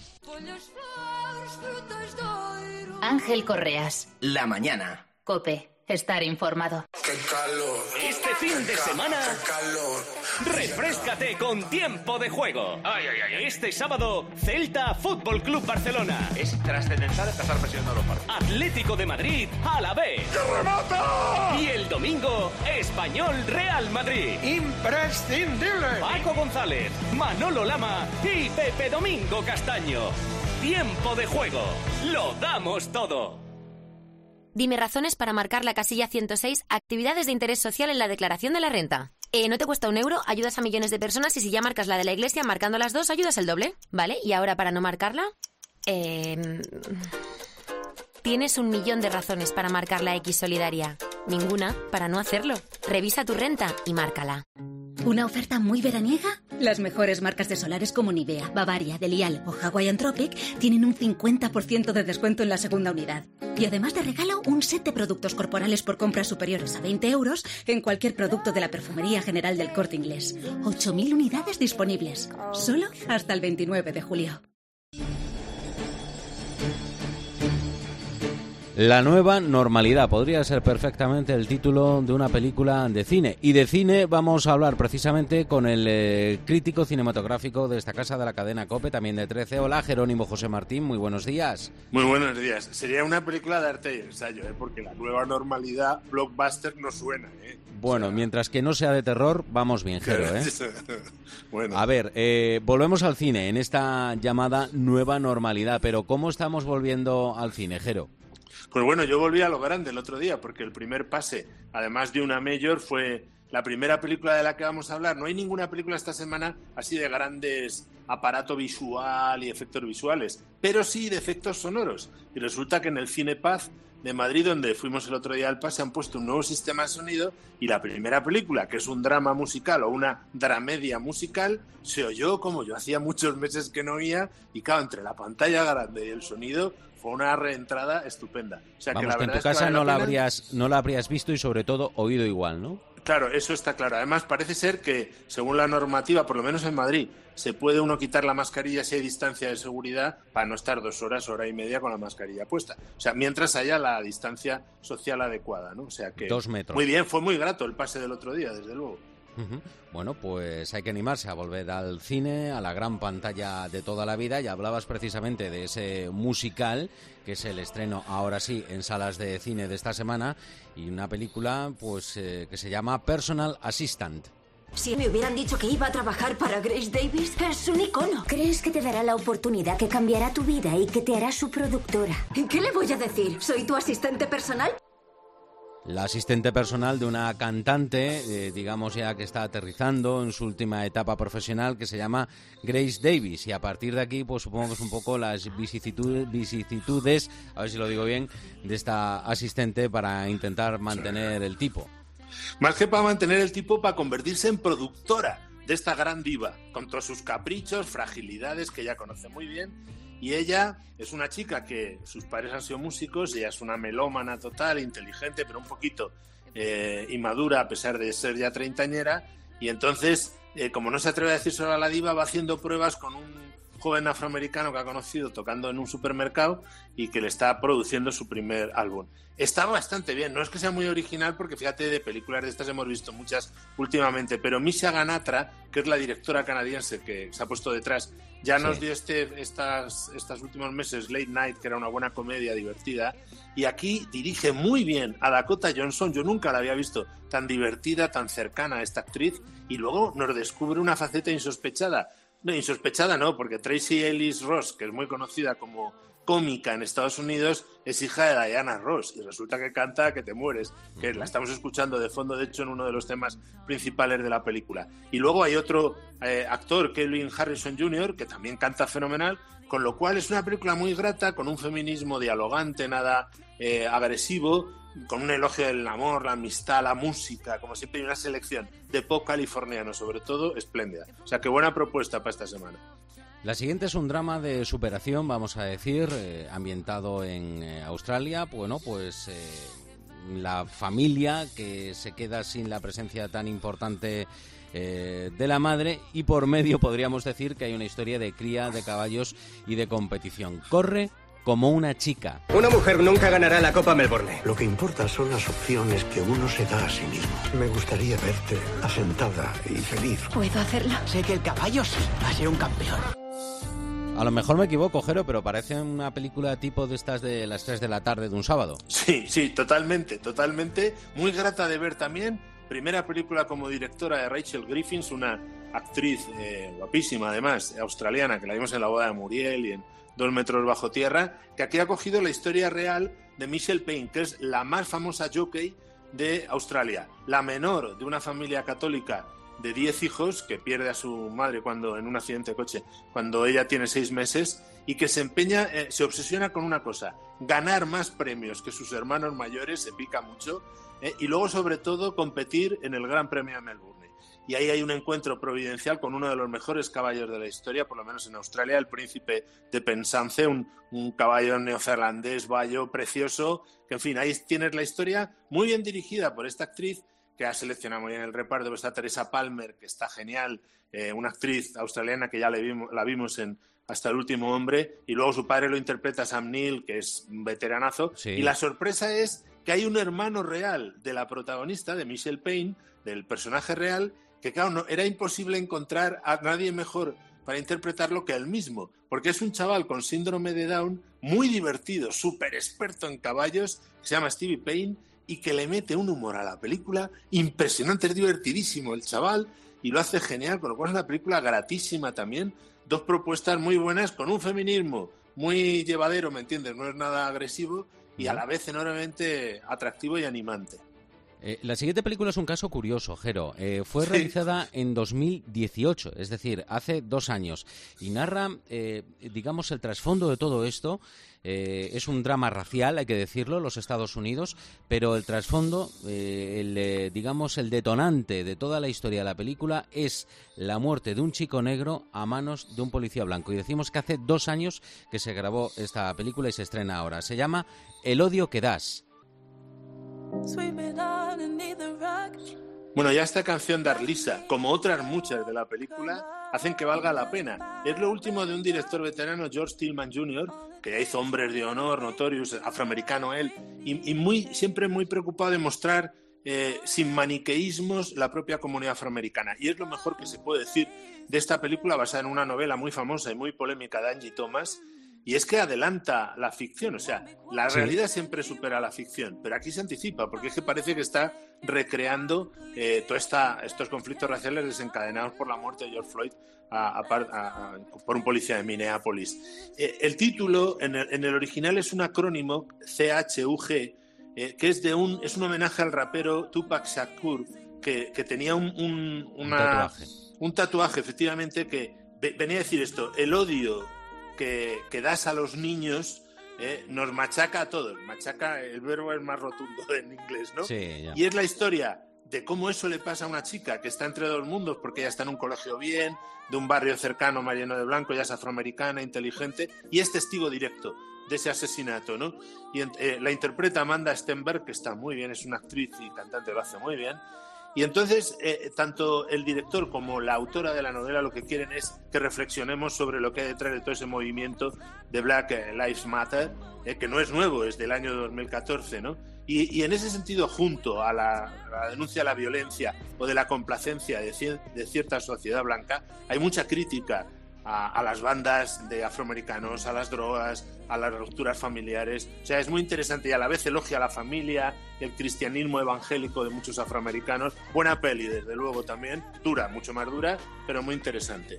Ángel Correas. La mañana. COPE. Estar informado. ¡Qué calor! Este fin de semana, ¡Qué calor! refréscate con Tiempo de Juego. Ay, ay, ay. Este sábado, Celta Fútbol Club Barcelona. Es trascendental estar presionando los partidos. Atlético de Madrid a la vez. ¡Que remata! Y el domingo, Español Real Madrid. ¡Imprescindible! Paco González, Manolo Lama y Pepe Domingo Castaño. Tiempo de Juego. Lo damos todo. Dime razones para marcar la casilla ciento seis, actividades de interés social en la declaración de la renta. Eh, no te cuesta un euro, ayudas a millones de personas y si ya marcas la de la iglesia, marcando las dos, ayudas el doble. ¿Vale? ¿Y ahora para no marcarla? Eh... Tienes un millón de razones para marcar la X solidaria. Ninguna para no hacerlo. Revisa tu renta y márcala. ¿Una oferta muy veraniega? Las mejores marcas de solares como Nivea, Bavaria, Delial o Hawaiian Tropic tienen un cincuenta por ciento de descuento en la segunda unidad. Y además de regalo, un set de productos corporales por compras superiores a veinte euros en cualquier producto de la Perfumería General del Corte Inglés. ocho mil unidades disponibles. Solo hasta el veintinueve de julio. La nueva normalidad podría ser perfectamente el título de una película de cine. Y de cine vamos a hablar precisamente con el eh, crítico cinematográfico de esta casa de la cadena COPE, también de trece. Hola, Jerónimo José Martín, muy buenos días. Muy buenos días. Sería una película de arte y ensayo, ¿eh? Porque la nueva normalidad, blockbuster, no suena, ¿eh? Bueno, o sea... mientras que no sea de terror, vamos bien, Jero, ¿eh? Bueno. A ver, eh, volvemos al cine en esta llamada nueva normalidad. Pero ¿cómo estamos volviendo al cine, Jero? Pues bueno, yo volví a lo grande el otro día, porque el primer pase, además de una Major, fue la primera película de la que vamos a hablar. No hay ninguna película esta semana así de grandes aparato visual y efectos visuales, pero sí de efectos sonoros. Y resulta que en el Cine Paz de Madrid, donde fuimos el otro día al pase, han puesto un nuevo sistema de sonido y la primera película, que es un drama musical o una dramedia musical, se oyó como yo hacía muchos meses que no oía, y claro, entre la pantalla grande y el sonido fue una reentrada estupenda. O sea, Vamos, que, la que en verdad tu es que casa vale no la la pena. habrías no la habrías visto y sobre todo oído igual, ¿no? Claro, eso está claro. Además, parece ser que, según la normativa, por lo menos en Madrid, se puede uno quitar la mascarilla si hay distancia de seguridad para no estar dos horas, hora y media con la mascarilla puesta. O sea, mientras haya la distancia social adecuada, ¿no? O sea que... Dos metros. Muy bien, fue muy grato el pase del otro día, desde luego. Uh-huh. Bueno, pues hay que animarse a volver al cine, a la gran pantalla de toda la vida. Y hablabas precisamente de ese musical, que es el estreno ahora sí en salas de cine de esta semana, y una película pues eh, que se llama Personal Assistant. Si me hubieran dicho que iba a trabajar para Grace Davis, es un icono. ¿Crees que te dará la oportunidad que cambiará tu vida y que te hará su productora? ¿Y qué le voy a decir? ¿Soy tu asistente personal? La asistente personal de una cantante, eh, digamos ya que está aterrizando en su última etapa profesional, que se llama Grace Davis. Y a partir de aquí, pues supongo que es un poco las vicisitudes, vicisitudes, a ver si lo digo bien, de esta asistente para intentar mantener el tipo. Más que para mantener el tipo, para convertirse en productora de esta gran diva, con todos sus caprichos, fragilidades que ella conoce muy bien. Y ella es una chica que sus padres han sido músicos, ella es una melómana total, inteligente, pero un poquito eh, inmadura a pesar de ser ya treintañera. Y entonces, eh, como no se atreve a decir solo a la diva, va haciendo pruebas con un joven afroamericano que ha conocido tocando en un supermercado y que le está produciendo su primer álbum. Está bastante bien, no es que sea muy original porque fíjate, de películas de estas hemos visto muchas últimamente, pero Misha Ganatra, que es la directora canadiense que se ha puesto detrás, ya nos Sí. dio este, estas, estos últimos meses Late Night, que era una buena comedia divertida, y aquí dirige muy bien a Dakota Johnson. Yo nunca la había visto tan divertida, tan cercana a esta actriz, y luego nos descubre una faceta insospechada. No, insospechada no, porque Tracy Ellis Ross, que es muy conocida como cómica en Estados Unidos, es hija de Diana Ross y resulta que canta que te mueres, que la estamos escuchando de fondo, de hecho, en uno de los temas principales de la película. Y luego hay otro eh, actor, Kelvin Harrison junior, que también canta fenomenal, con lo cual es una película muy grata, con un feminismo dialogante, nada eh, agresivo, con un elogio del amor, la amistad, la música, como siempre, hay una selección de pop californiano, sobre todo, espléndida. O sea, qué buena propuesta para esta semana. La siguiente es un drama de superación, vamos a decir, eh, ambientado en eh, Australia. Bueno, pues eh, la familia que se queda sin la presencia tan importante eh, de la madre, y por medio podríamos decir que hay una historia de cría de caballos y de competición. Corre como una chica. Una mujer nunca ganará la Copa Melbourne. Lo que importa son las opciones que uno se da a sí mismo. Me gustaría verte asentada y feliz. ¿Puedo hacerlo? Sé que el caballo sí va a ser un campeón. A lo mejor me equivoco, Jero, pero parece una película tipo de estas de las tres de la tarde de un sábado. Sí, sí, totalmente, totalmente. Muy grata de ver también. Primera película como directora de Rachel Griffiths, una actriz eh, guapísima, además, australiana, que la vimos en La boda de Muriel y en Dos metros bajo tierra, que aquí ha cogido la historia real de Michelle Payne, que es la más famosa jockey de Australia, la menor de una familia católica de diez hijos, que pierde a su madre cuando en un accidente de coche cuando ella tiene seis meses, y que se empeña, eh, se obsesiona con una cosa: ganar más premios que sus hermanos mayores, se pica mucho, eh, y luego sobre todo competir en el Gran Premio de Melbourne. Y ahí hay un encuentro providencial con uno de los mejores caballos de la historia, por lo menos en Australia, el Príncipe de Penzance, un, un caballo neozelandés, bayo, precioso, que en fin, ahí tienes la historia muy bien dirigida por esta actriz, que ha seleccionado muy bien el reparto. Está Teresa Palmer, que está genial, eh, una actriz australiana que ya le vimos, la vimos en Hasta el último hombre, y luego su padre lo interpreta Sam Neill, que es un veteranazo, sí. Y la sorpresa es que hay un hermano real de la protagonista, de Michelle Payne, del personaje real, que claro, no, era imposible encontrar a nadie mejor para interpretarlo que él mismo, porque es un chaval con síndrome de Down, muy divertido, súper experto en caballos, que se llama Stevie Payne, y que le mete un humor a la película impresionante, es divertidísimo el chaval, y lo hace genial, con lo cual es una película gratísima también, dos propuestas muy buenas, con un feminismo muy llevadero, ¿me entiendes? No es nada agresivo, y a la vez enormemente atractivo y animante. Eh, la siguiente película es un caso curioso, Jero. Eh, fue Sí. realizada en dos mil dieciocho, es decir, hace dos años, y narra, eh, digamos, el trasfondo de todo esto. Eh, es un drama racial, hay que decirlo, los Estados Unidos, pero el trasfondo, eh, el, eh, digamos, el detonante de toda la historia de la película es la muerte de un chico negro a manos de un policía blanco. Y decimos que hace dos años que se grabó esta película y se estrena ahora. Se llama El odio que das. Bueno, ya esta canción de Arlisa, como otras muchas de la película, hacen que valga la pena. Es lo último de un director veterano, George Tillman junior, que ya hizo Hombres de Honor, Notorious, afroamericano él, y, y muy, siempre muy preocupado de mostrar eh, sin maniqueísmos la propia comunidad afroamericana. Y es lo mejor que se puede decir de esta película basada en una novela muy famosa y muy polémica de Angie Thomas. Y es que adelanta la ficción, o sea, la Sí. realidad siempre supera la ficción, pero aquí se anticipa, porque es que parece que está recreando eh, todos estos conflictos raciales desencadenados por la muerte de George Floyd a, a, a, a, por un policía de Minneapolis. Eh, el título en el, en el original es un acrónimo, C H U G, eh, que es, de un, es un homenaje al rapero Tupac Shakur, que, que tenía un, un, una, Un tatuaje. un tatuaje, efectivamente, que ve- venía a decir esto: el odio que, que das a los niños eh, nos machaca a todos. Machaca, el verbo es más rotundo en inglés, ¿no? Sí, ya. Y es la historia de cómo eso le pasa a una chica que está entre dos mundos, porque ella está en un colegio bien, de un barrio cercano más lleno de blanco, ella es afroamericana, inteligente, y es testigo directo de ese asesinato, ¿no? Y eh, la interpreta Amanda Stenberg, que está muy bien, es una actriz y cantante, lo hace muy bien. Y entonces, eh, tanto el director como la autora de la novela lo que quieren es que reflexionemos sobre lo que hay detrás de todo ese movimiento de Black Lives Matter, eh, que no es nuevo, es del año dos mil catorce, ¿no? Y, y en ese sentido, junto a la, a la denuncia de la violencia o de la complacencia de, cier- de cierta sociedad blanca, hay mucha crítica a, a las bandas de afroamericanos, a las drogas, a las rupturas familiares. O sea, es muy interesante y a la vez elogia a la familia, el cristianismo evangélico de muchos afroamericanos. Buena peli, desde luego, también. Dura, mucho más dura, pero muy interesante.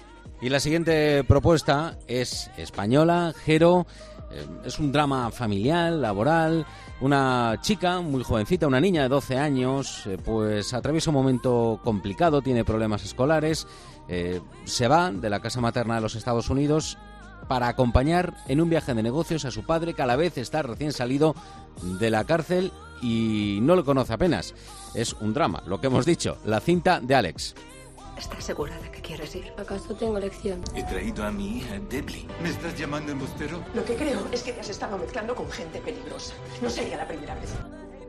Y la siguiente propuesta es española, Jero. Eh, es un drama familiar, laboral. Una chica muy jovencita, una niña de doce años, eh, pues atraviesa un momento complicado, tiene problemas escolares, eh, se va de la casa materna de los Estados Unidos para acompañar en un viaje de negocios a su padre, que a la vez está recién salido de la cárcel y no lo conoce apenas. Es un drama, lo que hemos dicho, la cinta de Alex. ¿Estás segura de que quieres ir? ¿Acaso tengo elección? He traído a mi hija, Debbie. ¿Me estás llamando embustero? Lo que creo es que te has estado mezclando con gente peligrosa. No sería la primera vez.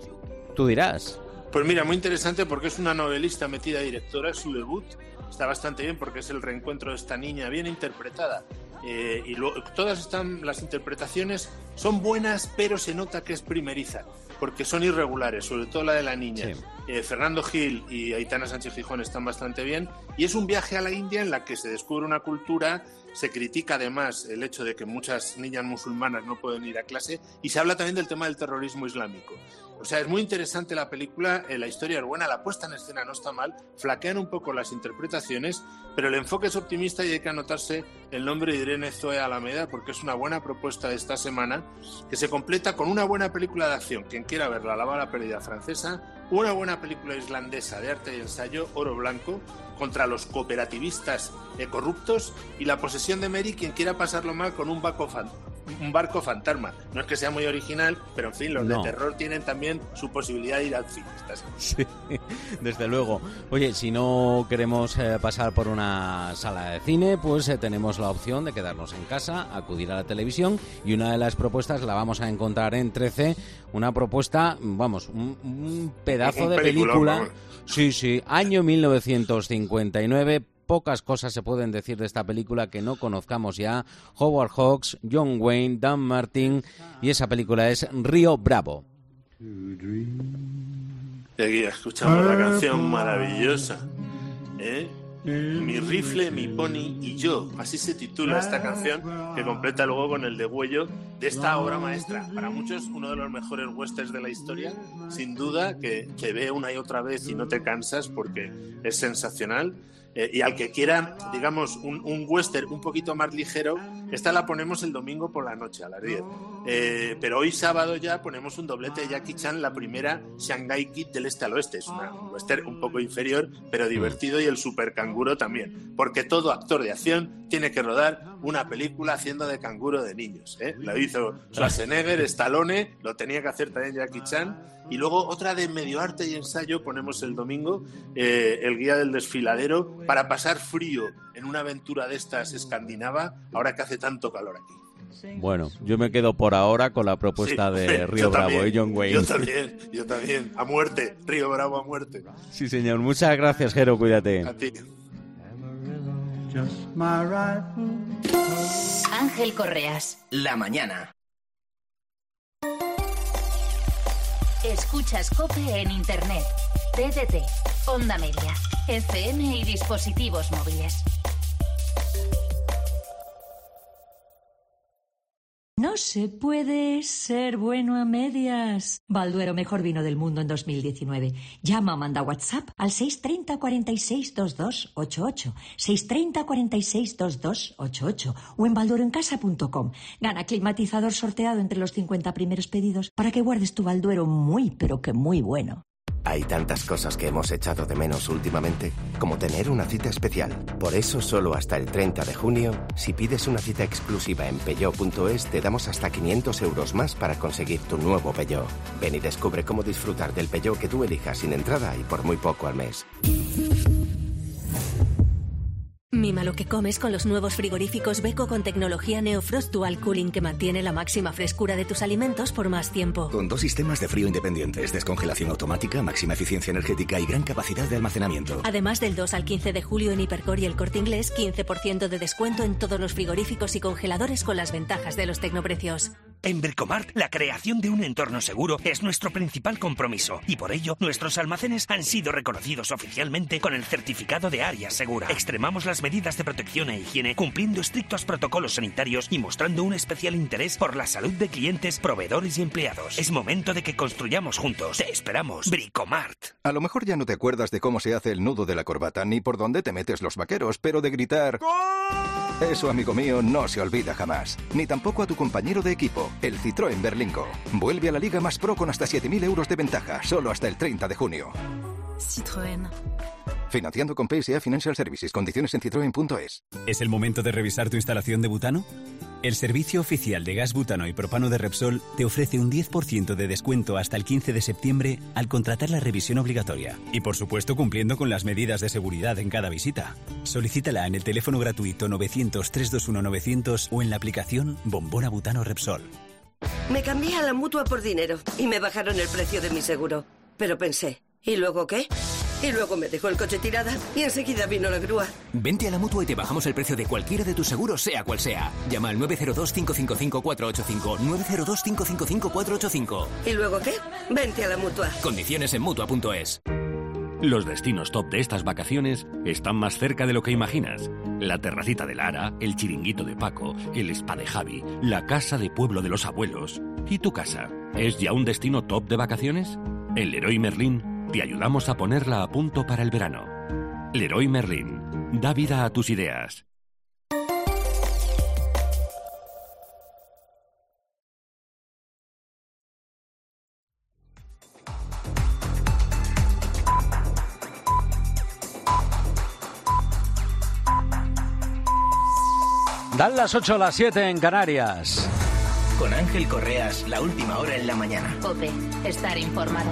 Tú dirás. Pues mira, muy interesante porque es una novelista metida directora, es su debut. Está bastante bien porque es el reencuentro de esta niña bien interpretada. Eh, y lo, todas están, las interpretaciones son buenas, pero se nota que es primeriza, porque son irregulares, sobre todo la de la niña. Sí. Eh, Fernando Gil y Aitana Sánchez Gijón están bastante bien, y es un viaje a la India en la que se descubre una cultura, se critica además el hecho de que muchas niñas musulmanas no pueden ir a clase, y se habla también del tema del terrorismo islámico. O sea, es muy interesante la película, eh, la historia es buena, la puesta en escena no está mal, flaquean un poco las interpretaciones, pero el enfoque es optimista y hay que anotarse el nombre de Irene Zoe Alameda porque es una buena propuesta de esta semana que se completa con una buena película de acción. Quien quiera verla, La bala perdida francesa, una buena película islandesa de arte y ensayo, Oro Blanco, contra los cooperativistas eh, corruptos, y La posesión de Mary, quien quiera pasarlo mal con un barco, fan, un barco fantasma. No es que sea muy original, pero en fin, los No. de terror tienen también su posibilidad de ir al cine. Sí, desde luego. Oye, si no queremos eh, pasar por una sala de cine, pues eh, tenemos la opción de quedarnos en casa, acudir a la televisión, y una de las propuestas la vamos a encontrar en trece, una propuesta, vamos, un, un pedazo Un de peliculón, película. vamos. Sí, sí, año mil novecientos cincuenta y nueve. Pocas cosas se pueden decir de esta película que no conozcamos ya. Howard Hawks, John Wayne, Dan Martin, y esa película es Río Bravo. Y aquí escuchamos la canción maravillosa, ¿eh? Mi rifle, mi pony y yo. Así se titula esta canción, que completa luego con el degüello de esta obra maestra. Para muchos, uno de los mejores westerns de la historia, sin duda, que te ve una y otra vez y no te cansas porque es sensacional. Eh, y al que quiera, digamos, un, un western un poquito más ligero, esta la ponemos el domingo por la noche a las diez. Eh, pero hoy sábado ya ponemos un doblete de Jackie Chan, la primera Shanghai Kid del este al oeste. Es una, un western un poco inferior, pero divertido, y el super canguro también. Porque todo actor de acción tiene que rodar una película haciendo de canguro de niños, ¿eh? Lo hizo Schwarzenegger, Stallone, lo tenía que hacer también Jackie Chan. Y luego otra de medio arte y ensayo ponemos el domingo, eh, el guía del desfiladero, para pasar frío en una aventura de estas escandinava, ahora que hace tanto calor aquí. Bueno, yo me quedo por ahora con la propuesta sí, de Río Bravo y John Wayne. Yo también, yo también. A muerte, Río Bravo a muerte. Sí, señor. Muchas gracias, Jero. Cuídate. A ti. Ángel Correas. La mañana. Escuchas COPE en Internet, T D T, Onda Media, F M y dispositivos móviles. No se puede ser bueno a medias. Balduero, mejor vino del mundo en dos mil diecinueve. Llama o manda WhatsApp al seis treinta, cuarenta y seis, veintidós ochenta y ocho, seis treinta, cuarenta y seis, veintidós ochenta y ocho o en baldueroencasa punto com. Gana climatizador sorteado entre los cincuenta primeros pedidos para que guardes tu Balduero muy, pero que muy bueno. Hay tantas cosas que hemos echado de menos últimamente, como tener una cita especial. Por eso, solo hasta el treinta de junio, si pides una cita exclusiva en Peugeot punto es, te damos hasta quinientos euros más para conseguir tu nuevo Peugeot. Ven y descubre cómo disfrutar del Peugeot que tú elijas sin entrada y por muy poco al mes. Mima lo que comes con los nuevos frigoríficos Beko con tecnología Neofrost Dual Cooling que mantiene la máxima frescura de tus alimentos por más tiempo. Con dos sistemas de frío independientes, descongelación automática, máxima eficiencia energética y gran capacidad de almacenamiento. Además, del dos al quince de julio en Hipercor y El Corte Inglés, quince por ciento de descuento en todos los frigoríficos y congeladores con las ventajas de los tecnoprecios. En Bricomart, la creación de un entorno seguro es nuestro principal compromiso y por ello nuestros almacenes han sido reconocidos oficialmente con el certificado de área segura. Extremamos las medidas de protección e higiene cumpliendo estrictos protocolos sanitarios y mostrando un especial interés por la salud de clientes, proveedores y empleados. Es momento de que construyamos juntos. Te esperamos. Bricomart. A lo mejor ya no te acuerdas de cómo se hace el nudo de la corbata ni por dónde te metes los vaqueros, pero de gritar ¡Gol! Eso, amigo mío, no se olvida jamás. Ni tampoco a tu compañero de equipo, el Citroën Berlingo. Vuelve a la Liga Más Pro con hasta siete mil euros de ventaja, solo hasta el treinta de junio. Citroën. Financiando con P S A Financial Services. Condiciones en citroen punto es. ¿Es el momento de revisar tu instalación de butano? El servicio oficial de gas butano y propano de Repsol te ofrece un diez por ciento de descuento hasta el quince de septiembre al contratar la revisión obligatoria. Y por supuesto cumpliendo con las medidas de seguridad en cada visita. Solicítala en el teléfono gratuito novecientos, trescientos veintiuno, novecientos o en la aplicación Bombona Butano Repsol. Me cambié a la Mutua por dinero y me bajaron el precio de mi seguro. Pero pensé, ¿y luego qué? Y luego me dejó el coche tirada y enseguida vino la grúa. Vente a la Mutua y te bajamos el precio de cualquiera de tus seguros, sea cual sea. Llama al nueve cero dos, cinco cinco cinco, cuatro ocho cinco, nueve cero dos, cinco cinco cinco, cuatro ocho cinco. ¿Y luego qué? Vente a la Mutua. Condiciones en Mutua punto es. Los destinos top de estas vacaciones están más cerca de lo que imaginas. La terracita de Lara, el chiringuito de Paco, el spa de Javi, la casa de pueblo de los abuelos. ¿Y tu casa? ¿Es ya un destino top de vacaciones? En Leroy Merlin te ayudamos a ponerla a punto para el verano. Leroy Merlin, da vida a tus ideas. Dan las ocho o las siete en Canarias. Con Ángel Correas, la última hora en la mañana. COPE, estar informado.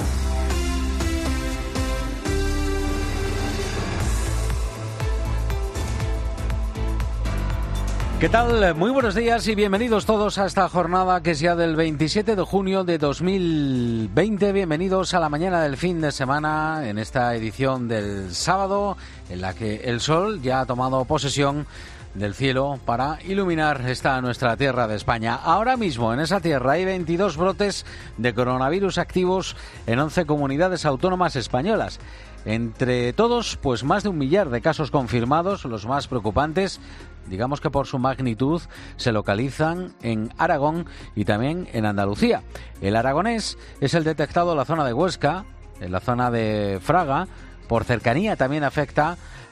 ¿Qué tal? Muy buenos días y bienvenidos todos a esta jornada que es ya del veintisiete de junio de dos mil veinte. Bienvenidos a la mañana del fin de semana en esta edición del sábado en la que el sol ya ha tomado posesión del cielo para iluminar esta nuestra tierra de España. Ahora mismo en esa tierra hay veintidós brotes de coronavirus activos en once comunidades autónomas españolas. Entre todos, pues más de un millar de casos confirmados, los más preocupantes, digamos que por su magnitud, se localizan en Aragón y también en Andalucía. El aragonés es el detectado en la zona de Huesca, en la zona de Fraga, por cercanía también afecta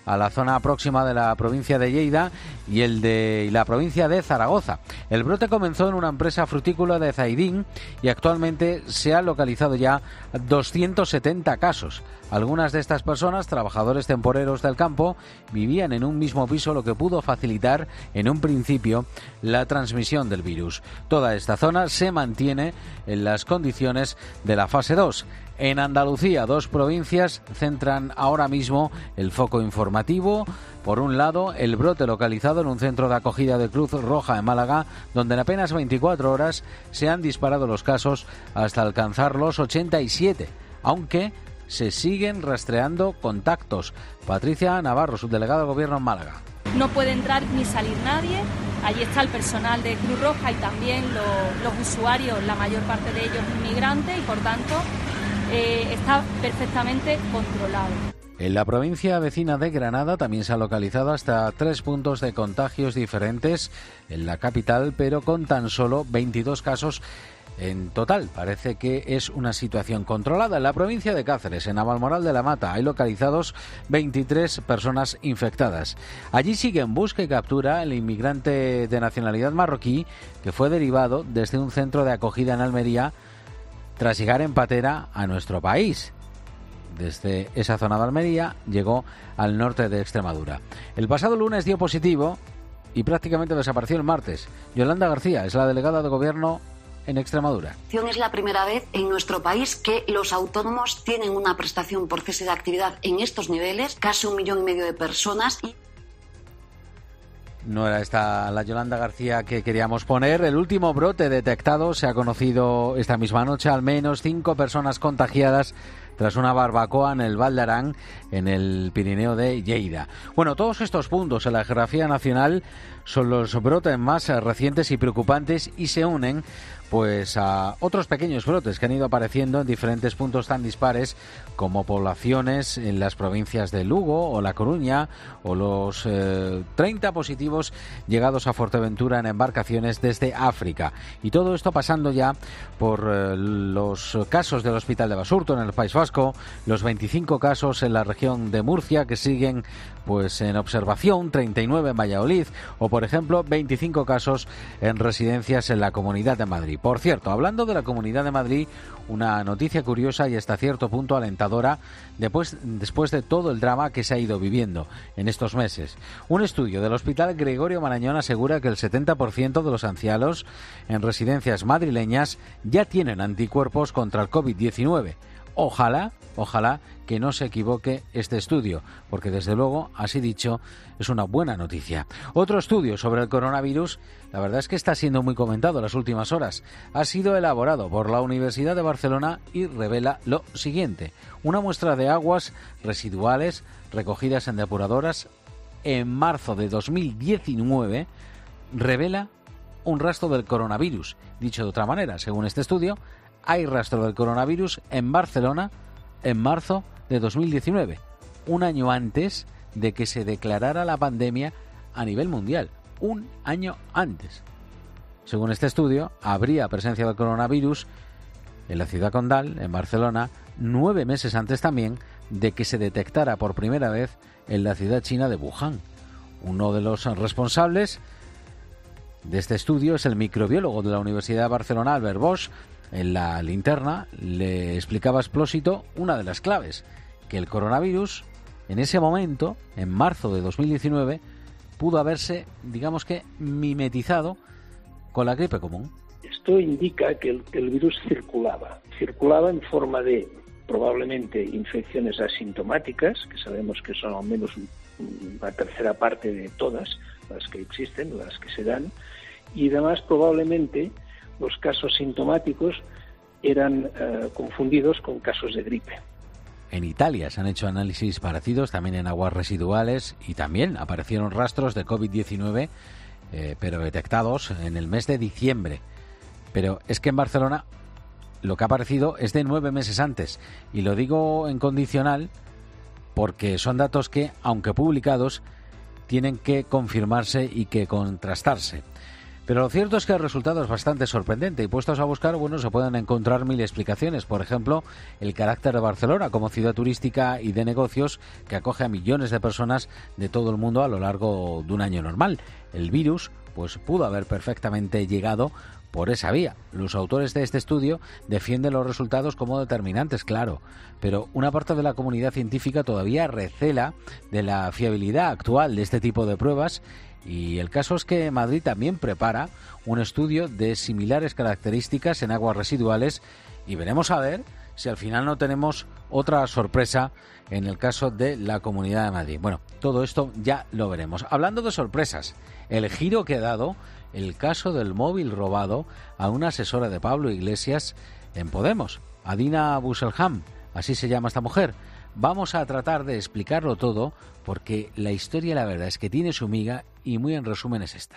a la zona próxima de la provincia de Lleida y el de y la provincia de Zaragoza. El brote comenzó en una empresa frutícola de Zaidín y actualmente se han localizado ya doscientos setenta casos. Algunas de estas personas, trabajadores temporeros del campo, vivían en un mismo piso, lo que pudo facilitar en un principio la transmisión del virus. Toda esta zona se mantiene en las condiciones de la fase dos. En Andalucía, dos provincias centran ahora mismo el foco informativo. Por un lado, el brote localizado en un centro de acogida de Cruz Roja en Málaga, donde en apenas veinticuatro horas se han disparado los casos hasta alcanzar los ochenta y siete, aunque se siguen rastreando contactos. Patricia Navarro, subdelegada del Gobierno en Málaga. No puede entrar ni salir nadie. Allí está el personal de Cruz Roja y también lo, los usuarios, la mayor parte de ellos inmigrantes, y por tanto eh, está perfectamente controlado. En la provincia vecina de Granada también se ha localizado hasta tres puntos de contagios diferentes en la capital, pero con tan solo veintidós casos en total. Parece que es una situación controlada. En la provincia de Cáceres, en Navalmoral de la Mata, hay localizados veintitrés personas infectadas. Allí sigue en busca y captura el inmigrante de nacionalidad marroquí que fue derivado desde un centro de acogida en Almería tras llegar en patera a nuestro país. Desde esa zona de Almería llegó al norte de Extremadura. El pasado lunes dio positivo y prácticamente desapareció el martes. Yolanda García es la delegada de Gobierno en Extremadura. Es la primera vez en nuestro país que los autónomos tienen una prestación por cese de actividad en estos niveles, casi un millón y medio de personas. Y... No era esta la Yolanda García que queríamos poner. El último brote detectado se ha conocido esta misma noche. Al menos cinco personas contagiadas tras una barbacoa en el Val d'Aran, en el Pirineo de Lleida. Bueno, todos estos puntos en la geografía nacional son los brotes más recientes y preocupantes y se unen pues a otros pequeños brotes que han ido apareciendo en diferentes puntos tan dispares como poblaciones en las provincias de Lugo o La Coruña, o los eh, treinta positivos llegados a Fuerteventura en embarcaciones desde África. Y todo esto pasando ya por eh, los casos del Hospital de Basurto en el País Vasco, los veinticinco casos en la región de Murcia que siguen pues en observación, treinta y nueve en Valladolid, o por ejemplo veinticinco casos en residencias en la Comunidad de Madrid. Por cierto, hablando de la Comunidad de Madrid, una noticia curiosa y hasta cierto punto alentadora después, después de todo el drama que se ha ido viviendo en estos meses. Un estudio del Hospital Gregorio Marañón asegura que el setenta por ciento de los ancianos en residencias madrileñas ya tienen anticuerpos contra el covid diecinueve. Ojalá, ojalá que no se equivoque este estudio, porque desde luego, así dicho, es una buena noticia. Otro estudio sobre el coronavirus, la verdad es que está siendo muy comentado en las últimas horas. Ha sido elaborado por la Universidad de Barcelona y revela lo siguiente. Una muestra de aguas residuales recogidas en depuradoras en marzo de dos mil diecinueve revela un rastro del coronavirus. Dicho de otra manera, según este estudio, hay rastro del coronavirus en Barcelona en marzo de dos mil diecinueve, un año antes de que se declarara la pandemia a nivel mundial. Un año antes. Según este estudio, habría presencia del coronavirus en la ciudad condal, en Barcelona, nueve meses antes también de que se detectara por primera vez en la ciudad china de Wuhan. Uno de los responsables de este estudio es el microbiólogo de la Universidad de Barcelona, Albert Bosch. En la linterna le explicaba a Explósito una de las claves, que el coronavirus en ese momento, en marzo de dos mil diecinueve, pudo haberse, digamos que, mimetizado con la gripe común. Esto indica que el, que el virus circulaba, circulaba en forma de probablemente infecciones asintomáticas, que sabemos que son al menos una tercera parte de todas las que existen, las que se dan, y además probablemente los casos sintomáticos eran eh, confundidos con casos de gripe. En Italia se han hecho análisis parecidos, también en aguas residuales, y también aparecieron rastros de covid diecinueve, eh, pero detectados en el mes de diciembre. Pero es que en Barcelona lo que ha aparecido es de nueve meses antes, y lo digo en condicional porque son datos que, aunque publicados, tienen que confirmarse y que contrastarse. Pero lo cierto es que el resultado es bastante sorprendente y puestos a buscar, bueno, se pueden encontrar mil explicaciones. Por ejemplo, el carácter de Barcelona como ciudad turística y de negocios que acoge a millones de personas de todo el mundo a lo largo de un año normal. El virus, pues pudo haber perfectamente llegado por esa vía. Los autores de este estudio defienden los resultados como determinantes, claro, pero una parte de la comunidad científica todavía recela de la fiabilidad actual de este tipo de pruebas. Y el caso es que Madrid también prepara un estudio de similares características en aguas residuales y veremos a ver si al final no tenemos otra sorpresa en el caso de la Comunidad de Madrid. Bueno, todo esto ya lo veremos. Hablando de sorpresas, el giro que ha dado el caso del móvil robado a una asesora de Pablo Iglesias en Podemos, Adina Busselham, así se llama esta mujer. Vamos a tratar de explicarlo todo porque la historia, la verdad, es que tiene su miga y muy en resumen es esta.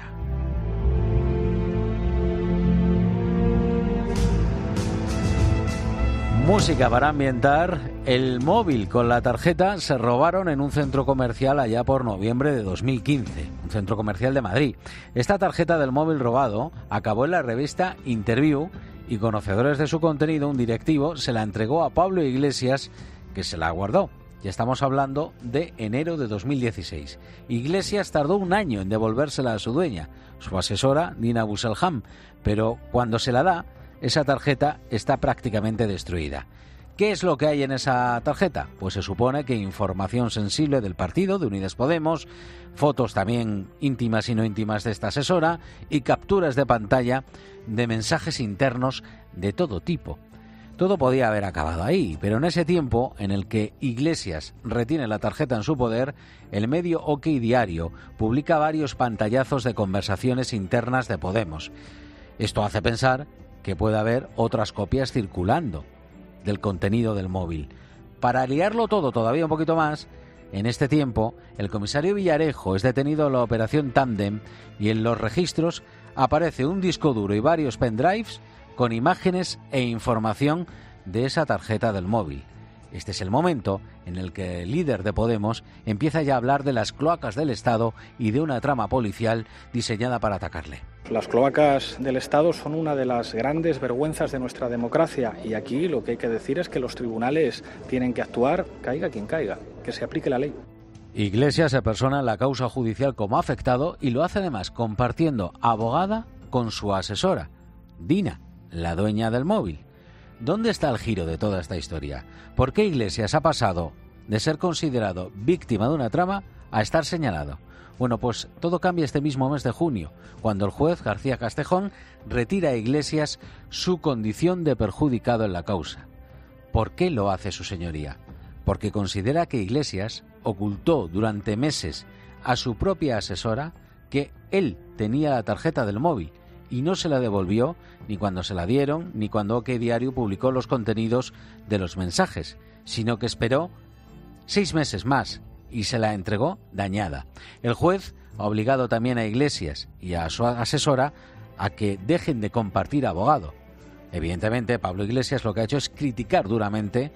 Música para ambientar. El móvil con la tarjeta se robaron en un centro comercial allá por noviembre de dos mil quince, un centro comercial de Madrid. Esta tarjeta del móvil robado acabó en la revista Interview y, conocedores de su contenido, un directivo se la entregó a Pablo Iglesias, que se la guardó. Ya estamos hablando de enero de dos mil dieciséis. Iglesias tardó un año en devolvérsela a su dueña, su asesora, Dina Busselham, pero cuando se la da, esa tarjeta está prácticamente destruida. ¿Qué es lo que hay en esa tarjeta? Pues se supone que información sensible del partido, de Unidas Podemos, fotos también íntimas y no íntimas de esta asesora y capturas de pantalla de mensajes internos de todo tipo. Todo podía haber acabado ahí, pero en ese tiempo en el que Iglesias retiene la tarjeta en su poder, el medio OK Diario publica varios pantallazos de conversaciones internas de Podemos. Esto hace pensar que puede haber otras copias circulando del contenido del móvil. Para liarlo todo todavía un poquito más, en este tiempo, el comisario Villarejo es detenido en la operación Tándem y en los registros aparece un disco duro y varios pendrives con imágenes e información de esa tarjeta del móvil. Este es el momento en el que el líder de Podemos empieza ya a hablar de las cloacas del Estado y de una trama policial diseñada para atacarle. Las cloacas del Estado son una de las grandes vergüenzas de nuestra democracia y aquí lo que hay que decir es que los tribunales tienen que actuar, caiga quien caiga, que se aplique la ley. Iglesias se persona en la causa judicial como afectado y lo hace además compartiendo abogada con su asesora, Dina, la dueña del móvil. ¿Dónde está el giro de toda esta historia? ¿Por qué Iglesias ha pasado de ser considerado víctima de una trama a estar señalado? Bueno, pues todo cambia este mismo mes de junio, cuando el juez García Castejón retira a Iglesias su condición de perjudicado en la causa. ¿Por qué lo hace su señoría? Porque considera que Iglesias ocultó durante meses a su propia asesora que él tenía la tarjeta del móvil y no se la devolvió ni cuando se la dieron ni cuando OK Diario publicó los contenidos de los mensajes, sino que esperó seis meses más y se la entregó dañada. El juez ha obligado también a Iglesias y a su asesora a que dejen de compartir abogado. Evidentemente, Pablo Iglesias lo que ha hecho es criticar duramente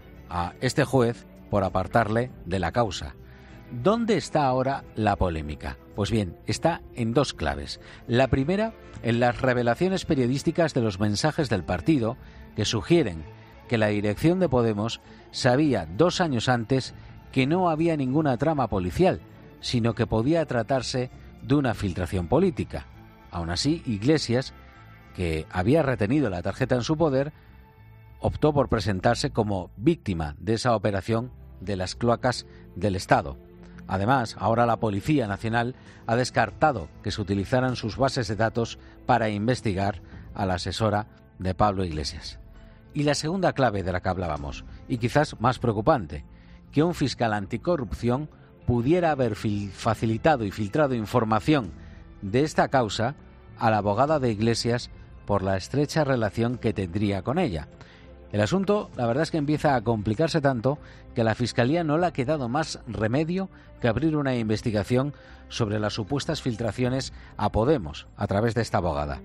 a este juez por apartarle de la causa. ¿Dónde está ahora la polémica? Pues bien, está en dos claves. La primera, en las revelaciones periodísticas de los mensajes del partido que sugieren que la dirección de Podemos sabía dos años antes que no había ninguna trama policial, sino que podía tratarse de una filtración política. Aún así, Iglesias, que había retenido la tarjeta en su poder, optó por presentarse como víctima de esa operación de las cloacas del Estado. Además, ahora la Policía Nacional ha descartado que se utilizaran sus bases de datos para investigar a la asesora de Pablo Iglesias. Y la segunda clave de la que hablábamos, y quizás más preocupante, que un fiscal anticorrupción pudiera haber facilitado y filtrado información de esta causa a la abogada de Iglesias por la estrecha relación que tendría con ella. El asunto, la verdad es que empieza a complicarse tanto que a la Fiscalía no le ha quedado más remedio que abrir una investigación sobre las supuestas filtraciones a Podemos a través de esta abogada.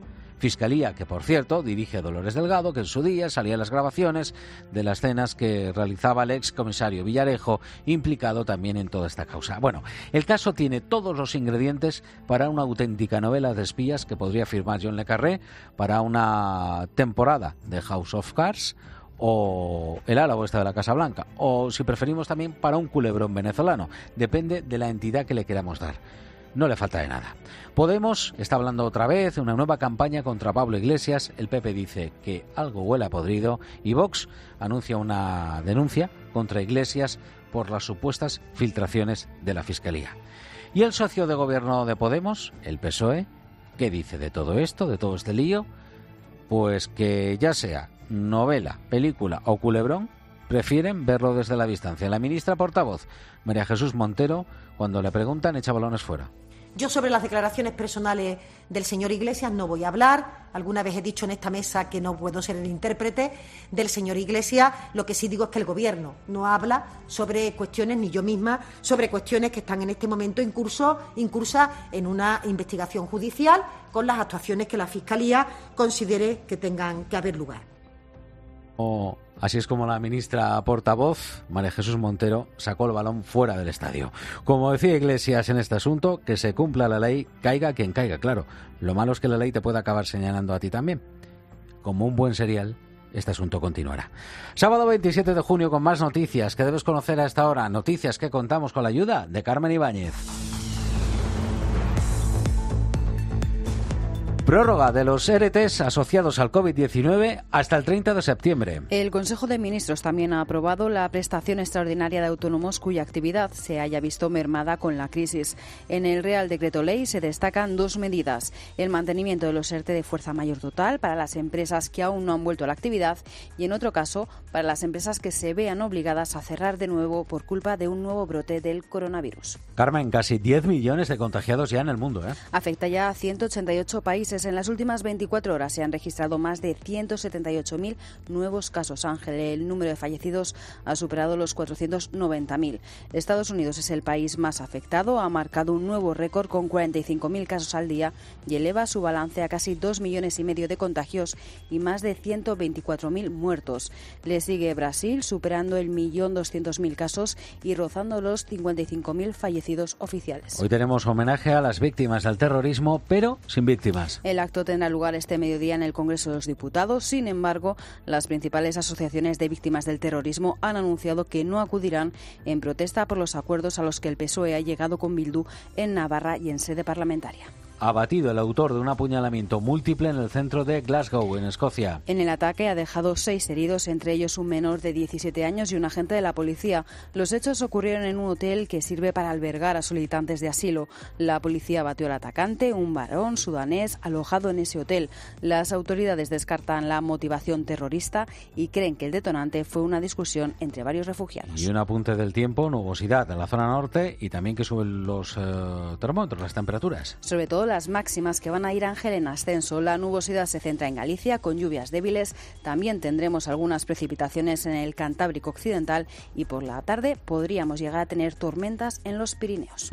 Fiscalía que, por cierto, dirige Dolores Delgado, que en su día salía en las grabaciones de las cenas que realizaba el ex comisario Villarejo, implicado también en toda esta causa. Bueno, el caso tiene todos los ingredientes para una auténtica novela de espías que podría firmar John le Carré para una temporada de House of Cards, o el ala oeste de la Casa Blanca, o si preferimos también para un culebrón venezolano. Depende de la entidad que le queramos dar. No le falta de nada. Podemos está hablando otra vez de una nueva campaña contra Pablo Iglesias. El P P dice que algo huele a podrido y Vox anuncia una denuncia contra Iglesias por las supuestas filtraciones de la Fiscalía. Y el socio de gobierno de Podemos, el P S O E, ¿qué dice de todo esto, de todo este lío? Pues que ya sea novela, película o culebrón, prefieren verlo desde la distancia. La ministra portavoz, María Jesús Montero, cuando le preguntan, echa balones fuera. Yo sobre las declaraciones personales del señor Iglesias no voy a hablar. Alguna vez he dicho en esta mesa que no puedo ser el intérprete del señor Iglesias. Lo que sí digo es que el Gobierno no habla sobre cuestiones, ni yo misma, sobre cuestiones que están en este momento en curso, incursas en una investigación judicial con las actuaciones que la Fiscalía considere que tengan que haber lugar. O así es como la ministra portavoz, María Jesús Montero, sacó el balón fuera del estadio. Como decía Iglesias en este asunto, que se cumpla la ley, caiga quien caiga, claro. Lo malo es que la ley te puede acabar señalando a ti también. Como un buen serial, este asunto continuará. Sábado veintisiete de junio con más noticias que debes conocer a esta hora. Noticias que contamos con la ayuda de Carmen Ibáñez. Prórroga de los E R Tes asociados al COVID diecinueve hasta el treinta de septiembre. El Consejo de Ministros también ha aprobado la prestación extraordinaria de autónomos cuya actividad se haya visto mermada con la crisis. En el Real Decreto Ley se destacan dos medidas: el mantenimiento de los E R Te de fuerza mayor total para las empresas que aún no han vuelto a la actividad y, en otro caso, para las empresas que se vean obligadas a cerrar de nuevo por culpa de un nuevo brote del coronavirus. Carmen, casi diez millones de contagiados ya en el mundo, ¿eh? Afecta ya a ciento ochenta y ocho países. En las últimas veinticuatro horas se han registrado más de ciento setenta y ocho mil nuevos casos. Ángel, el número de fallecidos ha superado los cuatrocientos noventa mil. Estados Unidos es el país más afectado, ha marcado un nuevo récord con cuarenta y cinco mil casos al día y eleva su balance a casi dos millones y medio de contagios y más de ciento veinticuatro mil muertos. Le sigue Brasil, superando el millón doscientos mil casos y rozando los cincuenta y cinco mil fallecidos oficiales. Hoy tenemos homenaje a las víctimas del terrorismo, pero sin víctimas. El acto tendrá lugar este mediodía en el Congreso de los Diputados. Sin embargo, las principales asociaciones de víctimas del terrorismo han anunciado que no acudirán en protesta por los acuerdos a los que el P S O E ha llegado con Bildu en Navarra y en sede parlamentaria. Abatido el autor de un apuñalamiento múltiple en el centro de Glasgow, en Escocia. En el ataque ha dejado seis heridos, entre ellos un menor de diecisiete años y un agente de la policía. Los hechos ocurrieron en un hotel que sirve para albergar a solicitantes de asilo. La policía batió al atacante, un varón sudanés alojado en ese hotel. Las autoridades descartan la motivación terrorista y creen que el detonante fue una discusión entre varios refugiados. Y un apunte del tiempo, nubosidad en la zona norte y también que suben los eh, termómetros, las temperaturas. Sobre todo las máximas, que van a ir, Ángel, en ascenso. La nubosidad se centra en Galicia con lluvias débiles. También tendremos algunas precipitaciones en el Cantábrico occidental y por la tarde podríamos llegar a tener tormentas en los Pirineos.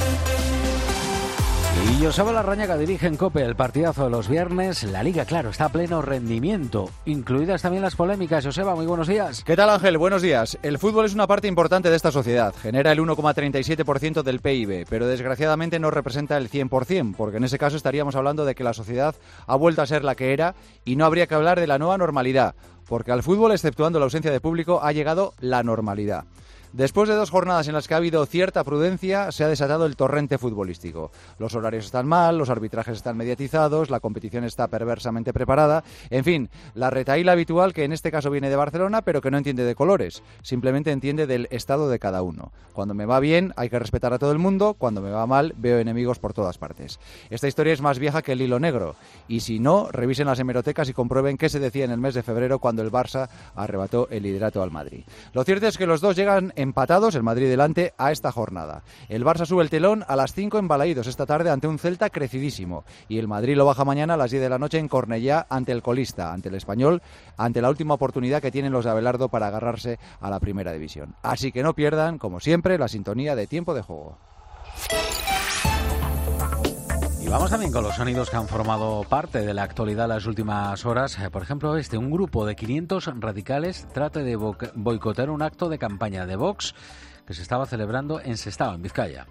Y Joseba Larrañaga dirige en COPE el partidazo de los viernes. La Liga, claro, está a pleno rendimiento, incluidas también las polémicas. Joseba, muy buenos días. ¿Qué tal, Ángel? Buenos días. El fútbol es una parte importante de esta sociedad. Genera el uno coma treinta y siete por ciento del P I B, pero desgraciadamente no representa el cien por ciento, porque en ese caso estaríamos hablando de que la sociedad ha vuelto a ser la que era y no habría que hablar de la nueva normalidad, porque al fútbol, exceptuando la ausencia de público, ha llegado la normalidad. Después de dos jornadas en las que ha habido cierta prudencia, se ha desatado el torrente futbolístico. Los horarios están mal, los arbitrajes están mediatizados, la competición está perversamente preparada. En fin, la retahíla habitual que en este caso viene de Barcelona, pero que no entiende de colores. Simplemente entiende del estado de cada uno. Cuando me va bien, hay que respetar a todo el mundo. Cuando me va mal, veo enemigos por todas partes. Esta historia es más vieja que el hilo negro. Y si no, revisen las hemerotecas y comprueben qué se decía en el mes de febrero cuando el Barça arrebató el liderato al Madrid. Lo cierto es que los dos llegan en empatados, el Madrid delante, a esta jornada. El Barça sube el telón a las cinco en Balaídos esta tarde ante un Celta crecidísimo y el Madrid lo baja mañana a las diez de la noche en Cornellá ante el colista, ante el Español, ante la última oportunidad que tienen los de Abelardo para agarrarse a la primera división. Así que no pierdan, como siempre, la sintonía de Tiempo de Juego. Y Vamos también con los sonidos que han formado parte de la actualidad las últimas horas. Por ejemplo, este, un grupo de quinientos radicales trata de boicotear un acto de campaña de Vox que se estaba celebrando en Sestao, en Vizcaya.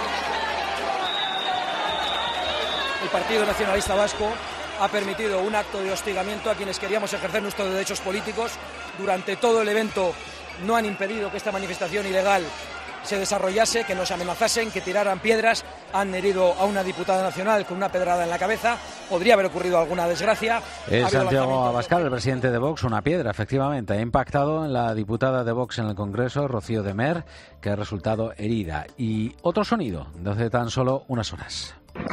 El Partido Nacionalista Vasco ha permitido un acto de hostigamiento a quienes queríamos ejercer nuestros derechos políticos. Durante todo el evento no han impedido que esta manifestación ilegal se desarrollase, que nos amenazasen, que tiraran piedras. Han herido a una diputada nacional con una pedrada en la cabeza. Podría haber ocurrido alguna desgracia. Es Santiago Abascal, el presidente de Vox. Una piedra, efectivamente, ha impactado en la diputada de Vox en el Congreso, Rocío de Mer, que ha resultado herida. Y otro sonido de hace tan solo unas horas.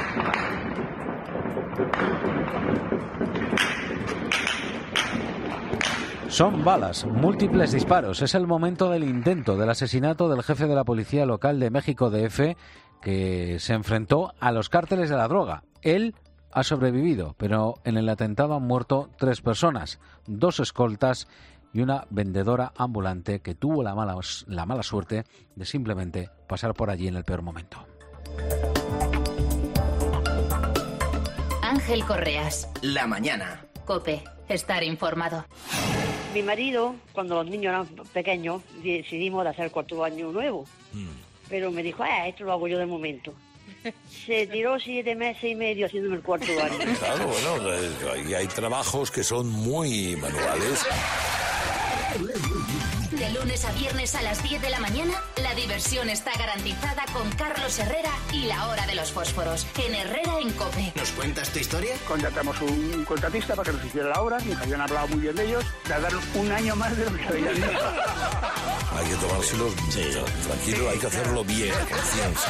Son balas, múltiples disparos. Es el momento del intento del asesinato del jefe de la policía local de México D F, que se enfrentó a los cárteles de la droga. Él ha sobrevivido, pero en el atentado han muerto tres personas, dos escoltas y una vendedora ambulante que tuvo la mala, la mala suerte de simplemente pasar por allí en el peor momento. Ángel Correas. La mañana. COPE. Estar informado. Mi marido, cuando los niños eran pequeños, decidimos de hacer cuarto año nuevo. Mm. Pero me dijo, ah, esto lo hago yo de momento. Se tiró siete meses y medio haciéndome el cuarto año. Claro, bueno, y hay trabajos que son muy manuales. De lunes a viernes a las diez de la mañana, la diversión está garantizada con Carlos Herrera y la hora de los fósforos, en Herrera en COPE. ¿Nos cuentas tu historia? Contratamos un contratista para que nos hiciera la obra, nos habían hablado muy bien de ellos, tardaron un año más de lo que habían dicho. Hay que tomárselo sí, tranquilo, hay que hacerlo bien, con ciencia.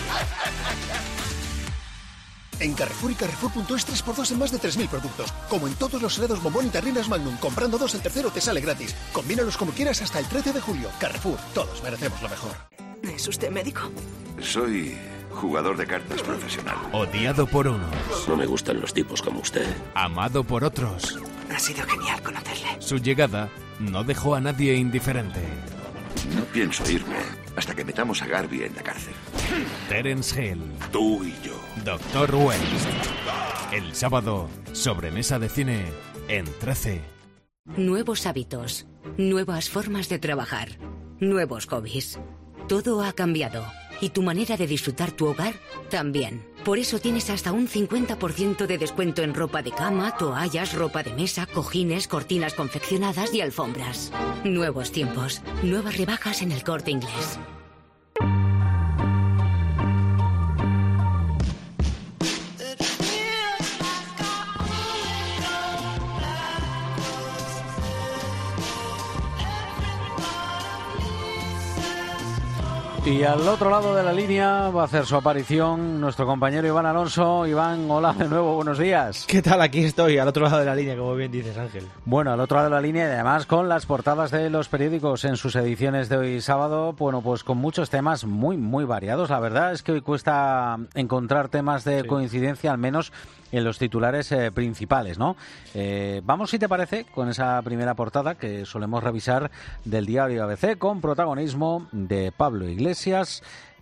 En Carrefour y Carrefour punto es tres por dos en más de tres mil productos. Como en todos los helados Bombón y Terrinas Magnum. Comprando dos, el tercero te sale gratis. Combínalos como quieras hasta el trece de julio. Carrefour, todos merecemos lo mejor. ¿Es usted médico? Soy jugador de cartas profesional. Odiado por unos. No me gustan los tipos como usted. Amado por otros. Ha sido genial conocerle. Su llegada no dejó a nadie indiferente. No pienso irme hasta que metamos a Garvey en la cárcel. Terence Hill. Tú y yo. Doctor West. El sábado, sobremesa de cine en trece. Nuevos hábitos, nuevas formas de trabajar, nuevos hobbies. Todo ha cambiado y tu manera de disfrutar tu hogar también. Por eso tienes hasta un cincuenta por ciento de descuento en ropa de cama, toallas, ropa de mesa, cojines, cortinas confeccionadas y alfombras. Nuevos tiempos, nuevas rebajas en El Corte Inglés. Y al otro lado de la línea va a hacer su aparición nuestro compañero Iván Alonso. Iván, hola de nuevo, buenos días. ¿Qué tal? Aquí estoy, al otro lado de la línea, como bien dices, Ángel. Bueno, al otro lado de la línea y además con las portadas de los periódicos en sus ediciones de hoy sábado, bueno, pues con muchos temas muy, muy variados. La verdad es que hoy cuesta encontrar temas de sí. coincidencia, al menos en los titulares eh, principales, ¿no? Eh, vamos, si te parece, con esa primera portada que solemos revisar del diario A B C, con protagonismo de Pablo Iglesias,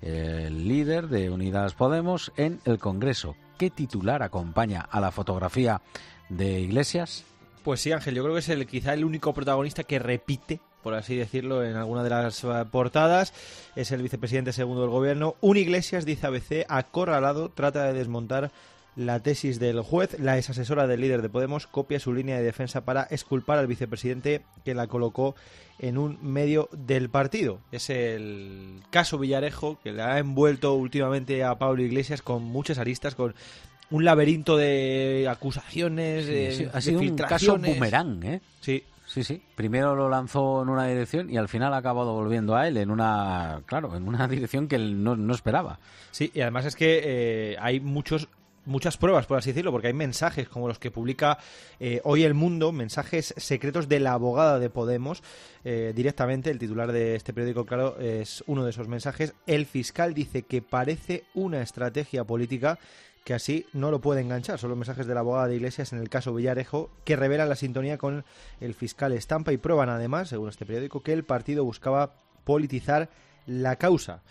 el líder de Unidas Podemos, en el Congreso. ¿Qué titular acompaña a la fotografía de Iglesias? Pues sí, Ángel, yo creo que es el, quizá el único protagonista que repite, por así decirlo, en alguna de las portadas. Es el vicepresidente segundo del gobierno. Un Iglesias, dice A B C, acorralado, trata de desmontar la tesis del juez. La exasesora del líder de Podemos copia su línea de defensa para exculpar al vicepresidente, que la colocó en un medio del partido. Es el caso Villarejo, que le ha envuelto últimamente a Pablo Iglesias con muchas aristas, con un laberinto de acusaciones, sí, sí. Ha sido de un caso boomerang, ¿eh? Sí. Sí, sí. Primero lo lanzó en una dirección y al final ha acabado volviendo a él en una, claro, en una dirección que él no, no esperaba. Sí, y además es que eh, hay muchos muchas pruebas, por así decirlo, porque hay mensajes como los que publica eh, hoy El Mundo, mensajes secretos de la abogada de Podemos, eh, directamente. El titular de este periódico, claro, es uno de esos mensajes. El fiscal dice que parece una estrategia política, que así no lo puede enganchar. Son los mensajes de la abogada de Iglesias en el caso Villarejo, que revelan la sintonía con el fiscal Estampa y prueban además, según este periódico, que el partido buscaba politizar la causa.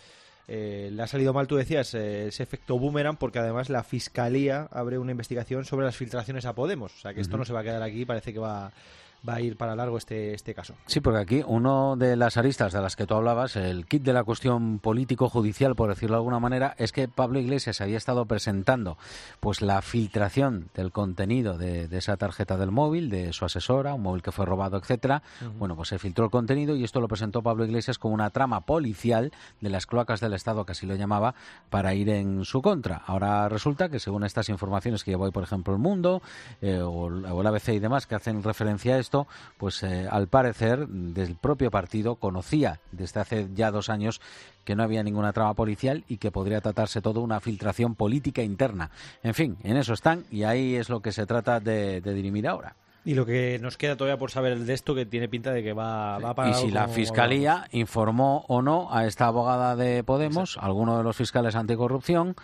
eh, le ha salido mal, tú decías, eh, ese efecto boomerang, porque además la Fiscalía abre una investigación sobre las filtraciones a Podemos. O sea que esto uh-huh. no se va a quedar aquí, parece que va... va a ir para largo este, este caso. Sí, porque aquí uno de las aristas de las que tú hablabas, el kit de la cuestión político-judicial, por decirlo de alguna manera, es que Pablo Iglesias había estado presentando pues la filtración del contenido de, de esa tarjeta del móvil, de su asesora, un móvil que fue robado, etcétera. Uh-huh. Bueno, pues se filtró el contenido y esto lo presentó Pablo Iglesias como una trama policial de las cloacas del Estado, que así lo llamaba, para ir en su contra. Ahora resulta que, según estas informaciones que llevó hoy, por ejemplo, El Mundo eh, o, o el A B C y demás, que hacen referencia a esto, pues eh, al parecer del propio partido conocía desde hace ya dos años que no había ninguna trama policial y que podría tratarse todo una filtración política interna. En fin, en eso están y ahí es lo que se trata de, de dirimir ahora. Y lo que nos queda todavía por saber de esto, que tiene pinta de que va, va a parar. Y si la Fiscalía hablamos. informó o no a esta abogada de Podemos, Exacto. alguno de los fiscales anticorrupción,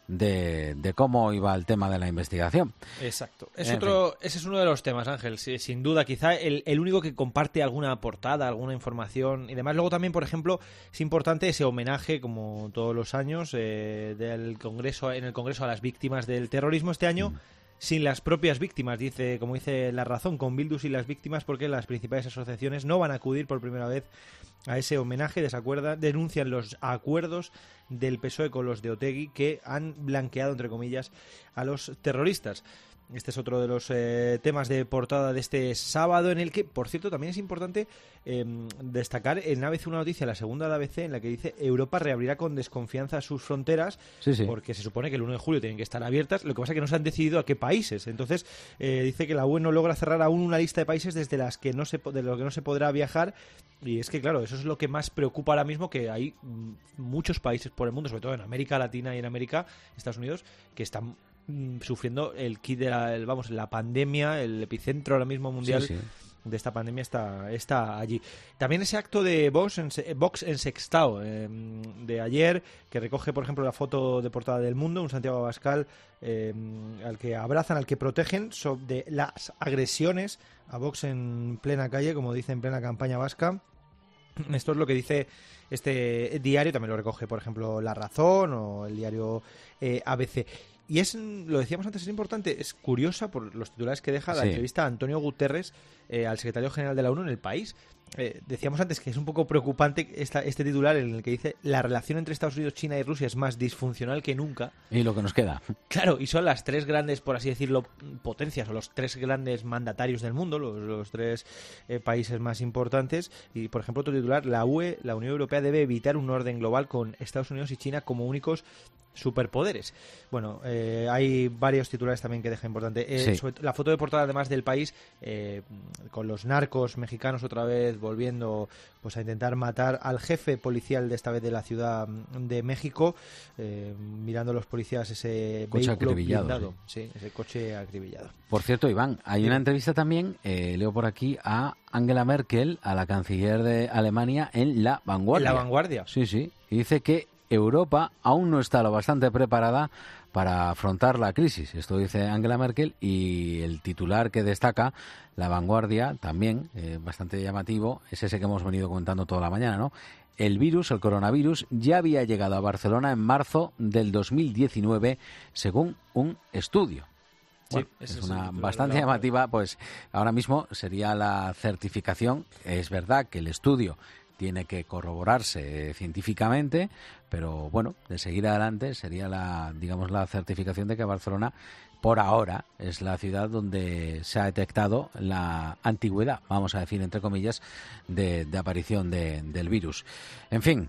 De, de cómo iba el tema de la investigación. Exacto. Es otro, ese es uno de los temas, Ángel, sí, sin duda. Quizá el, el único que comparte alguna portada, alguna información y demás. Luego también, por ejemplo, es importante ese homenaje, como todos los años, eh, del Congreso, en el Congreso a las víctimas del terrorismo este año. Mm. Sin las propias víctimas, dice, como dice La Razón, con Bildu sin las víctimas, porque las principales asociaciones no van a acudir por primera vez a ese homenaje, desacuerdan, denuncian los acuerdos del P S O E con los de Otegi que han blanqueado, entre comillas, a los terroristas. Este es otro de los eh, temas de portada de este sábado, en el que, por cierto, también es importante eh, destacar en A B C una noticia, la segunda de A B C, en la que dice Europa reabrirá con desconfianza sus fronteras, sí, sí. porque se supone que el uno de julio tienen que estar abiertas, lo que pasa es que no se han decidido a qué países. Entonces, eh, dice que la U E no logra cerrar aún una lista de países desde las que no se de lo que no se podrá viajar, y es que, claro, eso es lo que más preocupa ahora mismo, que hay muchos países por el mundo, sobre todo en América Latina y en América, Estados Unidos, que están sufriendo el kit de la, el, vamos, la pandemia, el epicentro ahora mismo mundial sí, sí. de esta pandemia está, está allí. También ese acto de Vox en, Vox en Sextao eh, de ayer, que recoge, por ejemplo, la foto de portada del Mundo, un Santiago Abascal eh, al que abrazan, al que protegen sobre las agresiones a Vox en plena calle, como dice, en plena campaña vasca. Esto es lo que dice este diario, también lo recoge, por ejemplo, La Razón o el diario eh, A B C. Y es, lo decíamos antes, es importante, es curiosa por los titulares que deja la sí. entrevista a Antonio Guterres eh, al secretario general de la ONU en El País. Eh, decíamos antes que es un poco preocupante esta, este titular en el que dice la relación entre Estados Unidos, China y Rusia es más disfuncional que nunca. Y lo que nos queda. Claro, y son las tres grandes, por así decirlo, potencias, o los tres grandes mandatarios del mundo, los, los tres eh, países más importantes. Y, por ejemplo, otro titular, la U E, la Unión Europea, debe evitar un orden global con Estados Unidos y China como únicos superpoderes. Bueno, eh, hay varios titulares también que deja importante. Eh, sí. sobre, la foto de portada, además del País, eh, con los narcos mexicanos otra vez volviendo pues a intentar matar al jefe policial de esta vez de la Ciudad de México, eh, mirando los policías ese coche vehículo acribillado, blindado, sí. Sí, ese coche acribillado. Por cierto, Iván, hay sí. una entrevista también, eh, leo por aquí, a Angela Merkel, a la canciller de Alemania, en La Vanguardia. ¿En La Vanguardia? Sí, sí. Y dice que Europa aún no está lo bastante preparada para afrontar la crisis. Esto dice Angela Merkel, y el titular que destaca La Vanguardia, también eh, bastante llamativo, es ese que hemos venido comentando toda la mañana, ¿no? El virus, el coronavirus, ya había llegado a Barcelona en marzo del dos mil diecinueve, según un estudio. Bueno, sí, es una es bastante llamativa, pues ahora mismo sería la certificación. Es verdad que el estudio tiene que corroborarse científicamente, pero bueno, de seguir adelante sería la, digamos, la certificación de que Barcelona, por ahora, es la ciudad donde se ha detectado la antigüedad, vamos a decir, entre comillas, de, de aparición de, del virus. En fin,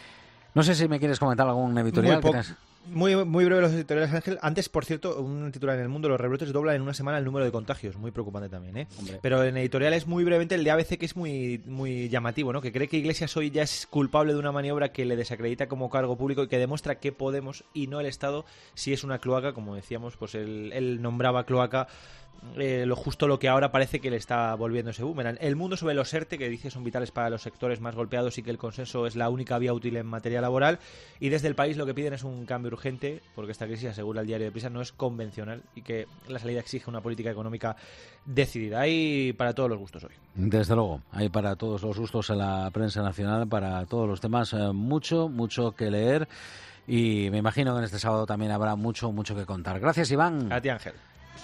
no sé si me quieres comentar algún editorial. Muy, po- muy, muy breve los editoriales, Ángel. Antes, por cierto, un titular en El Mundo: los rebrotes doblan en una semana el número de contagios. Muy preocupante también, ¿eh? Hombre. Pero en editoriales, muy brevemente, el de A B C, que es muy, muy llamativo, ¿no? Que cree que Iglesias hoy ya es culpable de una maniobra que le desacredita como cargo público y que demuestra que Podemos y no el Estado, si es una cloaca, como decíamos, pues él, él nombraba cloaca eh, lo justo lo que ahora parece que le está volviendo ese boomerang. El mundo sobre los ERTE, que dice son vitales para los sectores más golpeados y que el consenso es la única vía útil en materia laboral, y desde el país lo que piden es un cambio urgente, porque esta crisis, asegura el diario de Prisa, no es convencional y que la salida exige una política económica decidida. Hay para todos los gustos hoy. Desde luego, hay para todos los gustos en la prensa nacional, para todos los temas, eh, mucho, mucho que leer, y me imagino que en este sábado también habrá mucho, mucho que contar. Gracias, Iván. A ti, Ángel.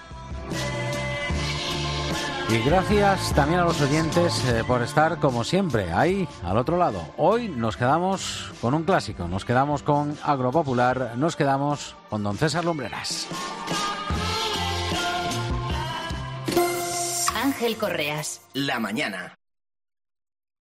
Y gracias también a los oyentes eh, por estar, como siempre, ahí, al otro lado. Hoy nos quedamos con un clásico, nos quedamos con Agropopular, nos quedamos con don César Lumbreras. Ángel Correas. La mañana.